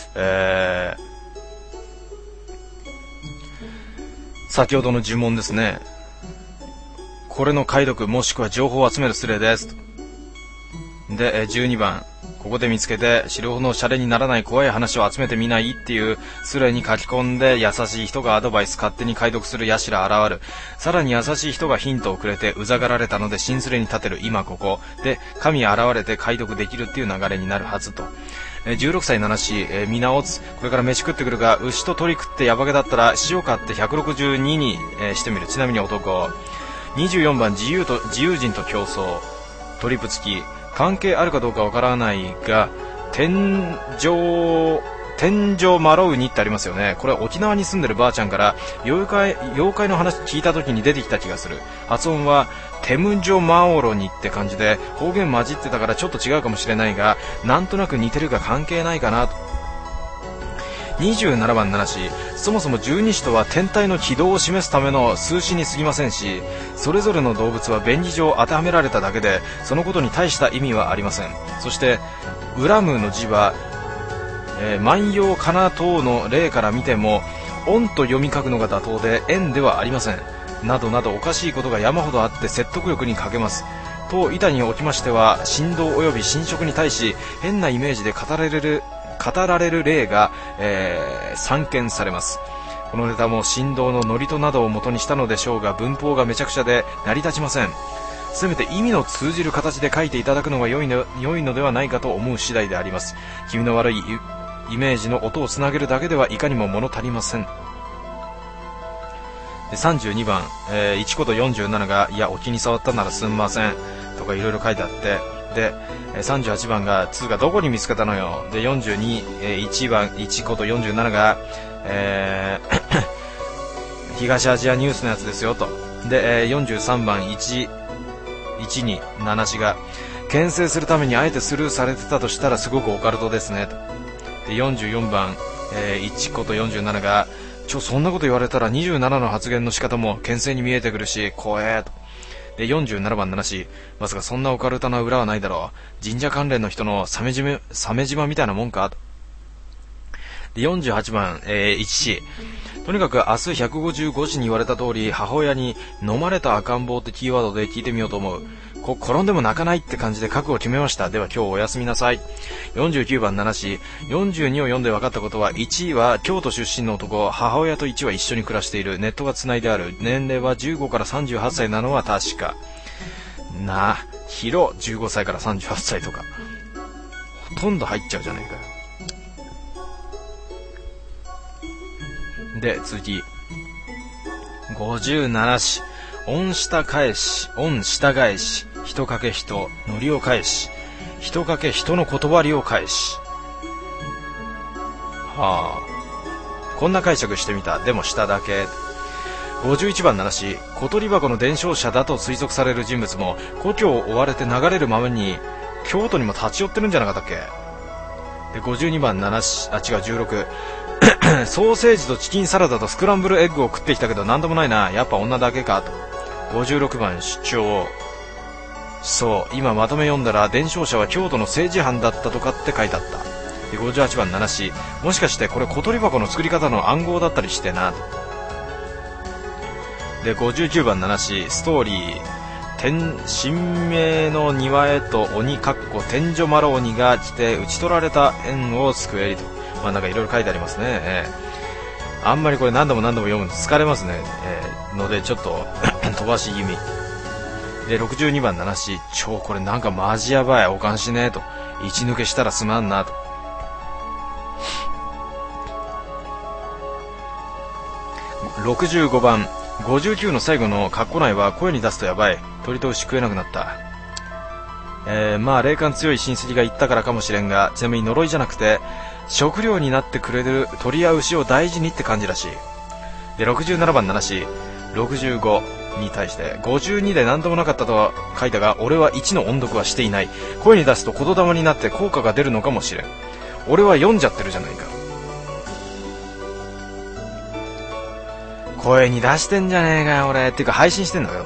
先ほどの呪文ですね。これの解読もしくは情報を集めるスレです。で、12番。ここで見つけて知るほどシャレにならない怖い話を集めてみないっていうスレに書き込んで、優しい人がアドバイス勝手に解読するヤシラ現る。さらに優しい人がヒントをくれてうざがられたので新スレに立てる今ここで神現れて解読できるっていう流れになるはずと。16歳7し、皆おつ、これから飯食ってくるが、牛と鳥食ってヤバげだったら塩買って162に、してみる。ちなみに男。24番自由人と競争。トリップ付き。関係あるかどうかわからないが、天井マロウニってありますよね。これ沖縄に住んでるばあちゃんから妖怪の話聞いた時に出てきた気がする。発音はテムジョマオロニって感じで方言混じってたからちょっと違うかもしれないが、なんとなく似てるが関係ないかなと。27番7し、そもそも十二支とは天体の軌道を示すための数詞に過ぎませんし、それぞれの動物は便宜上当てはめられただけでそのことに大した意味はありません。そして恨むの字は、万葉かな等の例から見ても音と読み書くのが妥当で円ではありません。などなどおかしいことが山ほどあって説得力に欠けます。当板におきましては振動及び侵食に対し変なイメージで語られる例が、散見されます。このネタも振動のノリとなどを元にしたのでしょうが、文法がめちゃくちゃで成り立ちません。せめて意味の通じる形で書いていただくのが良いのではないかと思う次第であります。気味の悪いイメージの音をつなげるだけではいかにも物足りません。で32番、1こと47が、いやお気に障ったならすんませんとかいろいろ書いてあって、で38番が2がどこに見つけたのよ。で42、1番1こと47が、東アジアニュースのやつですよと。で、43番127が牽制するためにあえてスルーされてたとしたらすごくオカルトですねと。で44番、1こと47がそんなこと言われたら27の発言の仕方も牽制に見えてくるし怖えと。で47番7し、まさかそんなオカルトな裏はないだろう、神社関連の人の鮫島みたいなもんかと。で48番、1し、とにかく明日155時に言われた通り母親に飲まれた赤ん坊ってキーワードで聞いてみようと思う。転んでも泣かないって感じで覚悟を決めました。では今日おやすみなさい。49番7し、42を読んで分かったことは、1位は京都出身の男、母親と1は一緒に暮らしている、ネットが繋いである、年齢は15から38歳なのは確か広15歳から38歳とかほとんど入っちゃうじゃないかよ。で次57し、恩下返し、恩下返し、人かけ人、ノリを返し、人かけ人の断りを返し。こんな解釈してみた。でも下だけ。51番7し、小鳥箱の伝承者だと推測される人物も故郷を追われて流れるままに京都にも立ち寄ってるんじゃなかったっけ。で52番7し、16ソーセージとチキンサラダとスクランブルエッグを食ってきたけど何でもないな、やっぱ女だけかと。56番主張、そう今まとめ読んだら伝承者は京都の政治犯だったとかって書いてあった。で58番7し、もしかしてこれ小鳥箱の作り方の暗号だったりしてな。で59番7し、ストーリー神明の庭へと鬼天女丸鬼が来て討ち取られた縁を救えりと、なんかいろいろ書いてありますね。あんまりこれ何度も読むと疲れますね。のでちょっと飛ばし気味で62番7し、これなんかマジやばい、おかんしねえと、一抜けしたらすまんなと。65番59の最後のカッコ内は声に出すとやばい、鳥と牛食えなくなった。霊感強い親戚が言ったからかもしれんが、ちなみに呪いじゃなくて食料になってくれる鳥や牛を大事にって感じらしい。で67番7し、65に対して52で何ともなかったとは書いたが、俺は1の音読はしていない。声に出すと言霊になって効果が出るのかもしれん。俺は読んじゃってるじゃないか。声に出してんじゃねえかよ俺っていうか配信してんだけど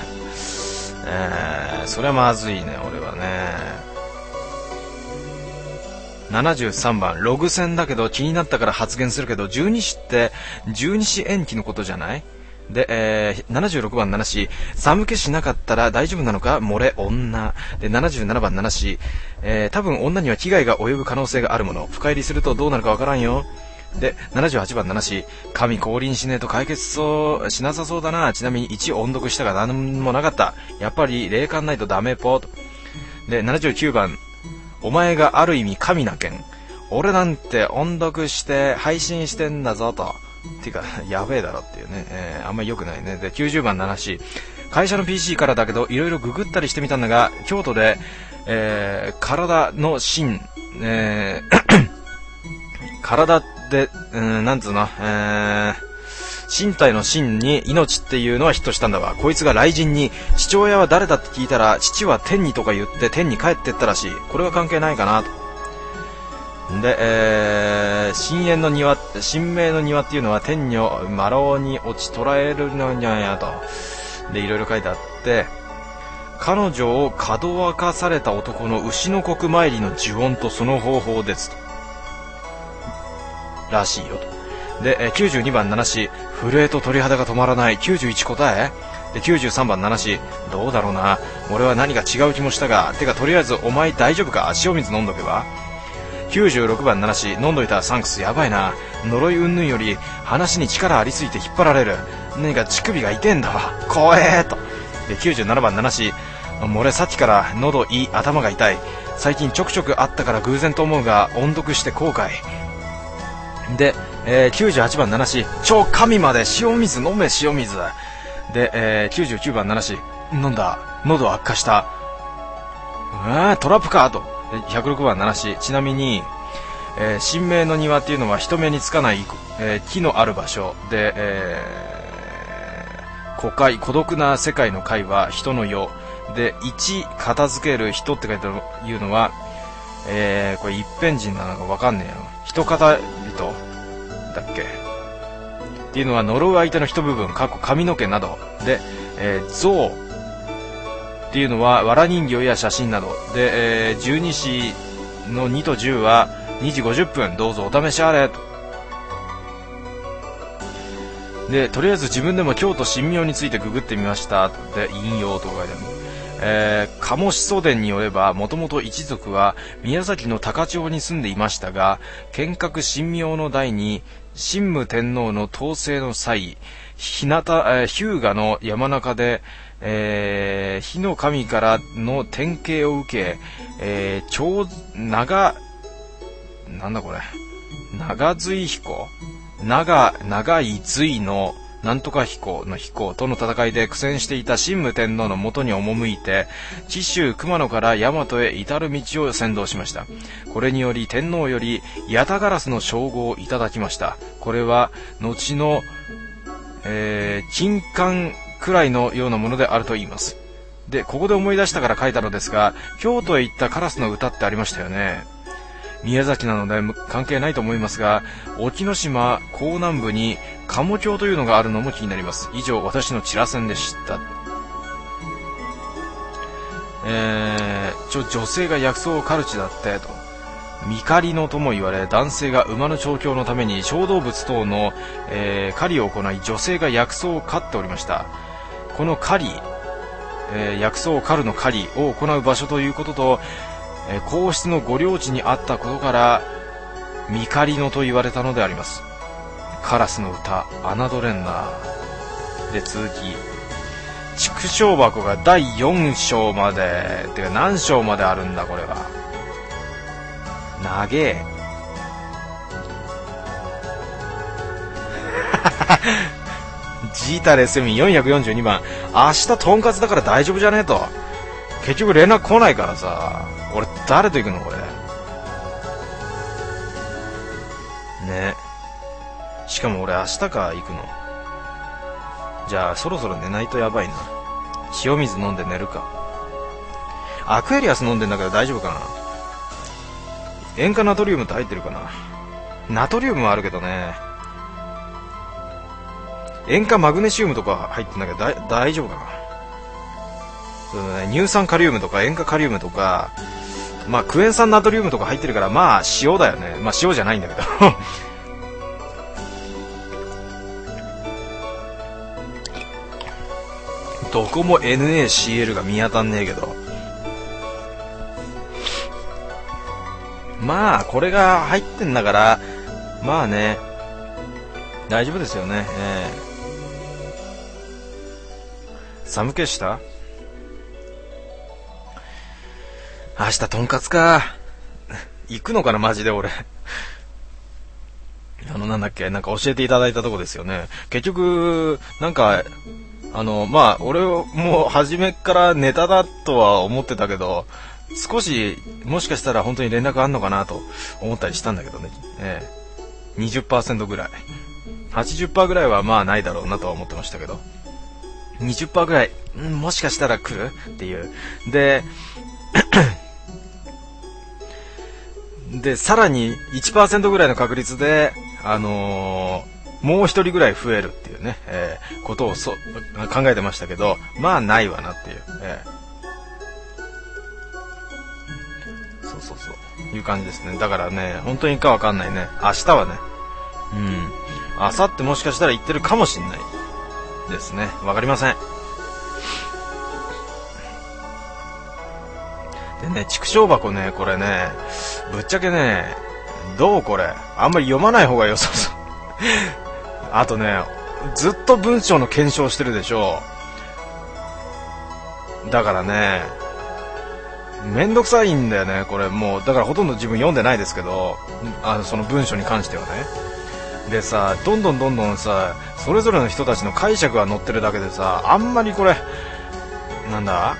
それはまずいね俺はね。73番ログ戦だけど気になったから発言するけど、十二支って十二支延期のことじゃない。で、76番7し、寒気しなかったら大丈夫なのか漏れ女で、77番7し、多分女には危害が及ぶ可能性があるもの、深入りするとどうなるかわからんよ。で78番7し、神降臨しねえと解決しなさそうだな。ちなみに1音読したが何もなかった。やっぱり霊感ないとダメポと。で79番、お前がある意味神なけん、俺なんて音読して配信してんだぞと。てかやべえだろっていうね、あんまり良くないね。で90番7し、会社の PC からだけどいろいろググったりしてみたんだが、京都で、体の芯、体で、なんつうの、身体の芯に命っていうのはヒットしたんだわ。こいつが雷神に父親は誰だって聞いたら、父は天にとか言って天に帰ってったらしい。これは関係ないかなと。で、神明の庭っていうのは天女マロウに落ち捕らえるのにゃやと。でいろいろ書いてあって、彼女をかどわかされた男の牛の国参りの呪音とその方法ですとらしいよと。で92番7し、震えと鳥肌が止まらない。91答えで93番7し、どうだろうな、俺は何か違う気もしたが、てかとりあえずお前大丈夫か、塩水飲んどけば。96番7し、飲んどいたサンクスやばいな、呪い云々より話に力ありすぎて引っ張られる、何か乳首が痛えんだわ、怖えーと。で97番7し、俺さっきから喉胃頭が痛い、最近ちょくちょくあったから偶然と思うが音読して後悔で、98番7し、神まで塩水飲め塩水で、99番7し、飲んだ喉悪化した、トラップかと。で106番7し、ちなみに、神明の庭っていうのは人目につかない、木のある場所で、孤独な世界の界は人の世で、1、片付ける人って書いてあるいうのは、これ一辺人なのかわかんねえよ。人片人だっけっていうのは呪う相手の一部分、髪の毛など。で、像っていうのは藁人形や写真など。で、十二支の2と10は2時50分、どうぞお試しあれ。で、とりあえず自分でも京都神妙についてググってみました。で、引用とか書いてある。鴨志祖伝によれば、もともと一族は宮崎の高千穂に住んでいましたが、剣閣神妙の代に神武天皇の統制の際、日向の山中で、火の神からの典型を受け、長随彦長い隋のなんとか彦の彦との戦いで苦戦していた神武天皇のもとに赴いて、紀州熊野から大和へ至る道を先導しました。これにより天皇より八田烏の称号をいただきました。これは後の、金冠くらいのようなものであると言います。で、ここで思い出したから書いたのですが、京都へ行った烏の歌ってありましたよね。宮崎なので関係ないと思いますが、沖ノ島港南部に鴨峡というのがあるのも気になります。以上、私のチラセンでした。女性が薬草を狩る地だってと。見狩りのとも言われ、男性が馬の調教のために小動物等の、狩りを行い、女性が薬草を狩っておりました。この狩り、薬草を狩るの狩りを行う場所ということと、皇室の御領地にあったことから見狩りのと言われたのであります。カラスの歌、侮れんな。で、続き、畜生箱が第4章まで、てか何章まであるんだこれは。長え。ジータレセミ442番、明日とんかつだから大丈夫じゃねえと。結局連絡来ないからさ、俺誰と行くのこれね。しかも俺明日か行くの。じゃあそろそろ寝ないとやばいな。塩水飲んで寝るか。アクエリアス飲んでんだけど大丈夫かな。塩化ナトリウムって入ってるかな。ナトリウムはあるけどね。塩化マグネシウムとか入ってんだけど大丈夫かな。そうね、乳酸カリウムとか塩化カリウムとか、まあクエン酸ナトリウムとか入ってるから、まあ塩だよね。まあ塩じゃないんだけどどこも NaCl が見当たんねえけど、まあこれが入ってんだから、まあね大丈夫ですよね。寒気した。明日とんかつか。行くのかなマジで俺。なんだっけ、なんか教えていただいたとこですよね。結局なんかまあ俺も初めからネタだとは思ってたけど、少しもしかしたら本当に連絡あんのかなと思ったりしたんだけどね。20% ぐらい、80% ぐらいはまあないだろうなとは思ってましたけど、20% ぐらい、もしかしたら来るっていう。でさらに 1% ぐらいの確率でもう一人ぐらい増えるっていうね、ことを考えてましたけど、まあないわなっていう、そういう感じですね。だからね、本当にかわかんないね。明日はね、明後日もしかしたら行ってるかもしんないですね。わかりません。でね、畜生箱ね、これね、ぶっちゃけね、どうこれ、あんまり読まない方が良さそうあとね、ずっと文章の検証してるでしょ。だからね、めんどくさいんだよね、これもう。だからほとんど自分読んでないですけど、その文章に関してはね。でさ、どんどんさ、それぞれの人たちの解釈が載ってるだけでさ、あんまりこれ、なんだ？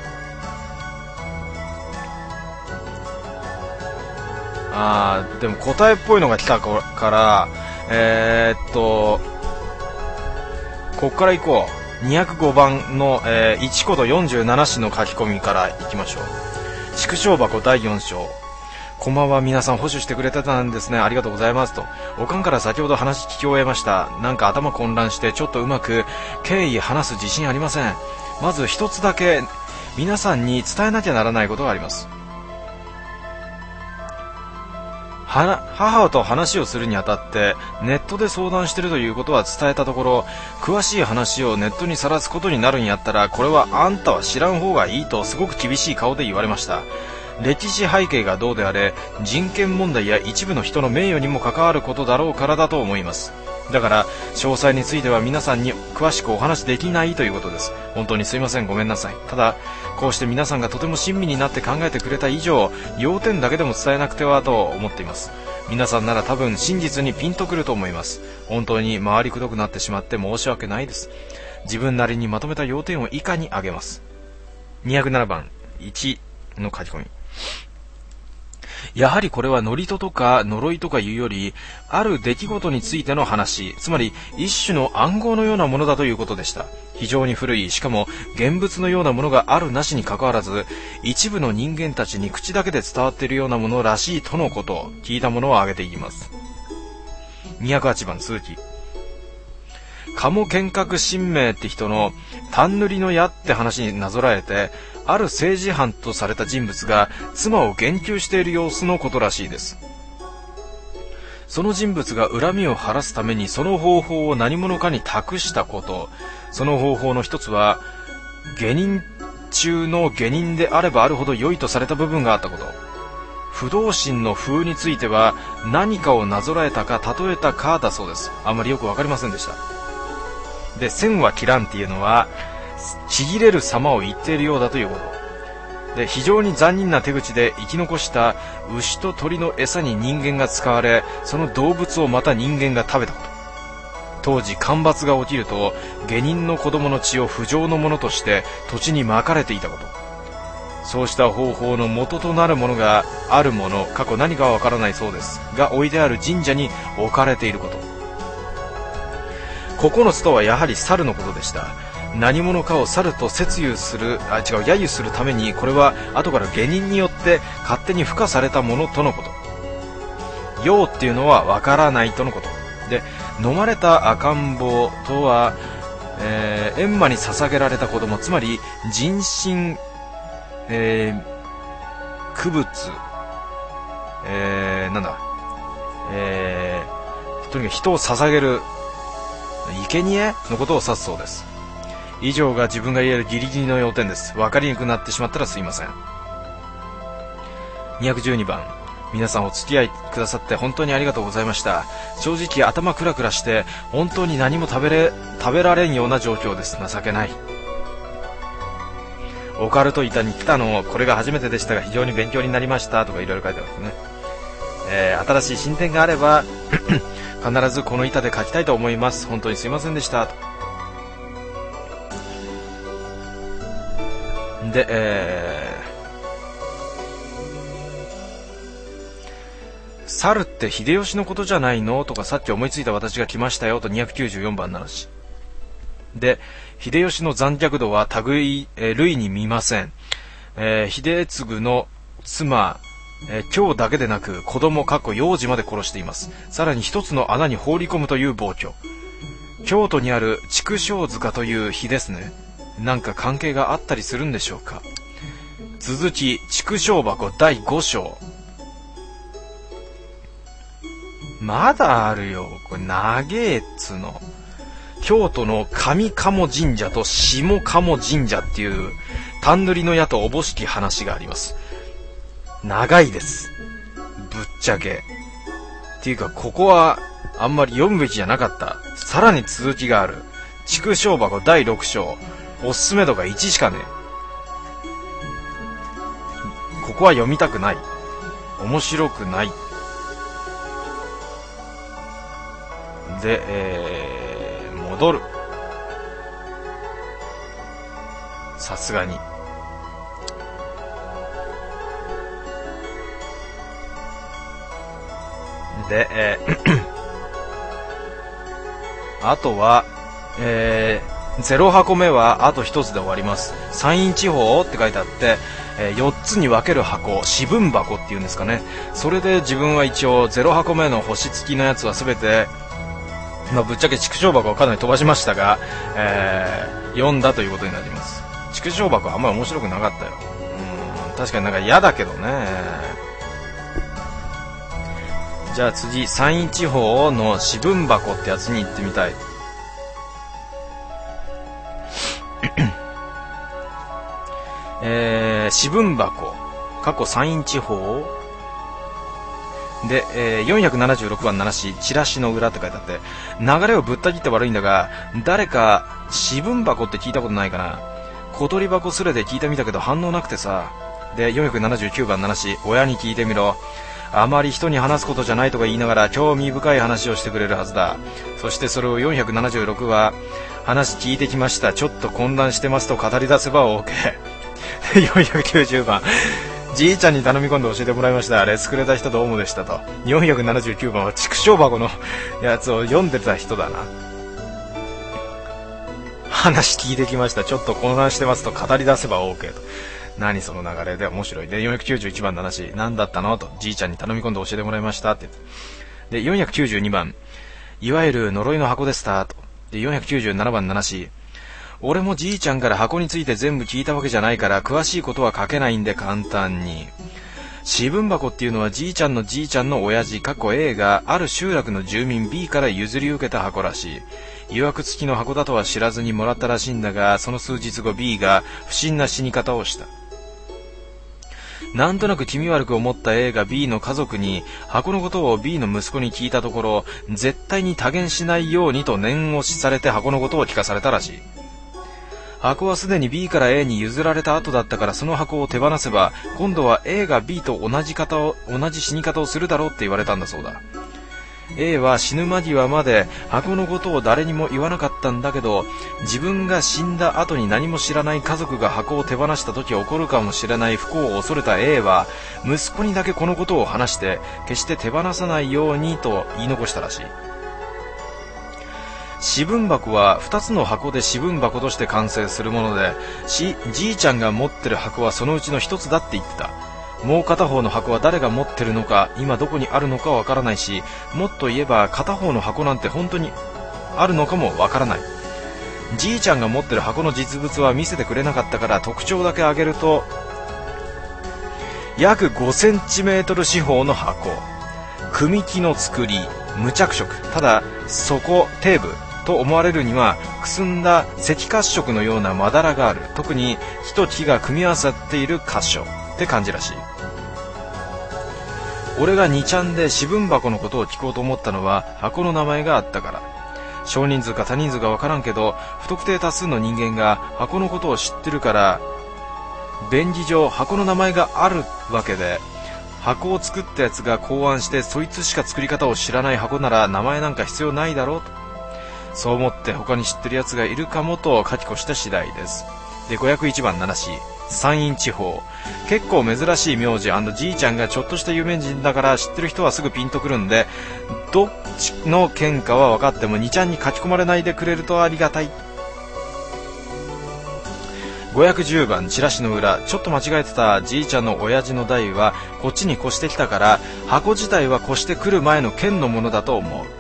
でも答えっぽいのが来たから、こっから行こ 205番の、1コド47詩の書き込みからいきましょう。畜生箱第4章。こんばんは、皆さん保守してくれてたんですね。ありがとうございますと。おかんから先ほど話聞き終えました。なんか頭混乱してちょっとうまく経緯話す自信ありません。まず一つだけ皆さんに伝えなきゃならないことがあります。母と話をするにあたってネットで相談してるということは伝えたところ、詳しい話をネットにさらすことになるんやったら、これはあんたは知らん方がいいとすごく厳しい顔で言われました。歴史背景がどうであれ、人権問題や一部の人の名誉にも関わることだろうからだと思います。だから詳細については皆さんに詳しくお話できないということです。本当にすいません、ごめんなさい。ただこうして皆さんがとても親身になって考えてくれた以上、要点だけでも伝えなくてはと思っています。皆さんなら多分真実にピンとくると思います。本当に回りくどくなってしまって申し訳ないです。自分なりにまとめた要点を以下に挙げます。207番1の書き込み。やはりこれは祝詞とか呪いとかいうより、ある出来事についての話、つまり一種の暗号のようなものだということでした。非常に古い、しかも現物のようなものがあるなしにかかわらず、一部の人間たちに口だけで伝わっているようなものらしいとのこと。聞いたものを挙げていきます。208番続き。鴨剣閣神明って人の単塗りの矢って話になぞらえて、ある政治犯とされた人物が妻を言及している様子のことらしいです。その人物が恨みを晴らすためにその方法を何者かに託したこと。その方法の一つは、下人中の下人であればあるほど良いとされた部分があったこと。不動心の風については、何かをなぞらえたか例えたかだそうです。あんまりよくわかりませんでした。で、線は切らんっていうのはちぎれる様を言っているようだということで、非常に残忍な手口で生き残した牛と鳥の餌に人間が使われ、その動物をまた人間が食べたこと。当時干ばつが起きると、下人の子供の血を不浄のものとして土地にまかれていたこと。そうした方法の元となるものが、あるもの、過去何かはわからないそうですが、置いてある神社に置かれていること。9つとはやはり猿のことでした。何者かを猿と揶揄するために、これは後から下人によって勝手に付加されたものとのこと。用っていうのはわからないとのことで、飲まれた赤ん坊とは、閻魔に捧げられた子供、つまり人心、区物、とにかく人を捧げる生贄のことを指すそうです。以上が自分が言えるギリギリの要点です。分かりにくくなってしまったらすいません。212番。皆さんお付き合いくださって本当にありがとうございました。正直頭クラクラして本当に何も食べられんような状況です。情けない。オカルト板に来たのこれが初めてでしたが非常に勉強になりましたとかいろいろ書いてますね。新しい進展があれば必ずこの板で書きたいと思います。本当にすいませんでしたと。で、猿って秀吉のことじゃないのとかさっき思いついた私が来ましたよと294番の話で、秀吉の残虐度は類に見ません。秀次の妻、京だけでなく子供幼児まで殺しています。さらに一つの穴に放り込むという暴挙。京都にある畜生塚という碑ですね。なんか関係があったりするんでしょうか。続き、畜生箱第5章。まだあるよ。これ長えっつの。京都の上鴨神社と下鴨神社っていう単塗りの矢とおぼしき話があります。長いです。ぶっちゃけ。っていうかここはあんまり読むべきじゃなかった。さらに続きがある。畜生箱第6章。おすすめ度が1しかねえ。ここは読みたくない。面白くない。で、戻る。さすがに。で、あとは、 0箱目はあと1つで終わります。山陰地方って書いてあって、4つに分ける箱、四分箱っていうんですかね。それで自分は一応0箱目の星付きのやつは全て、ぶっちゃけ畜生箱はかなり飛ばしましたが、読んだということになります。畜生箱はあんまり面白くなかったよ。確かになんか嫌だけどね。じゃあ次、山陰地方の四分箱ってやつに行ってみたい。四分箱、過去山陰地方で、476番七市、チラシの裏って書いてあって、流れをぶった切って悪いんだが、誰か四分箱って聞いたことないかな。小鳥箱すれで聞いてみたけど反応なくてさ。で、479番七市、親に聞いてみろ。あまり人に話すことじゃないとか言いながら興味深い話をしてくれるはずだ。そしてそれを476は、話聞いてきました、ちょっと混乱してますと語り出せば OK。490番、じいちゃんに頼み込んで教えてもらいました、レスくれた人どうもでしたと。479番は畜生箱のやつを読んでた人だな。話聞いてきました、ちょっと混乱してますと語り出せば OK と。何その流れで面白い。で、491番の話、何だったのと、じいちゃんに頼み込んで教えてもらいましたって言って。で、492番、いわゆる呪いの箱でしたと。で、497番の話、俺もじいちゃんから箱について全部聞いたわけじゃないから詳しいことは書けないんで簡単に。四分箱っていうのはじいちゃんのじいちゃんの親父過去 A がある集落の住民 B から譲り受けた箱らしい。曰く付きの箱だとは知らずにもらったらしいんだが、その数日後 B が不審な死に方をした。なんとなく気味悪く思った A が B の家族に箱のことを B の息子に聞いたところ、絶対に多言しないようにと念押しされて箱のことを聞かされたらしい。箱はすでに B から A に譲られた後だったから、その箱を手放せば今度は A が B と同じ死に方をするだろうって言われたんだそうだ。A は死ぬ間際まで箱のことを誰にも言わなかったんだけど、自分が死んだ後に何も知らない家族が箱を手放した時起こるかもしれない不幸を恐れた A は息子にだけこのことを話して決して手放さないようにと言い残したらしい。四分箱は2つの箱で四分箱として完成するもので、じいちゃんが持ってる箱はそのうちの1つだって言ってた。もう片方の箱は誰が持ってるのか、今どこにあるのかわからないし、もっと言えば片方の箱なんて本当にあるのかもわからない。じいちゃんが持ってる箱の実物は見せてくれなかったから、特徴だけ挙げると、約5センチメートル四方の箱、組木の作り、無着色、ただ底底部と思われるにはくすんだ赤褐色のようなまだらがある。特に木と木が組み合わさっている箇所って感じらしい。俺が2ちゃんで四分箱のことを聞こうと思ったのは箱の名前があったから。少人数か多人数かわからんけど、不特定多数の人間が箱のことを知ってるから、便宜上箱の名前があるわけで、箱を作ったやつが考案してそいつしか作り方を知らない箱なら名前なんか必要ないだろうと。そう思って他に知ってるやつがいるかもと書き越した次第です。で、501番七市、山陰地方、結構珍しい名字&じいちゃんがちょっとした有名人だから知ってる人はすぐピンとくるんで、どっちの県かは分かっても2ちゃんに書き込まれないでくれるとありがたい。510番チラシの裏、ちょっと間違えてた。じいちゃんの親父の代はこっちに越してきたから、箱自体は越してくる前の県のものだと思う。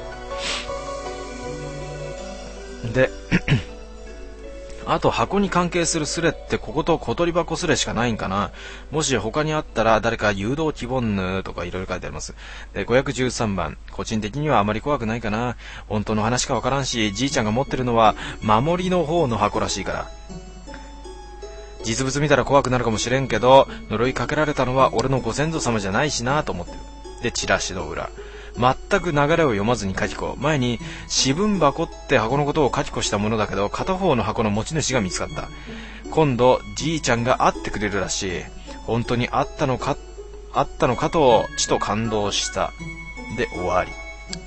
であと箱に関係するスレってここと小鳥箱スレしかないんかな。もし他にあったら誰か誘導希望ぬとかいろいろ書いてあります。で、513番、個人的にはあまり怖くないかな。本当の話かわからんし、じいちゃんが持ってるのは守りの方の箱らしいから。実物見たら怖くなるかもしれんけど、呪いかけられたのは俺のご先祖様じゃないしなと思ってる。で、チラシの裏、全く流れを読まずに書き子。前に四分箱って箱のことを書き子したものだけど、片方の箱の持ち主が見つかった。今度じいちゃんが会ってくれるらしい。本当に会ったのかとちと感動した。で、終わり。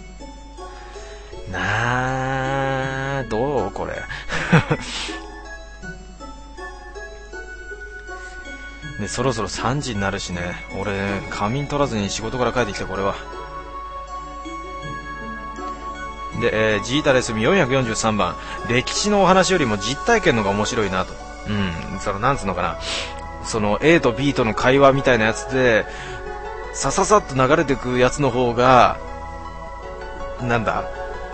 どうこれで、そろそろ3時になるしね。俺仮眠取らずに仕事から帰ってきた。これはで、ジータレスミ443番、歴史のお話よりも実体験のが面白いなと。なんつうのかな、その A と B との会話みたいなやつでさささっと流れてくやつの方が、なんだ、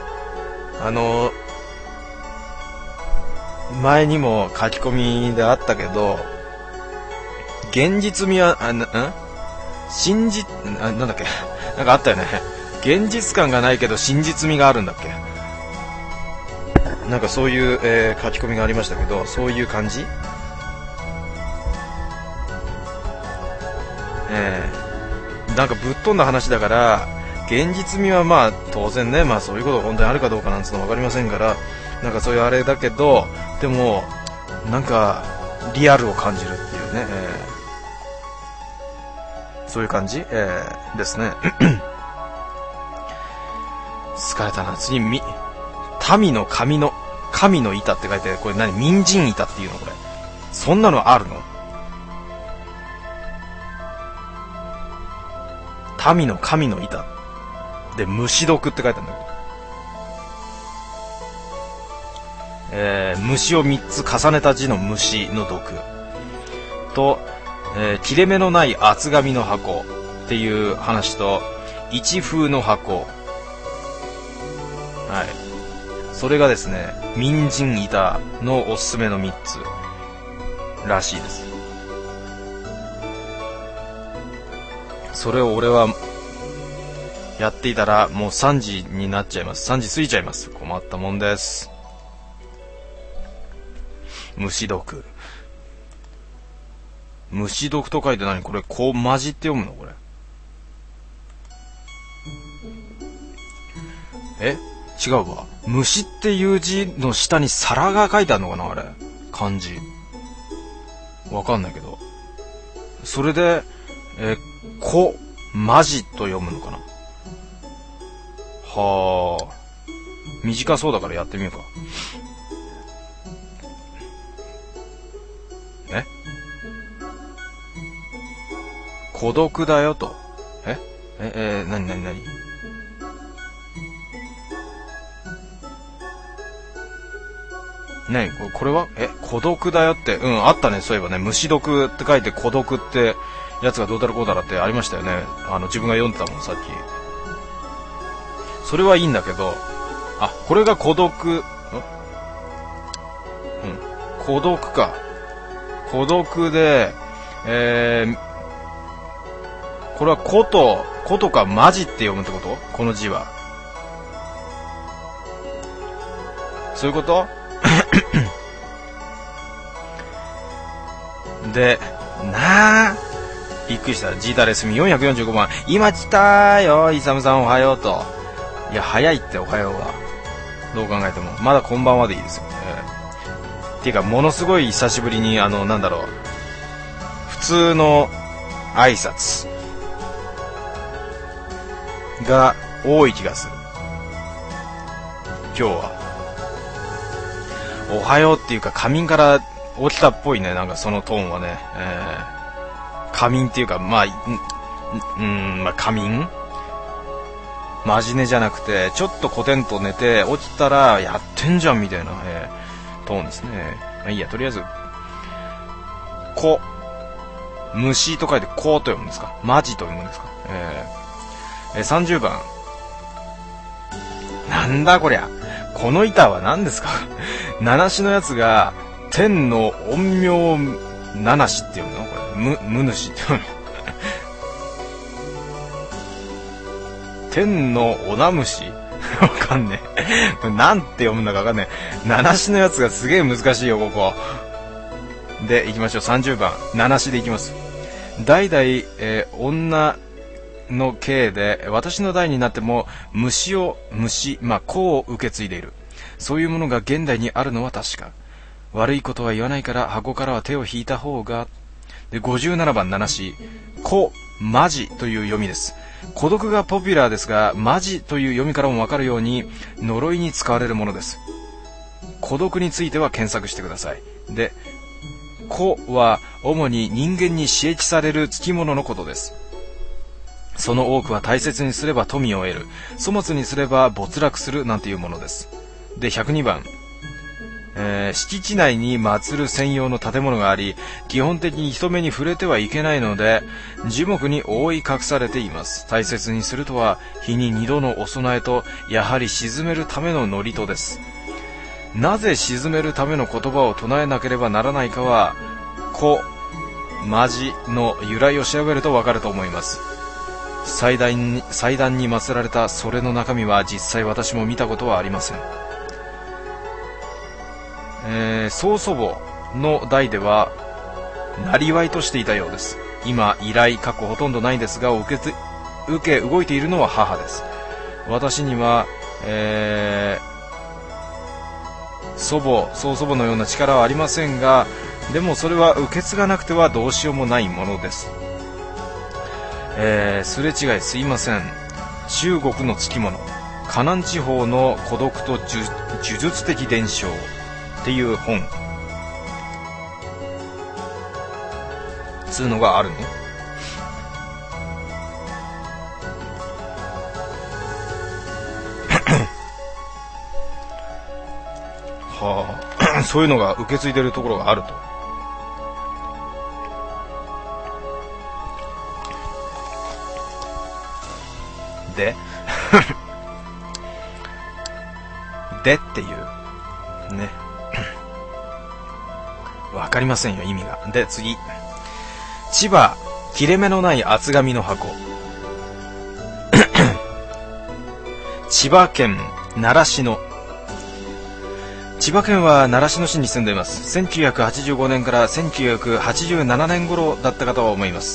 前にも書き込みであったけど、現実味はなんだっけ、なんかあったよね。現実感がないけど真実味があるんだっけ、なんかそういう、書き込みがありましたけど、そういう感じ。なんかぶっ飛んだ話だから、現実味はまあ当然ね、まあそういうことが本当にあるかどうかなんつうの分かりませんから、なんかそういうあれだけど、でもなんかリアルを感じるっていうね、そういう感じ、ですね。疲れたな。次、民の神の板って書いて、これ何、民人板っていうのこれ。そんなのあるの？民の神の板で虫毒って書いてあるんだけど、虫を3つ重ねた字の虫の毒と、切れ目のない厚紙の箱っていう話と、一風の箱、はい、それがですね、民人板のおすすめの3つらしいです。それを俺はやっていたらもう3時になっちゃいます。3時過ぎちゃいます。困ったもんです。虫毒と書いて何これ、こうマジって読むのこれ。違うわ。虫っていう字の下に皿が書いてあるのかな、あれ漢字わかんないけど、それでこマジと読むのかな。はあ、短そうだからやってみようか。孤独だよと。なにこれは孤独だよって、あったね、そういえばね、虫毒って書いて孤独ってやつがどうだらこうだらってありましたよね。自分が読んでたもん、さっき。それはいいんだけど、これが孤独、孤独か。孤独で、これはことかマジって読むってこと？この字は。そういうことで、びっくりした。ジータレスミ445番。今来たよ、イサムさんおはようと。いや、早いっておはようは。どう考えても。まだこんばんはでいいですよね。っていうか、ものすごい久しぶりに、なんだろう。普通の挨拶が多い気がする。今日は。おはようっていうか、仮眠から起きたっぽいね、なんかそのトーンはね。仮眠っていうか、まあ仮眠？マジ寝じゃなくて、ちょっとコテンと寝て、起きたら、やってんじゃんみたいな、トーンですね。いいや、とりあえず、虫と書いて、と読むんですか？マジと読むんですか？30番。なんだこりゃ。この板は何ですか？七子のやつが、天の陰陽七子って読むのこれ。むぬしって読むの天のおなむしわかんねえ。なんて読むんだかわかんねえ。七子のやつがすげえ難しいよ、ここ。で、行きましょう。30番。七子で行きます。代々、女の系で、私の代になっても、子を受け継いでいる。そういうものが現代にあるのは確か。悪いことは言わないから、箱からは手を引いた方が。で、57番七子。マジという読みです。孤独がポピュラーですが、マジという読みからもわかるように、呪いに使われるものです。孤独については検索してください。で、は主に人間に刺激される付き物のことです。 その多くは大切にすれば富を得る、粗末にすれば没落するなんていうものです。で、102番。敷地内に祀る専用の建物があり、基本的に人目に触れてはいけないので、樹木に覆い隠されています。大切にするとは、日に2度のお供えと、やはり鎮めるための祝詞です。なぜ鎮めるための言葉を唱えなければならないかは、古文字の由来を調べるとわかると思います。祭壇に祀られたそれの中身は実際私も見たことはありません。曽祖母の代ではなりわいとしていたようです。今依頼ほとんどないんですが、受け動いているのは母です。私には、曽祖母のような力はありませんが、でもそれは受け継がなくてはどうしようもないものです。すれ違いすいません。中国のつきもの、河南地方の孤独と呪術的伝承っていう本つうのがあるの。はあそういうのが受け継いでるところがあると。ででっていうねわかりませんよ意味が。で次、千葉切れ目のない厚紙の箱千葉県習志野。千葉県は習志野市に住んでいます。1985年から1987年頃だったかと思います。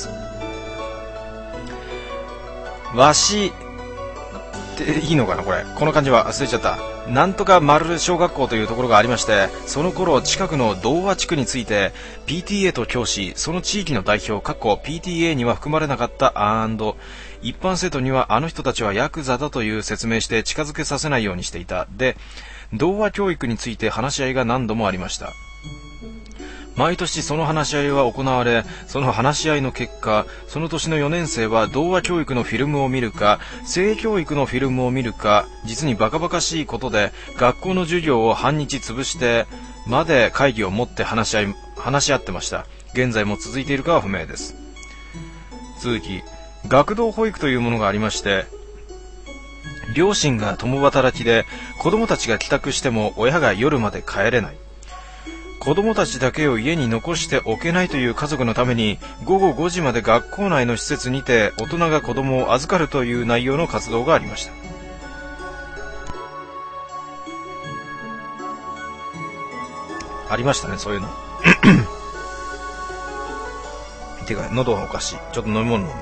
わしっていいのかな、この漢字は忘れちゃった。なんとか丸小学校というところがありまして、その頃近くの童話地区について PTA と教師、その地域の代表PTA には含まれなかった一般生徒にはあの人たちはヤクザだという説明して近づけさせないようにしていた。で、童話教育について話し合いが何度もありました。毎年その話し合いは行われ、その話し合いの結果、その年の4年生は童話教育のフィルムを見るか、性教育のフィルムを見るか、実にバカバカしいことで学校の授業を半日潰してまで会議を持って話し合ってました。現在も続いているかは不明です。続き、学童保育というものがありまして、両親が共働きで子供たちが帰宅しても親が夜まで帰れない。子供たちだけを家に残しておけないという家族のために午後5時まで学校内の施設にて大人が子供を預かるという内容の活動がありました。ありましたね、そういうのてか喉がおかしい。ちょっと飲み物飲む。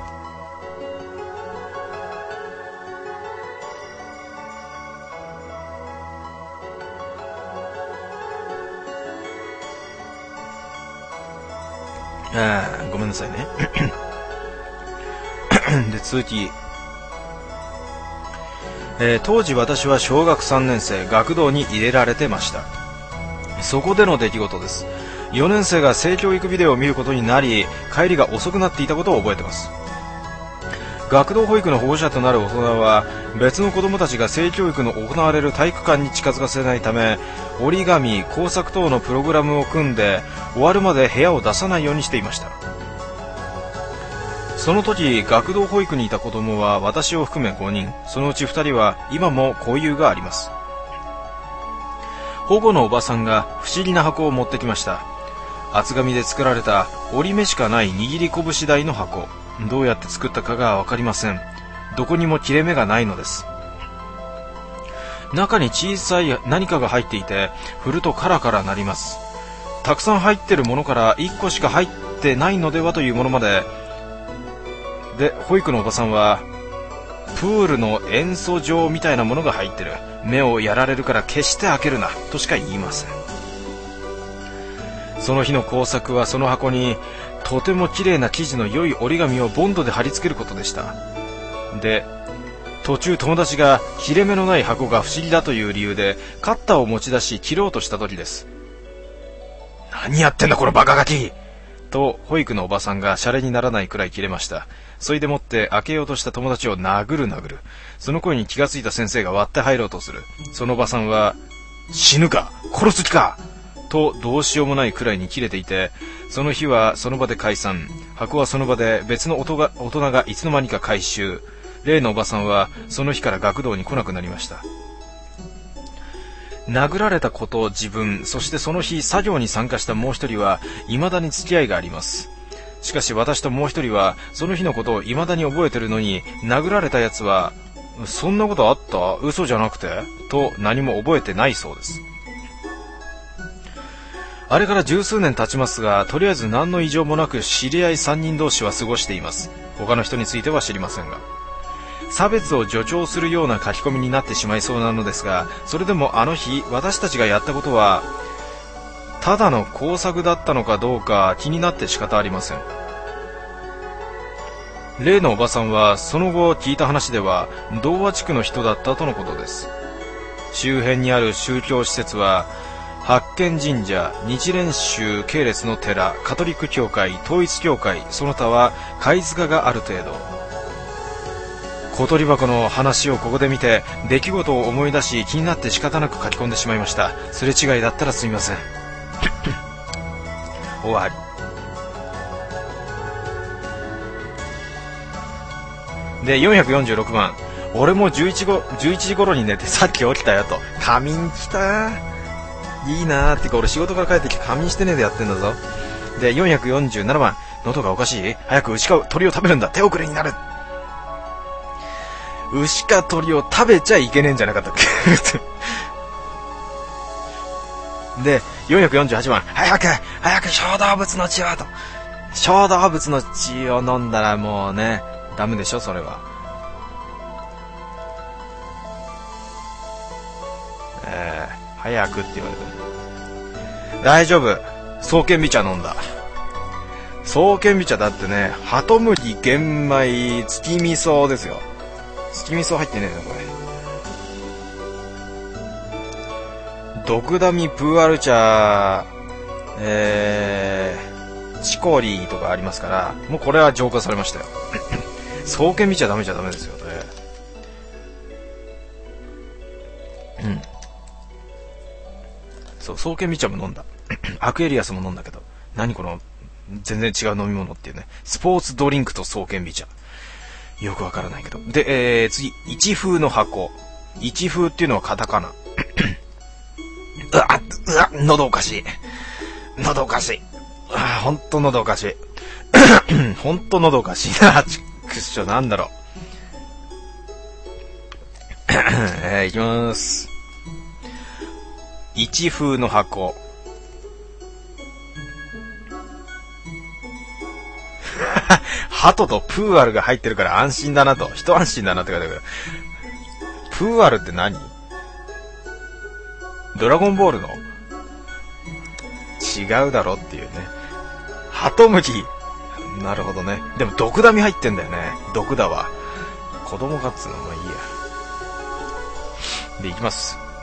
ごめんなさいねで続き、当時私は小学3年生、学童に入れられてました。そこでの出来事です。4年生が性教育ビデオを見ることになり、帰りが遅くなっていたことを覚えています。学童保育の保護者となる大人は、別の子供たちが性教育の行われる体育館に近づかせないため、折り紙、工作等のプログラムを組んで終わるまで部屋を出さないようにしていました。その時、学童保育にいた子供は私を含め5人、そのうち2人は今も交友があります。保護のおばさんが不思議な箱を持ってきました。厚紙で作られた折り目しかない握り拳大の箱。どうやって作ったかがわかりません。どこにも切れ目がないのです。中に小さい何かが入っていて、振るとカラカラ鳴ります。たくさん入ってるものから1個しか入ってないのではというものまで。で、保育のおばさんは、プールの塩素状みたいなものが入ってる。目をやられるから決して開けるな、としか言いません。その日の工作はその箱に、とても綺麗な生地の良い折り紙をボンドで貼り付けることでした。で、途中友達が切れ目のない箱が不思議だという理由でカッターを持ち出し切ろうとした時です。何やってんだこのバカガキと保育のおばさんがシャレにならないくらい切れました。そいでもって開けようとした友達を殴る。その声に気がついた先生が割って入ろうとする。そのおばさんは、死ぬか殺す気かとどうしようもないくらいに切れていて、その日はその場で解散。箱はその場で別の大人がいつの間にか回収。例のおばさんはその日から学童に来なくなりました。殴られたこと、自分、そしてその日作業に参加したもう一人は未だに付き合いがあります。しかし私ともう一人はその日のことを未だに覚えてるのに、殴られたやつはそんなことあった？嘘じゃなくて？と何も覚えてないそうです。あれから十数年経ちますが、とりあえず何の異常もなく知り合い3人同士は過ごしています。他の人については知りませんが。差別を助長するような書き込みになってしまいそうなのですが、それでもあの日私たちがやったことはただの工作だったのかどうか気になって仕方ありません。例のおばさんはその後聞いた話では童話地区の人だったとのことです。周辺にある宗教施設は八軒神社、日蓮宗系列の寺、カトリック教会、統一教会、その他は貝塚がある程度。小鳥箱の話をここで見て出来事を思い出し気になって仕方なく書き込んでしまいました。すれ違いだったらすみません。終わり。で446番、俺も11時頃に寝てさっき起きたよと。仮眠来た。いいなーってか、俺仕事から帰ってきて仮眠してねえでやってんだぞ。で447番、喉がおかしい？早く牛か鳥を食べるんだ。手遅れになる。牛か鳥を食べちゃいけねえんじゃなかったっけで448番、早く小動物の血をと。小動物の血を飲んだらもうねダメでしょ、それは。早くって言われても大丈夫。爽健美茶飲んだ。爽健美茶だってね、ハトムギ玄米月味噌ですよ。月味噌入ってねえなこれ。毒ダミプーアル茶、チコリとかありますから、もうこれは浄化されましたよ。爽健美茶ダメですよね。そう、爽健美茶も飲んだ。アクエリアスも飲んだけど、何この全然違う飲み物っていうね。スポーツドリンクと爽健美茶、よくわからないけど。で、次、一風の箱。一風っていうのはカタカナ。喉おかしい。ほんと喉おかしい。ほんと喉おかしいな。くっしょ、なんだろう。いきます。一風の箱。ハトとプーアルが入ってるから安心だなと。一安心だなって書いてある。プーアルって何？ドラゴンボールの？違うだろっていうね。ハトムギ。なるほどね。でも毒ダミ入ってんだよね。毒だわ。子供かっつうのもいいや。で、いきます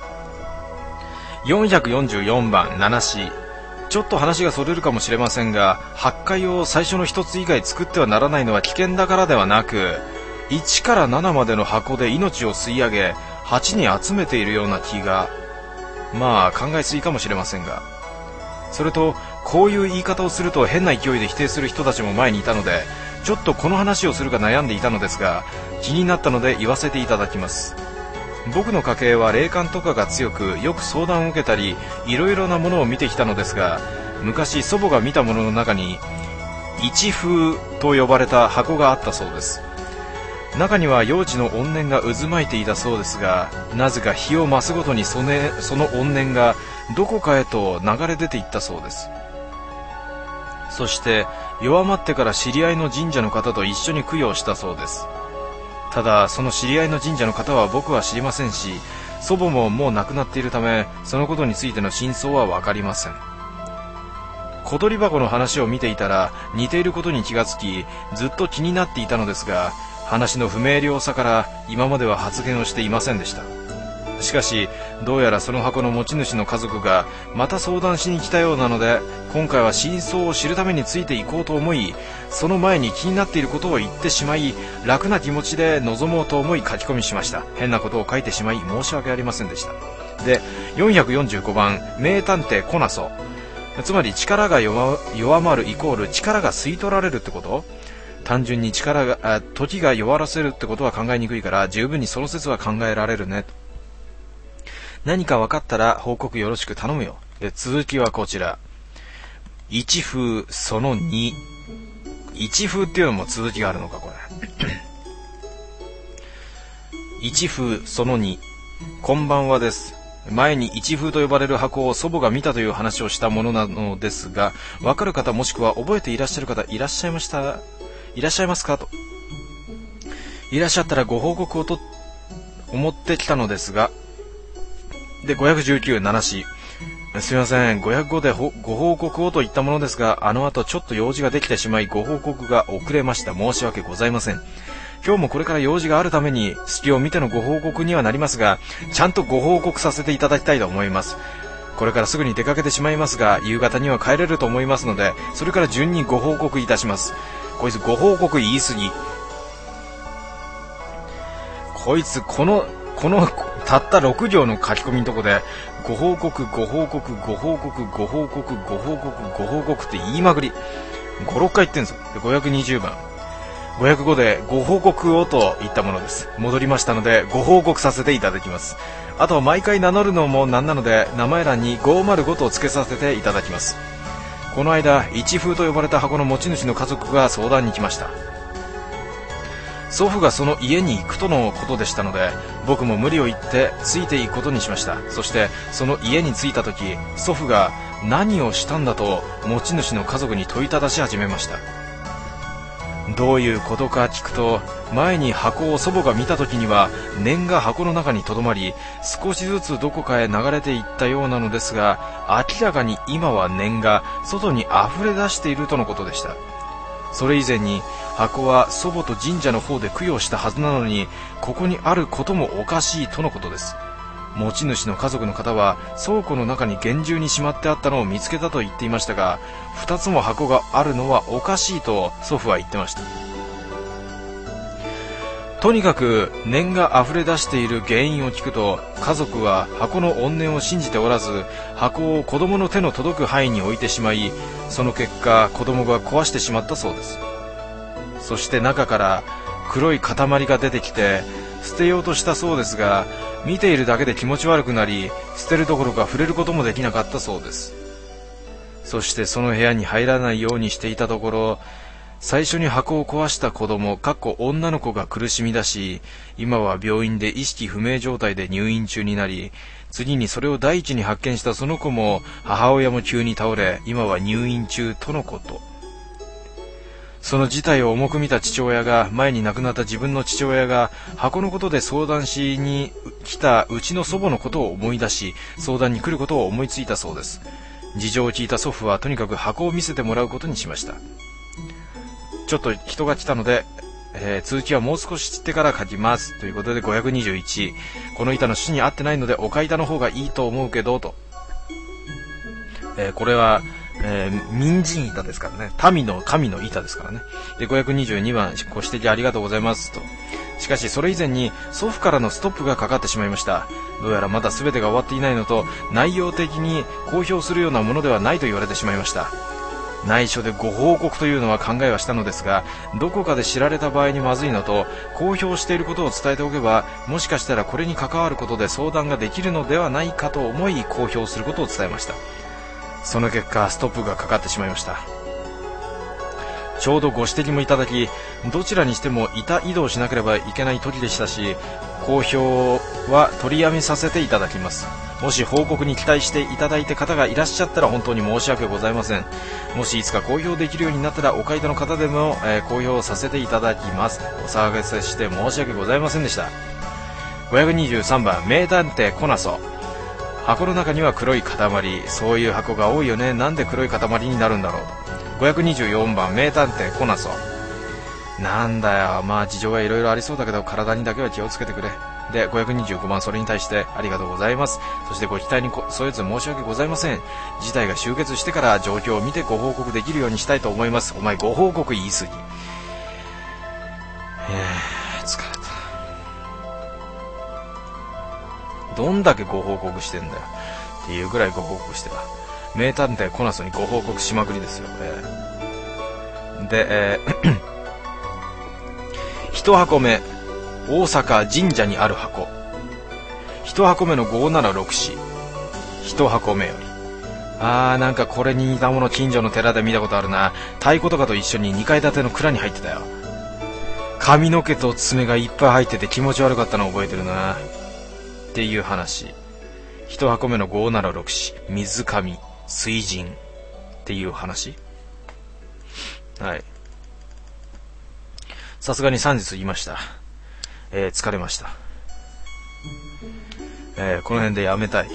。444番、七子。ちょっと話がそれるかもしれませんが、8階を最初の一つ以外作ってはならないのは危険だからではなく、1から7までの箱で命を吸い上げ、8に集めているような気が、まあ考えすぎかもしれませんが。それと、こういう言い方をすると変な勢いで否定する人たちも前にいたので、ちょっとこの話をするか悩んでいたのですが、気になったので言わせていただきます。僕の家系は霊感とかが強く、よく相談を受けたりいろいろなものを見てきたのですが、昔祖母が見たものの中に一風と呼ばれた箱があったそうです。中には幼児の怨念が渦巻いていたそうですが、なぜか日を増すごとにその怨念がどこかへと流れ出ていったそうです。そして弱まってから知り合いの神社の方と一緒に供養したそうです。ただその知り合いの神社の方は僕は知りませんし、祖母ももう亡くなっているため、そのことについての真相は分かりません。小鳥箱の話を見ていたら似ていることに気がつき、ずっと気になっていたのですが、話の不明瞭さから今までは発言をしていませんでした。 しかしどうやらその箱の持ち主の家族がまた相談しに来たようなので、今回は真相を知るためについていこうと思い、その前に気になっていることを言ってしまい、楽な気持ちで臨もうと思い書き込みしました。変なことを書いてしまい申し訳ありませんでした。で、445番名探偵コナソ、つまり力が弱まるイコール力が吸い取られるってこと？単純に時が弱らせるってことは考えにくいから、十分にその説は考えられるね。何か分かったら報告よろしく頼むよ。で、続きはこちら。一風その2。一風っていうのも続きがあるのか、これ。一風その2。こんばんはです。前に一風と呼ばれる箱を祖母が見たという話をしたものなのですが、分かる方もしくは覚えていらっしゃる方いらっしゃいますかと。いらっしゃったらご報告をと思ってきたのですが、で、519、7し。すみません、505でご報告をと言ったものですが、あの後ちょっと用事ができてしまい、ご報告が遅れました。申し訳ございません。今日もこれから用事があるために、隙を見てのご報告にはなりますが、ちゃんとご報告させていただきたいと思います。これからすぐに出かけてしまいますが、夕方には帰れると思いますので、それから順にご報告いたします。こいつご報告言い過ぎ。こいつこのたった6行の書き込みのとこでご報告って言いまくり 5,6 回言ってんぞ。で、520番505でご報告をと言ったものです。戻りましたのでご報告させていただきます。あとは毎回名乗るのもなんなので、名前欄に505と付けさせていただきます。この間一風と呼ばれた箱の持ち主の家族が相談に来ました。祖父がその家に行くとのことでしたので、僕も無理を言ってついていくことにしました。そしてその家に着いた時、祖父が何をしたんだと持ち主の家族に問いただし始めました。どういうことか聞くと、前に箱を祖母が見た時には念が箱の中にとどまり、少しずつどこかへ流れていったようなのですが、明らかに今は念が外に溢れ出しているとのことでした。それ以前に箱は祖母と神社の方で供養したはずなのに、ここにあることもおかしいとのことです。持ち主の家族の方は倉庫の中に厳重にしまってあったのを見つけたと言っていましたが、2つも箱があるのはおかしいと祖父は言ってました。とにかく念が溢れ出している原因を聞くと、家族は箱の怨念を信じておらず、箱を子供の手の届く範囲に置いてしまい、その結果子供が壊してしまったそうです。そして中から黒い塊が出てきて捨てようとしたそうですが、見ているだけで気持ち悪くなり、捨てるどころか触れることもできなかったそうです。そしてその部屋に入らないようにしていたところ、最初に箱を壊した子供女の子が苦しみ出し、今は病院で意識不明状態で入院中になり、次にそれを第一に発見したその子も母親も急に倒れ、今は入院中とのこと。その事態を重く見た父親が、前に亡くなった自分の父親が箱のことで相談しに来たうちの祖母のことを思い出し、相談に来ることを思いついたそうです。事情を聞いた祖父はとにかく箱を見せてもらうことにしました。ちょっと人が来たので、続きはもう少し知ってから書きますということで、521、この板の種に合ってないので岡板の方がいいと思うけどと、これは民人板ですからね、神の板ですからね。で、522番、ご指摘ありがとうございますと。しかしそれ以前に祖父からのストップがかかってしまいました。どうやらまだ全てが終わっていないのと、内容的に公表するようなものではないと言われてしまいました。内緒でご報告というのは考えはしたのですが、どこかで知られた場合にまずいのと、公表していることを伝えておけば、もしかしたらこれに関わることで相談ができるのではないかと思い、公表することを伝えました。その結果ストップがかかってしまいました。ちょうどご指摘もいただき、どちらにしても板移動しなければいけない時でしたし、公表は取りやめさせていただきます。もし報告に期待していただいた方がいらっしゃったら本当に申し訳ございません。もしいつか公表できるようになったら、お買い手の方でも、公表させていただきます。お騒がせして申し訳ございませんでした。523番、名探偵コナソ。箱の中には黒い塊、そういう箱が多いよね。なんで黒い塊になるんだろうと。524番、名探偵コナソ。なんだよ、まあ事情がいろいろありそうだけど、体にだけは気をつけてくれ。 で、525番、それに対してありがとうございます。そしてご期待に添えず申し訳ございません。事態が終結してから状況を見てご報告できるようにしたいと思います。お前ご報告言い過ぎ。疲れた。どんだけご報告してんだよっていうぐらいご報告してた。名探偵コナスにご報告しまくりですよ、で、一箱目、大阪神社にある箱。一箱目の576紙。一箱目より。なんかこれに似たもの近所の寺で見たことあるな。太鼓とかと一緒に2階建ての蔵に入ってたよ。髪の毛と爪がいっぱい入ってて気持ち悪かったの覚えてるな。っていう話。一箱目の576紙。水上、水神。っていう話。はい。さすがに3時過ぎました。疲れました。この辺でやめたい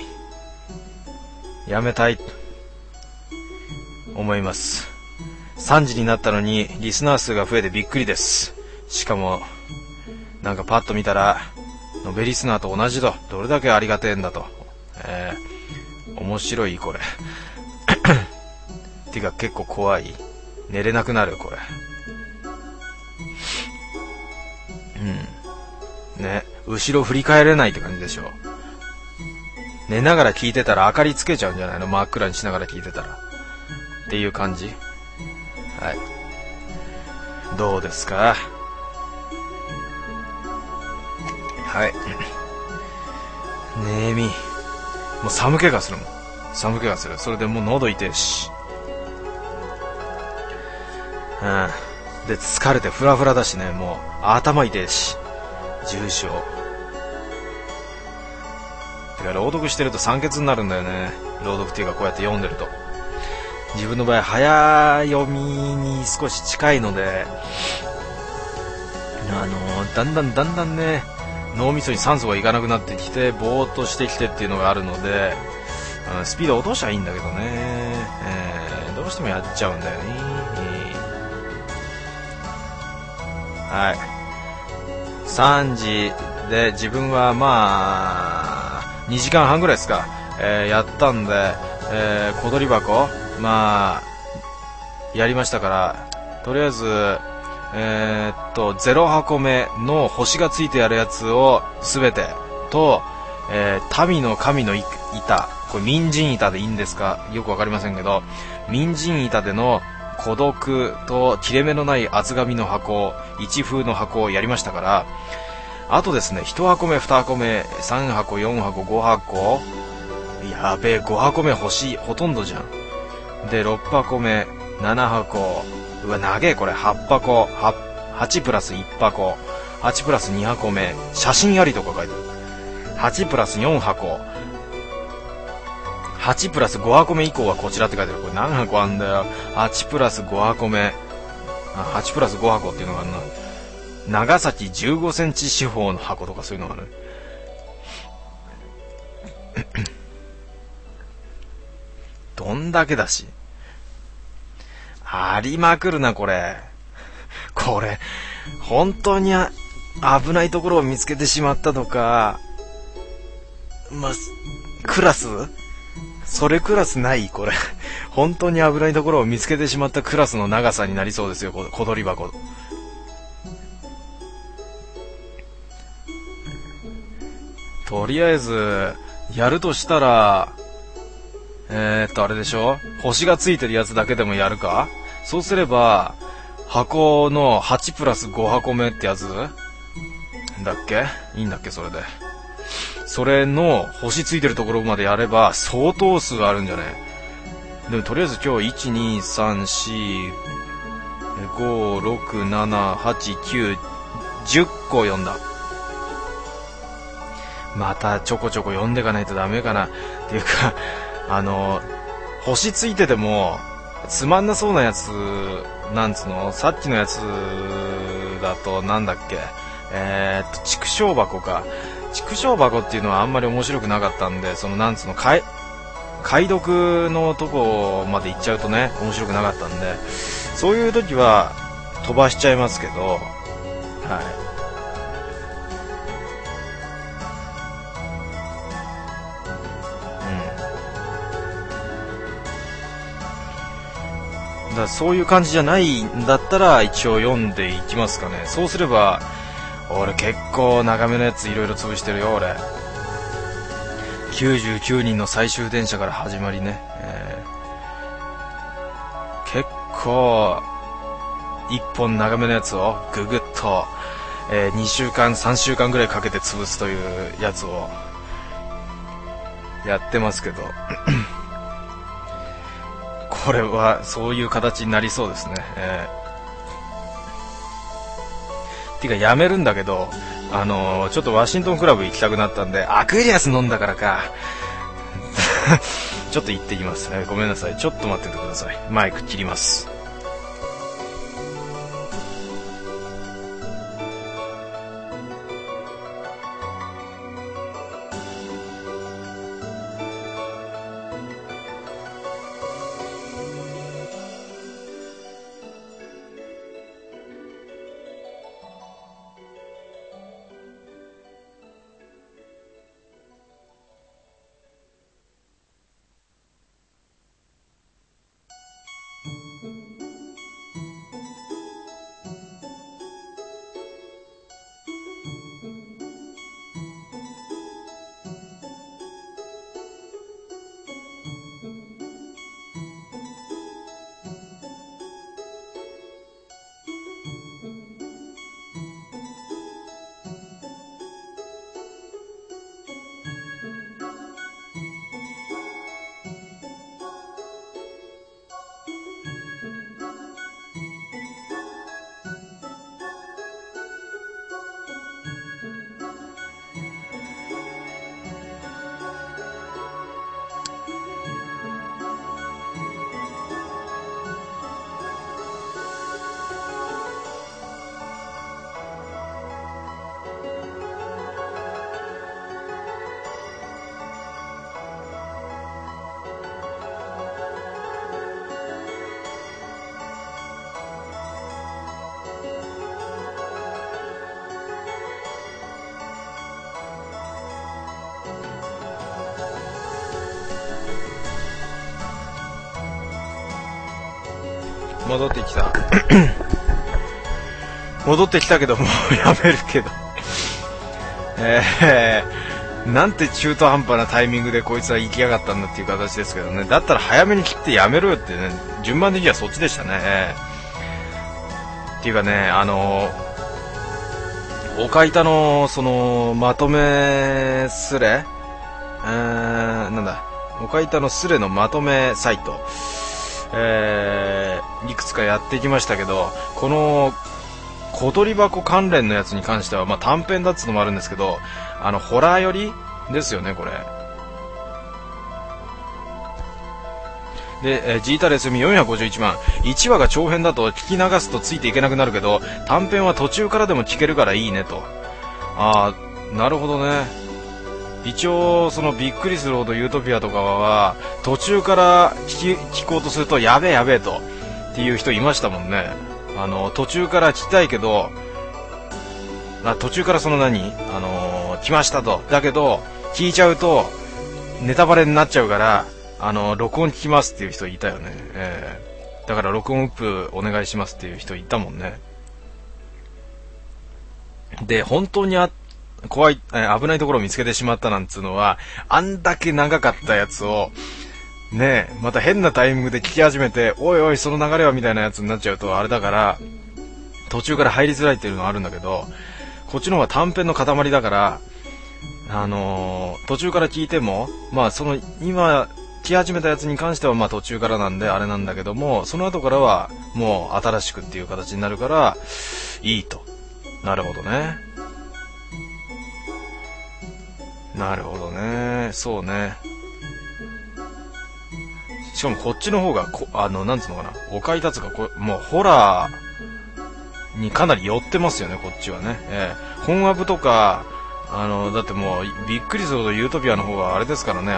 思います。3時になったのにリスナー数が増えてびっくりです。しかもなんかパッと見たらノベリスナーと同じだ。どれだけありがてえんだと。面白いこれてか結構怖い。寝れなくなるこれ。ね、後ろ振り返れないって感じでしょ。寝ながら聞いてたら明かりつけちゃうんじゃないの、真っ暗にしながら聞いてたらっていう感じ。はい、どうですか。はい、眠い。もう寒気がするもん。寒気がする。それでもう喉痛いし、で疲れてフラフラだしね。もう頭痛いし、重症。てか朗読してると酸欠になるんだよね。朗読っていうかこうやって読んでると。自分の場合早読みに少し近いので、だんだんね、脳みそに酸素がいかなくなってきてぼーっとしてきてっていうのがあるので、スピード落としちゃいいんだけどね、どうしてもやっちゃうんだよね。はい、3時で自分はまあ2時間半ぐらいですか、やったんで、小鳥箱やりましたから、とりあえず0箱目の星がついてやるやつをすべてと、民の神の板、これ民人板でいいんですかよくわかりませんけど、民人板での孤独と切れ目のない厚紙の箱、一風の箱をやりましたから、あとですね、1箱目2箱目3箱4箱5箱、やべえ、5箱目星ほとんどじゃん。で6箱目7箱、うわ長えこれ、8箱、8プラス1箱、8プラス2箱目、写真ありとか書いてある。8プラス4箱、8プラス5箱目以降はこちらって書いてある。これ何箱あんだよ。8プラス5箱目、8プラス5箱っていうのがあるな。長崎15センチ四方の箱とかそういうのがある。どんだけだし、ありまくるなこれ。これ本当に危ないところを見つけてしまったとか、クラス、それクラスないこれ。本当に危ないところを見つけてしまったクラスの長さになりそうですよ、小鳥箱。とりあえずやるとしたら、あれでしょ、星がついてるやつだけでもやるか。そうすれば箱の8プラス5箱目ってやつだっけ、いいんだっけ。それでそれの星ついてるところまでやれば相当数あるんじゃね。でもとりあえず今日 1,2,3,4,5,6,7,8,9,10 個読んだ。またちょこちょこ読んでいかないとダメかな。っていうか星ついててもつまんなそうなやつ、なんつの、さっきのやつだとなんだっけ、畜生箱か。畜生箱っていうのはあんまり面白くなかったんで、そのなんつの、解読のとこまで行っちゃうとね、面白くなかったんで、そういう時は飛ばしちゃいますけど、はい。 だからそういう感じじゃないんだったら一応読んでいきますかね。そうすれば俺結構長めのやついろいろ潰してるよ。俺99人の最終電車から始まりね、結構一本長めのやつをぐぐっと、2週間3週間ぐらいかけて潰すというやつをやってますけどこれはそういう形になりそうですね。てかやめるんだけど、ちょっとワシントンクラブ行きたくなったんで、アクエリアス飲んだからかちょっと行ってきます、ごめんなさい、ちょっと待っててください。マイク切ります。戻ってきた戻ってきたけどもうやめるけどなんて中途半端なタイミングでこいつは行きやがったんだっていう形ですけどね。だったら早めに切ってやめろよってね、順番的にはそっちでしたね。っていうかね、おかいたのそのまとめスレ、なんだ、おかいたのスレのまとめサイト、いくつかやってきましたけど、この小鳥箱関連のやつに関しては、まあ、短編だっつうのもあるんですけど、ホラー寄りですよねこれで、ジータレスミ451万。1話が長編だと聞き流すとついていけなくなるけど、短編は途中からでも聞けるからいいねと。ああ、なるほどね。一応そのびっくりするほどユートピアとかは途中から聞こうとするとやべえやべえとっていう人いましたもんね。途中から聞きたいけど、途中からその来ましたと、だけど聞いちゃうとネタバレになっちゃうから録音聞きますっていう人いたよね。だから録音ウップお願いしますっていう人いたもんね。で本当に怖い、危ないところを見つけてしまったなんつうのは、あんだけ長かったやつをねえ、また変なタイミングで聞き始めて、おいおいその流れはみたいなやつになっちゃうとあれだから、途中から入りづらいっていうのはあるんだけど、こっちの方が短編の塊だから、途中から聞いても、まあその今聞き始めたやつに関してはまあ途中からなんであれなんだけども、その後からはもう新しくっていう形になるからいいと。なるほどね。なるほどね。そうね。しかもこっちの方がなんつうのかな、お買い立つがもうホラーにかなり寄ってますよねこっちはね。本アブとかだってもうびっくりするほどユートピアの方があれですからね、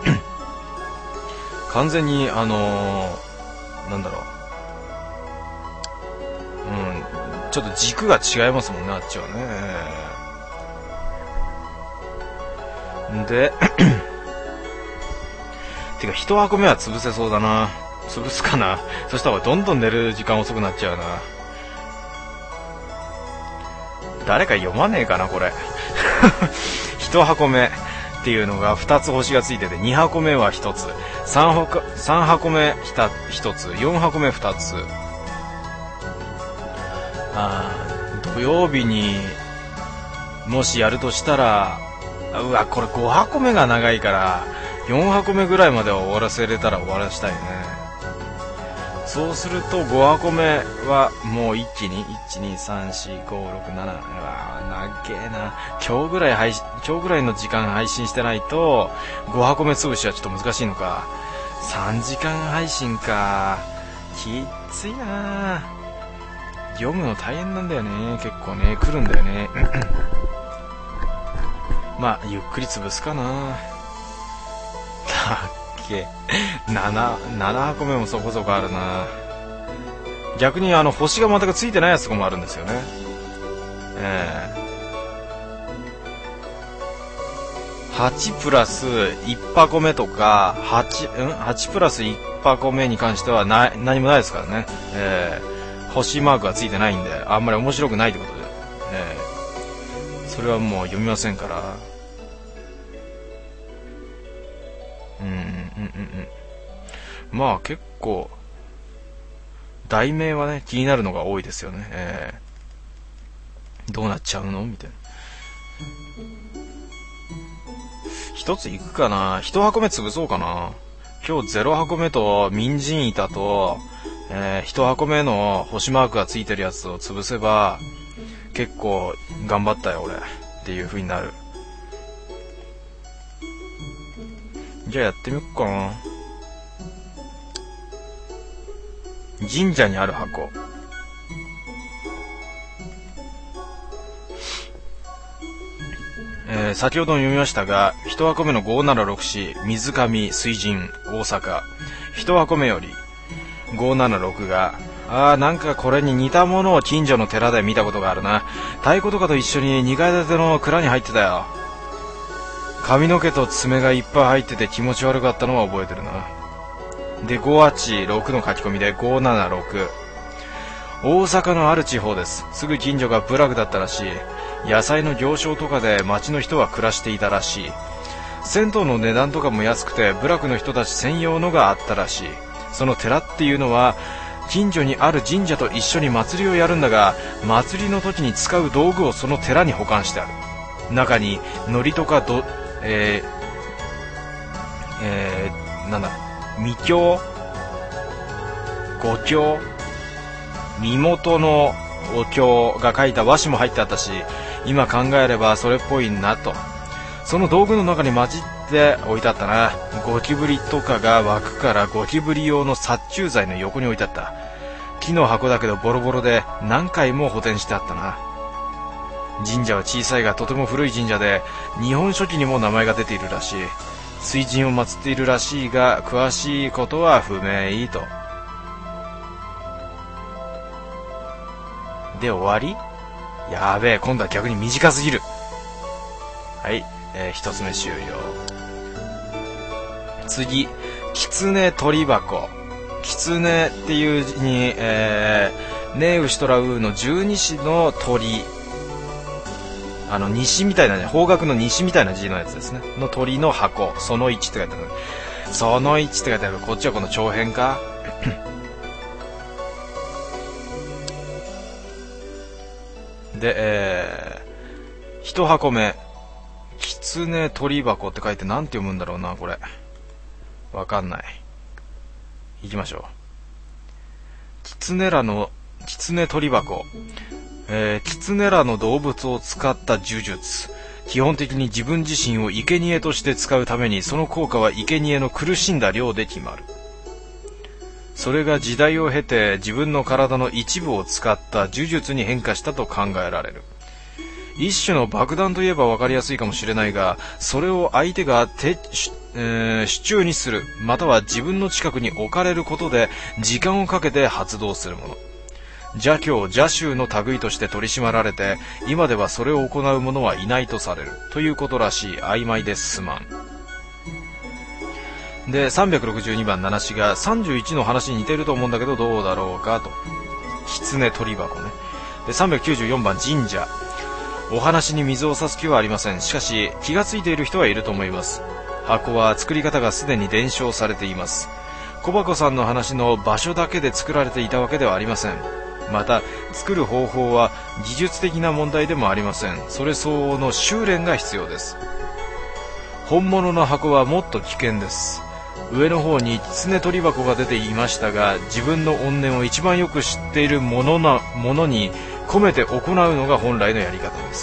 完全になんだろう、ちょっと軸が違いますもんねあっちはね。でてか一箱目は潰せそうだな。 潰すかな。そしたらどんどん寝る時間遅くなっちゃうな。誰か読まねえかなこれ。1箱目っていうのが2つ星がついてて、2箱目は1つ、3箱目1つ、4箱目2つ。土曜日にもしやるとしたら、うわ、これ5箱目が長いから4箱目ぐらいまでは終わらせれたら終わらしたいね。そうすると5箱目はもう一気に 1,2,3,4,5,6,7 うわ長えな。今日ぐらいの時間配信してないと5箱目潰しはちょっと難しいのか。3時間配信か、きついな。読むの大変なんだよね。結構ね来るんだよね。まあゆっくり潰すかな。7箱目もそこそこあるな。逆に星が全くついてないやつとかもあるんですよね。8プラス1箱目とか 8プラス1箱目に関しては何もないですからね。星マークがついてないんであんまり面白くないってことで、それはもう読みませんから。まあ結構題名はね気になるのが多いですよね。どうなっちゃうのみたいな。一ついくかな。1箱目潰そうかな。今日0箱目と人参板と、1箱目の星マークがついてるやつを潰せば結構頑張ったよ俺っていう風になる。じゃあやってみよっかな。神社にある箱。先ほども読みましたが、1箱目の576水上水神大阪、1箱目より576がなんかこれに似たものを近所の寺で見たことがあるな。太鼓とかと一緒に2階建ての蔵に入ってたよ。髪の毛と爪がいっぱい入ってて気持ち悪かったのは覚えてるな。で586の書き込みで576、大阪のある地方です。すぐ近所が部落だったらしい。野菜の行商とかで町の人は暮らしていたらしい。銭湯の値段とかも安くて部落の人たち専用のがあったらしい。その寺っていうのは近所にある神社と一緒に祭りをやるんだが、祭りの時に使う道具をその寺に保管してある。中に糊とか未経、五経、身元のお経が書いた和紙も入ってあったし、今考えればそれっぽいなと。その道具の中に混じって置いてあったな。ゴキブリとかが湧くからゴキブリ用の殺虫剤の横に置いてあった。木の箱だけどボロボロで何回も補填してあったな。神社は小さいがとても古い神社で、日本書紀にも名前が出ているらしい。水神を祀っているらしいが、詳しいことは不明と。で終わり？やべえ、今度は逆に短すぎる。はい、一つ目終了。次、狐鳥箱。狐っていう字に、ねうしとらうの十二支の鳥。西みたいなね、方角の西みたいな字のやつですね。の鳥の箱。その1って書いてある。その1って書いてある。こっちはこの長編か。で、一箱目。狐鳥箱って書いてなんて読むんだろうな、これ。わかんない。行きましょう。狐鳥箱。狐らの動物を使った呪術。基本的に自分自身を生贄として使うために、その効果は生贄の苦しんだ量で決まる。それが時代を経て自分の体の一部を使った呪術に変化したと考えられる。一種の爆弾といえば分かりやすいかもしれないが、それを相手が手中にする、または自分の近くに置かれることで時間をかけて発動するもの。邪教邪宗の類として取り締まられて、今ではそれを行う者はいないとされるということらしい。曖昧ですまん。 で、362番七しが31の話に似てると思うんだけどどうだろうかと。狐鳥箱ね。で、394番神社。お話に水を差す気はありません。しかし気がついている人はいると思います。箱は作り方がすでに伝承されています。小箱さんの話の場所だけで作られていたわけではありません。また作る方法は技術的な問題でもありません。それ相応の修練が必要です。本物の箱はもっと危険です。上の方に狐鳥箱が出ていましたが、自分の怨念を一番よく知っているものに込めて行うのが本来のやり方です。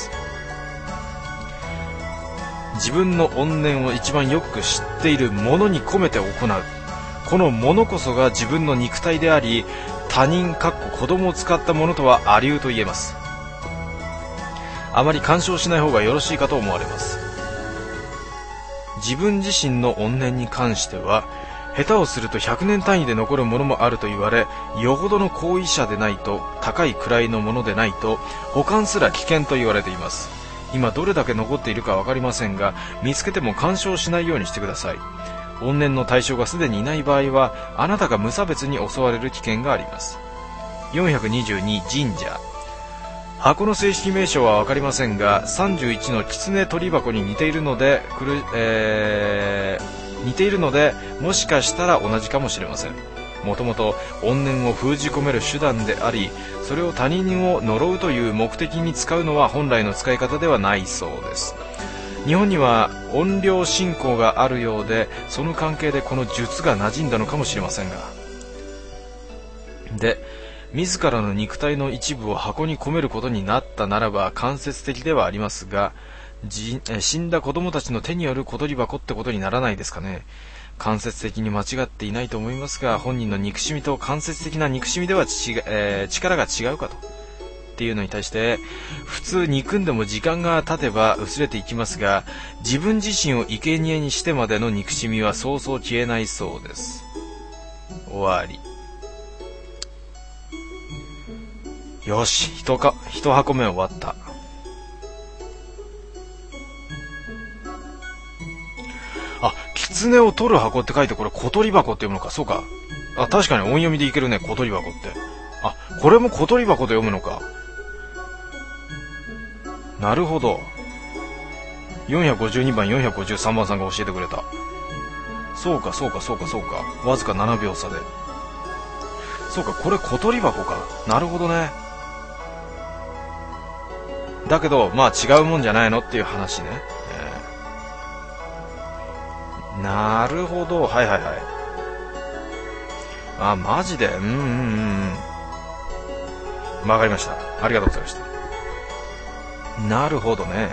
自分の怨念を一番よく知っているものに込めて行う。このものこそが自分の肉体であり、他人子供を使ったものとはありうと言えます。あまり干渉しない方がよろしいかと思われます。自分自身の怨念に関しては、下手をすると100年単位で残るものもあると言われ、よほどの行為者でないと、高い位のものでないと、保管すら危険と言われています。今どれだけ残っているか分かりませんが、見つけても干渉しないようにしてください。怨念の対象がすでにいない場合は、あなたが無差別に襲われる危険があります。422神社。箱の正式名称は分かりませんが、31の狐鳥箱に似ているので、もしかしたら同じかもしれません。もともと怨念を封じ込める手段であり、それを他人を呪うという目的に使うのは本来の使い方ではないそうです。日本には怨霊信仰があるようで、その関係でこの術が馴染んだのかもしれませんが。で、自らの肉体の一部を箱に込めることになったならば間接的ではありますが、死んだ子供たちの手による小鳥箱ってことにならないですかね。間接的に間違っていないと思いますが、本人の憎しみと間接的な憎しみでは力が違うかと。っていうのに対して、普通憎んでも時間が経てば薄れていきますが、自分自身を生贄にしてまでの憎しみはそうそう消えないそうです。終わり。よし、一箱目終わった。あ、狐を取る箱って書いて、これ小鳥箱って読むのか。そうか。あ、確かに音読みでいけるね、小鳥箱って。あ、これも小鳥箱で読むのか。なるほど。452番453番さんが教えてくれた。そうか。わずか7秒差で。そうか、これ小鳥箱か。なるほどね。だけど、まあ違うもんじゃないのっていう話ね。なるほど。はい。あ、マジで。わかりました。ありがとうございました。なるほどね。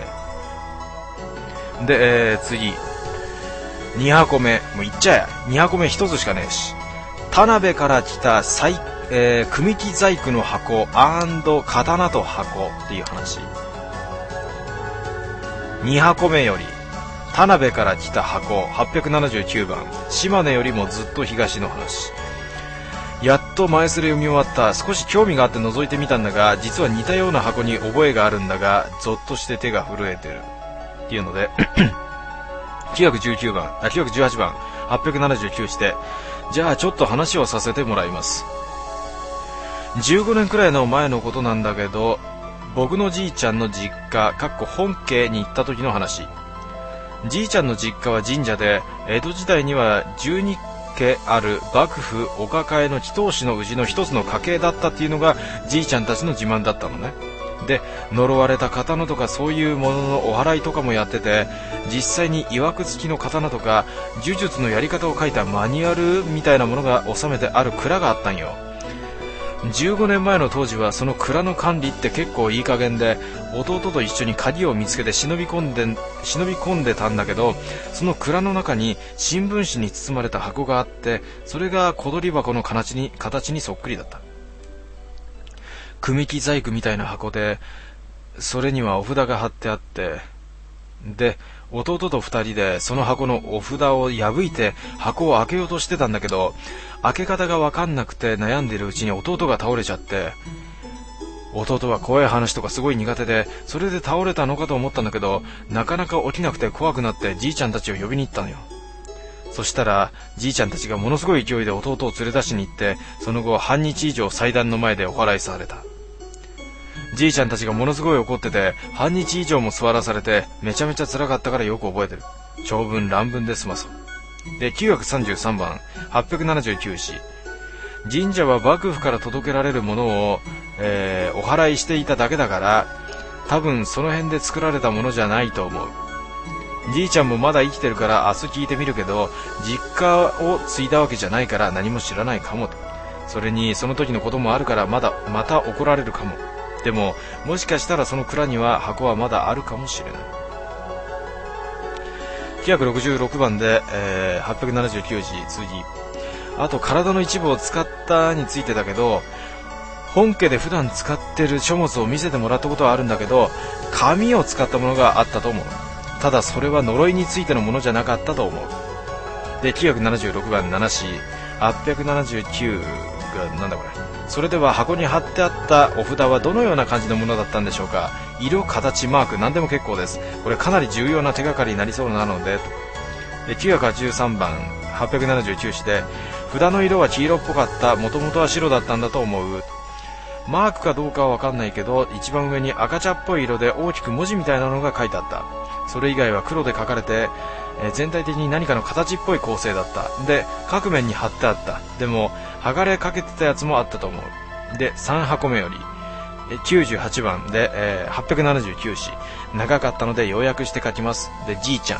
で、次。2箱目。もういっちゃえ。2箱目1つしかねえし。田辺から来た組木細工の箱&刀と箱っていう話。2箱目より田辺から来た箱879番、島根よりもずっと東の話。やっと前すれ読み終わった。少し興味があって覗いてみたんだが、実は似たような箱に覚えがあるんだが、ゾッとして手が震えてるっていうので918番879して、じゃあちょっと話をさせてもらいます。15年くらいの前のことなんだけど、僕のじいちゃんの実家本家に行った時の話。じいちゃんの実家は神社で、江戸時代には12家ある幕府お抱えの祈祷師のうちの一つの家系だったっていうのがじいちゃんたちの自慢だったのね。で、呪われた刀とかそういうもののお祓いとかもやってて、実際に曰く付きの刀とか呪術のやり方を書いたマニュアルみたいなものが収めてある蔵があったんよ。15年前の当時はその蔵の管理って結構いい加減で、弟と一緒に鍵を見つけて忍び込んでたんだけど、その蔵の中に新聞紙に包まれた箱があって、それが小鳥箱の形にそっくりだった。組木細工みたいな箱で、それにはお札が貼ってあって、で、弟と2人でその箱のお札を破いて箱を開けようとしてたんだけど、開け方が分かんなくて悩んでるうちに弟が倒れちゃって、弟は怖い話とかすごい苦手で、それで倒れたのかと思ったんだけど、なかなか起きなくて怖くなってじいちゃんたちを呼びに行ったのよ。 そしたらじいちゃんたちがものすごい勢いで弟を連れ出しに行って、その後半日以上祭壇の前でお祓いされた。じいちゃんたちがものすごい怒ってて、半日以上も座らされてめちゃめちゃ辛かったからよく覚えてる。長文乱文で済まそう。で、933番879詩。神社は幕府から届けられるものを、お祓いしていただけだから、多分その辺で作られたものじゃないと思う。じいちゃんもまだ生きてるから明日聞いてみるけど、実家を継いだわけじゃないから何も知らないかもと。それにその時のこともあるからまた怒られるかも。でももしかしたらその蔵には箱はまだあるかもしれない。966番で、879字次。あと体の一部を使ったについてだけど、本家で普段使ってる書物を見せてもらったことはあるんだけど、紙を使ったものがあったと思う。ただそれは呪いについてのものじゃなかったと思う。で、976番7詩879がなんだこれ。それでは箱に貼ってあったお札はどのような感じのものだったんでしょうか。色、形、マーク何でも結構です。これかなり重要な手がかりになりそうなので。で、983番879詩で、札の色は黄色っぽかった。もともとは白だったんだと思う。マークかどうかはわかんないけど、一番上に赤茶っぽい色で大きく文字みたいなのが書いてあった。それ以外は黒で書かれて、全体的に何かの形っぽい構成だった。で、各面に貼ってあった。でも剥がれかけてたやつもあったと思う。で、3箱目より98番で、879詩。長かったので要約して書きます。で、じいちゃ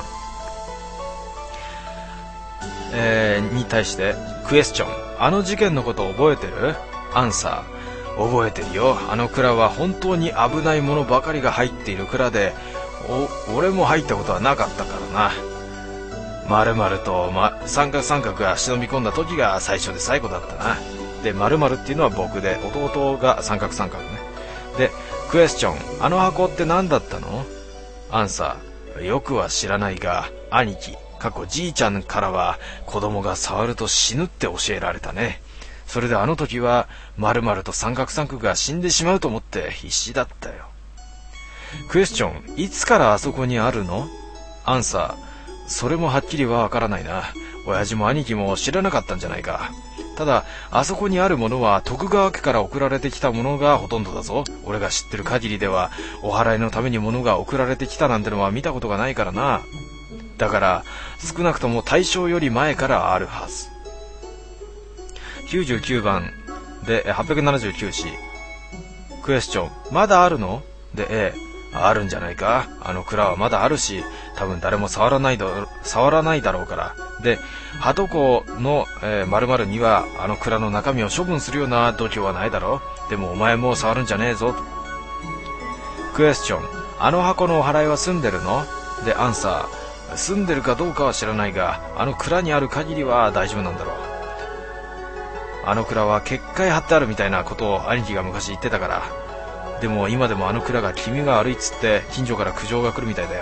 ん、に対してクエスチョン。あの事件のこと覚えてる？アンサー。覚えてるよ。あの蔵は本当に危ないものばかりが入っている蔵で、俺も入ったことはなかったからな。〇〇と、三角が忍び込んだ時が最初で最後だったな。で、〇〇っていうのは僕で、弟が三角ね。で、クエスチョン。あの箱って何だったの？アンサー。よくは知らないが、兄貴、じいちゃんからは子供が触ると死ぬって教えられたね。それであの時は〇〇と三角が死んでしまうと思って必死だったよ。クエスチョン。いつからあそこにあるの？アンサー。それもはっきりはわからないな。親父も兄貴も知らなかったんじゃないか。ただあそこにあるものは徳川家から送られてきたものがほとんどだぞ。俺が知ってる限りではお祓いのために物が送られてきたなんてのは見たことがないからな。だから少なくとも大正より前からあるはず。99番で879詩。クエスチョン。まだあるの？で、あるんじゃないか。あの蔵はまだあるし、多分誰も触らないだろうから。で、鳩子の、〇〇にはあの蔵の中身を処分するような度胸はないだろう。でもお前も触るんじゃねえぞ。クエスチョン。あの箱のお祓いは住んでるの？で、アンサー。住んでるかどうかは知らないが、あの蔵にある限りは大丈夫なんだろう。あの蔵は結界貼ってあるみたいなことを兄貴が昔言ってたから。でも今でもあの蔵が気味が悪いっつって近所から苦情が来るみたいだよ。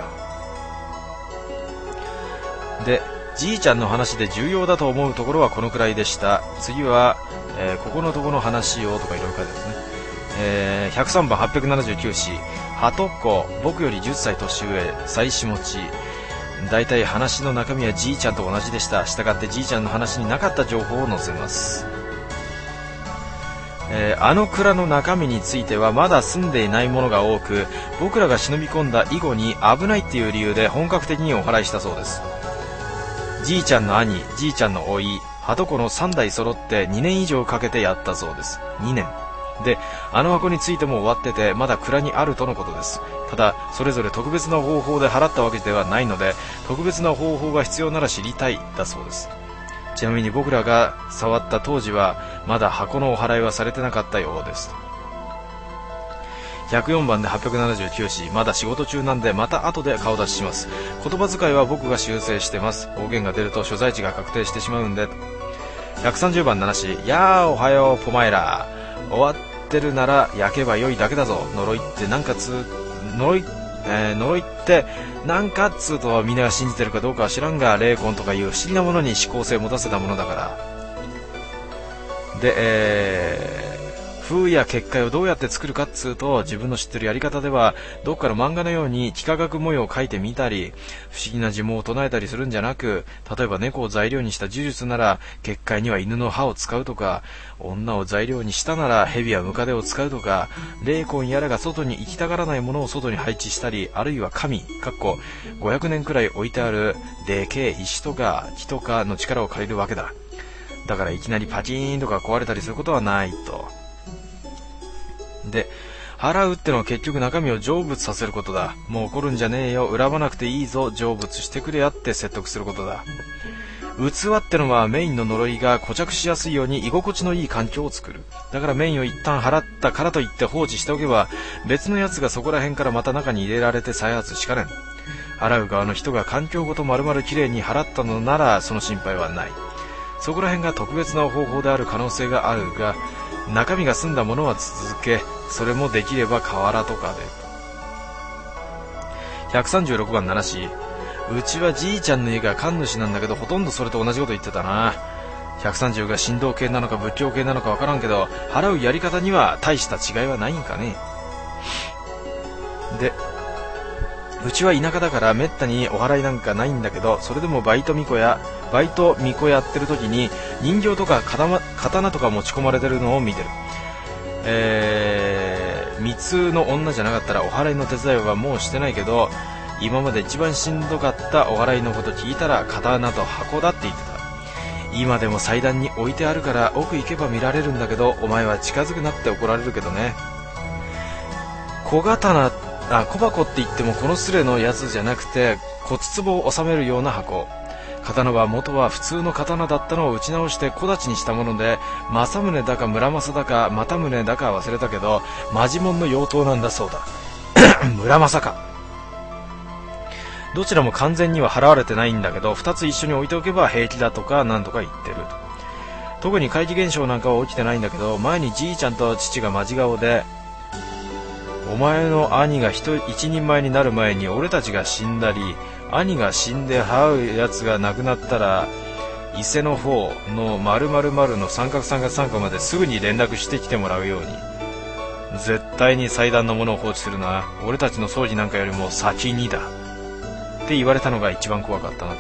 で、じいちゃんの話で重要だと思うところはこのくらいでした。次は、ここのとこの話をとかいろいろ書いてますね。103番879詩。鳩子、僕より10歳年上、妻子持ち。だいたい話の中身はじいちゃんと同じでした。したがってじいちゃんの話になかった情報を載せます。あの蔵の中身についてはまだ住んでいないものが多く、僕らが忍び込んだ以後に危ないっていう理由で本格的にお祓いしたそうです。じいちゃんの兄、じいちゃんの甥、鳩子の3代揃って2年以上かけてやったそうです。2年で、あの箱についても終わっててまだ蔵にあるとのことです。ただそれぞれ特別な方法で払ったわけではないので、特別な方法が必要なら知りたいだそうです。ちなみに僕らが触った当時はまだ箱のお祓いはされてなかったようです。104番で879詩。まだ仕事中なんでまた後で顔出しします。言葉遣いは僕が修正してます。方言が出ると所在地が確定してしまうんで。130番7詩。やあおはようポマイラ。終わってるなら焼けば良いだけだぞ。呪いってなんか呪いってなんかっつうとみんなが信じてるかどうかは知らんが、霊魂とかいう不思議なものに思考性を持たせたものだから。で、 風や結界をどうやって作るかっつうと、自分の知ってるやり方ではどっかの漫画のように幾何学模様を描いてみたり、不思議な呪文を唱えたりするんじゃなく、例えば猫を材料にした呪術なら結界には犬の歯を使うとか、女を材料にしたなら蛇やムカデを使うとか、霊魂やらが外に行きたがらないものを外に配置したり、あるいは神500年くらい置いてあるでけえ石とか木とかの力を借りるわけだ。だからいきなりパチーンとか壊れたりすることはないと。で、払うってのは結局中身を成仏させることだ。もう怒るんじゃねえよ、恨まなくていいぞ、成仏してくれやって説得することだ。器ってのはメインの呪いが固着しやすいように居心地のいい環境を作る。だからメインを一旦払ったからといって放置しておけば、別のやつがそこら辺からまた中に入れられて再発しかねん。払う側の人が環境ごと丸々きれいに払ったのならその心配はない。そこら辺が特別な方法である可能性があるが、中身が済んだものは続け、それもできれば河原とかで。136番七し、うちはじいちゃんの家が神主なんだけど、ほとんどそれと同じこと言ってたな。130が神道系なのか仏教系なのかわからんけど、払うやり方には大した違いはないんかね。で、うちは田舎だからめったにお祓いなんかないんだけど、それでもバイト巫女やってる時に人形とか刀とか持ち込まれてるのを見てる。密通の女じゃなかったらお祓いの手伝いはもうしてないけど、今まで一番しんどかったお祓いのこと聞いたら刀と箱だって言ってた。今でも祭壇に置いてあるから奥行けば見られるんだけど、お前は近づくなって怒られるけどね。小箱って言ってもこのスレのやつじゃなくて、骨壺を収めるような箱。刀は元は普通の刀だったのを打ち直して小太刀にしたもので、正宗だか村正だか又宗だか忘れたけど、マジモンの妖刀なんだそうだ。村正か。どちらも完全には払われてないんだけど、2つ一緒に置いておけば平気だとかなんとか言ってる。特に怪奇現象なんかは起きてないんだけど、前にじいちゃんと父がマジ顔で、お前の兄が一人前になる前に俺たちが死んだり、兄が死んで払うやつが亡くなったら、伊勢の方の〇〇〇の三角まですぐに連絡してきてもらうように。絶対に祭壇のものを放置するな。俺たちの葬儀なんかよりも先にだ。って言われたのが一番怖かったなと。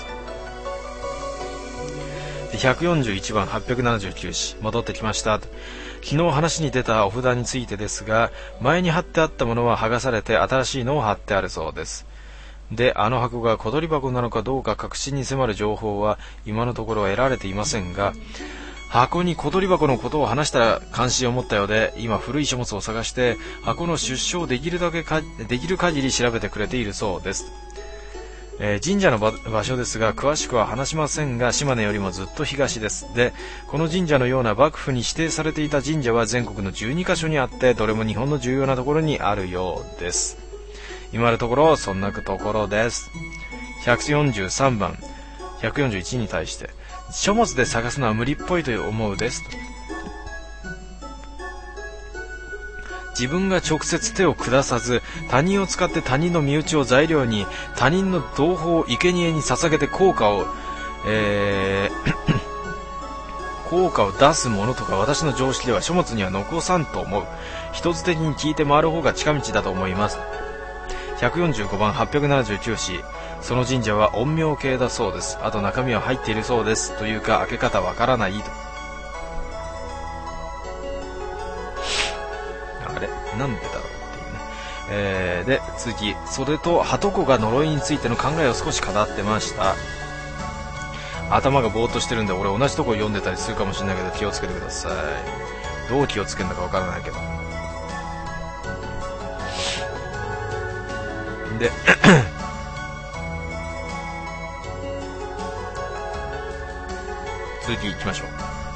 で、141番879詩戻ってきましたと。昨日話に出たお札についてですが、前に貼ってあったものは剥がされて新しいのを貼ってあるそうです。で、あの箱が小鳥箱なのかどうか確信に迫る情報は今のところ得られていませんが、箱に小鳥箱のことを話したら関心を持ったようで、今古い書物を探して箱の出所をできる限り調べてくれているそうです。神社の場所ですが詳しくは話しませんが、島根よりもずっと東です。で、この神社のような幕府に指定されていた神社は全国の12カ所にあって、どれも日本の重要なところにあるようです。今のところそんなところです。143番141に対して、書物で探すのは無理っぽいと思うですと。自分が直接手を下さず、他人を使って他人の身内を材料に、他人の同胞を生贄に捧げて効果を出すものとか、私の常識では書物には残さんと思う。一つ的に聞いて回る方が近道だと思います。145番879詩、その神社は陰陽系だそうです。あと中身は入っているそうです。というか開け方わからないと。あれなんでだろうっていうね。で次、それと鳩子が呪いについての考えを少し語ってました。頭がぼーっとしてるんで、俺同じとこ読んでたりするかもしれないけど気をつけてください。どう気をつけるのかわからないけど。で次行きましょう。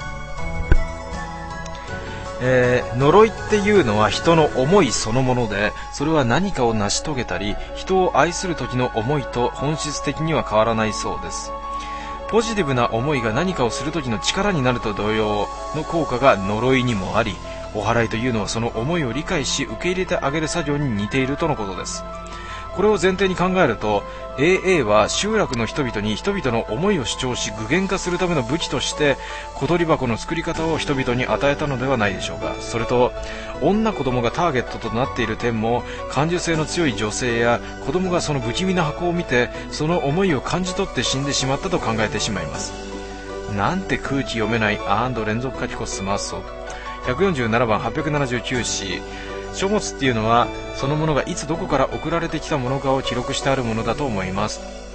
呪いっていうのは人の思いそのもので、それは何かを成し遂げたり人を愛する時の思いと本質的には変わらないそうです。ポジティブな思いが何かをする時の力になると同様の効果が呪いにもあり、お祓いというのはその思いを理解し受け入れてあげる作業に似ているとのことです。 これを前提に考えると AA は集落の人々に人々の思いを主張し具現化するための武器として小鳥箱の作り方を人々に与えたのではないでしょうか。それと女子供がターゲットとなっている点も感受性の強い女性や子供がその不気味な箱を見てその思いを感じ取って死んでしまったと考えてしまいます。なんて空気読めない連続書き越すマッソ。147番879詩。書物っていうのはそのものがいつどこから送られてきたものかを記録してあるものだと思います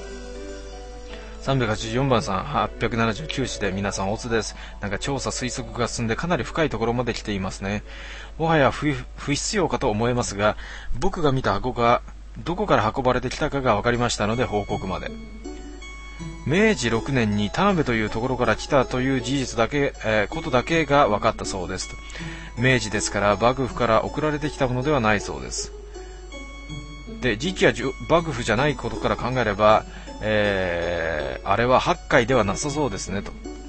。384番さん879詩で皆さんオツです。なんか調査推測が進んでかなり深いところまで来ていますね。もはや不必要かと思えますが、僕が見た箱がどこから運ばれてきたかが分かりましたので報告まで。明治6年に田辺というところから来たという事実だけ、ことだけが分かったそうです。明治ですから幕府から送られてきたものではないそうです。で、時期は幕府じゃないことから考えれば、あれは八海ではなさそうですねと。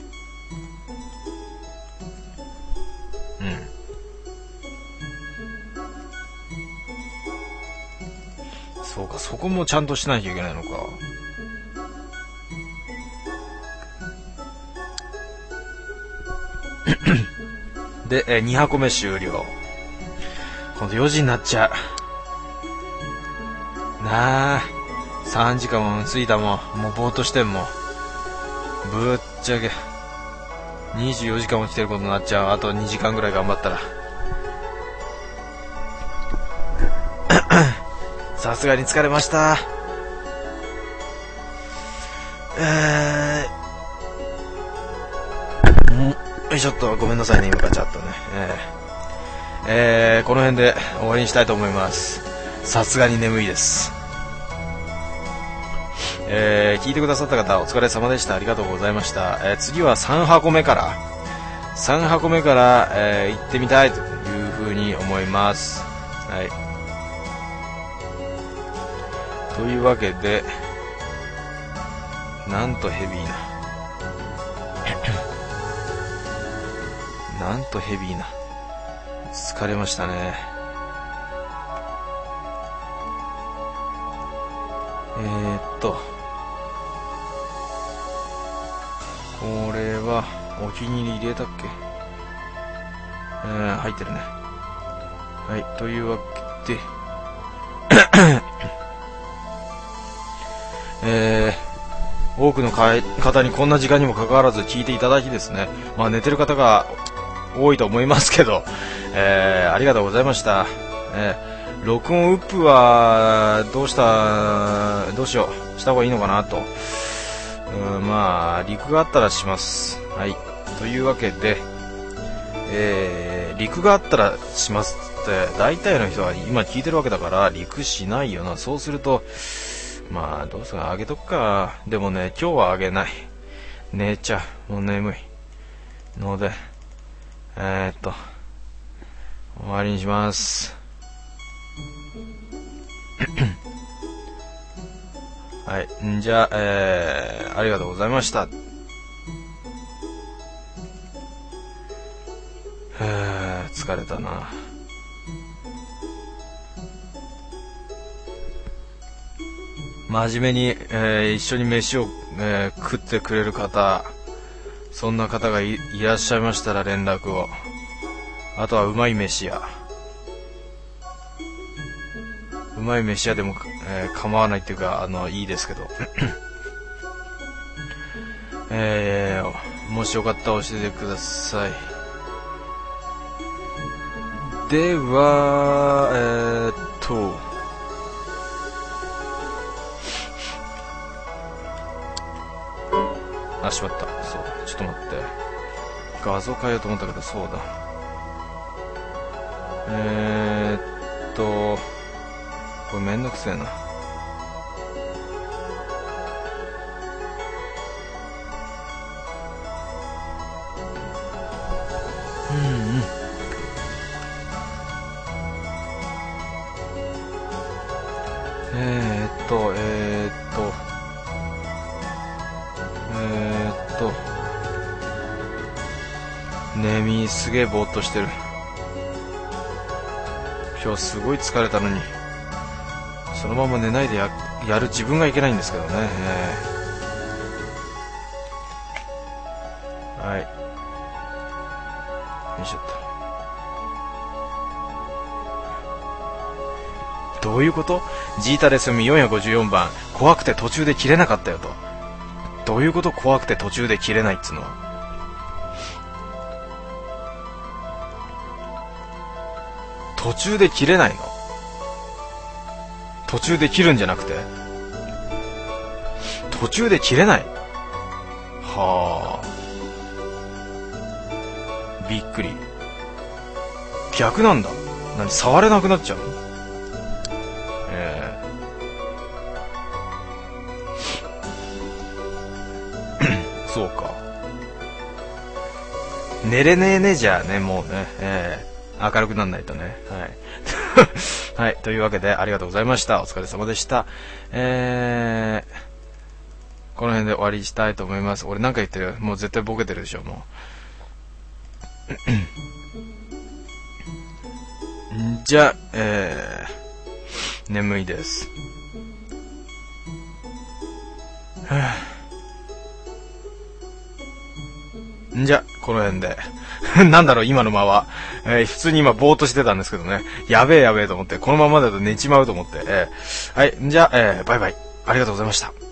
そうか、そこもちゃんとしなきゃいけないのか。で、2箱目終了。今度4時になっちゃう。なあ、3時間も過ぎたもん。もうぼーっとしてんもん。ぶっちゃけ、24時間も来てることになっちゃう。あと2時間ぐらい頑張ったら。さすがに疲れました。よいしょっと、ごめんなさいね、今からチャットね。この辺で終わりにしたいと思います。さすがに眠いです。聞いてくださった方お疲れ様でした。ありがとうございました。次は3箱目から行ってみたいというふうに思います。はい。というわけで、なんとヘビーな疲れましたね。これはお気に入り入れたっけ。入ってるね。はい、というわけで多くの方にこんな時間にもかかわらず聞いていただきですね、まあ寝てる方が多いと思いますけど、ありがとうございました。録音ウップはどうしよう、した方がいいのかなと。まあリクがあったらします。はい。というわけで、リクがあったらしますって大体の人は今聞いてるわけだからリクしないよな。そうするとまあどうすか、あげとくか。でもね、今日はあげない。寝ちゃう。もう眠いので終わりにします。はい、じゃあ、ありがとうございました。疲れたな。真面目に、一緒に飯を、食ってくれる方、そんな方が いらっしゃいましたら連絡を。あとはうまい飯屋でも、構わないっていうかいいですけどもしよかったら教えてください。ではしまった。そうだ、ちょっと待って、画像変えようと思ったけど、そうだ、これめんどくせえな。すげえぼーっとしてる。今日すごい疲れたのにそのまま寝ないでやる自分がいけないんですけどね。はい。よいしょっと。どういうこと？ジータレスミ454番、怖くて途中で切れなかったよと。どういうこと？怖くて途中で切れないっつうのは。途中で切れないの？途中で切るんじゃなくて？途中で切れない？はあ。びっくり。逆なんだ。何？触れなくなっちゃうの？そうか。寝れねえねじゃあね、もうね、明るくなんないとね。はい。はい。というわけで、ありがとうございました。お疲れ様でした。この辺で終わりにしたいと思います。俺なんか言ってる？もう絶対ボケてるでしょ、もう。じゃあ、眠いです。じゃ、この辺で。なんだろう、今の間は。普通に今、ぼーっとしてたんですけどね。やべえと思って、このままだと寝ちまうと思って。はい、じゃあ、バイバイ。ありがとうございました。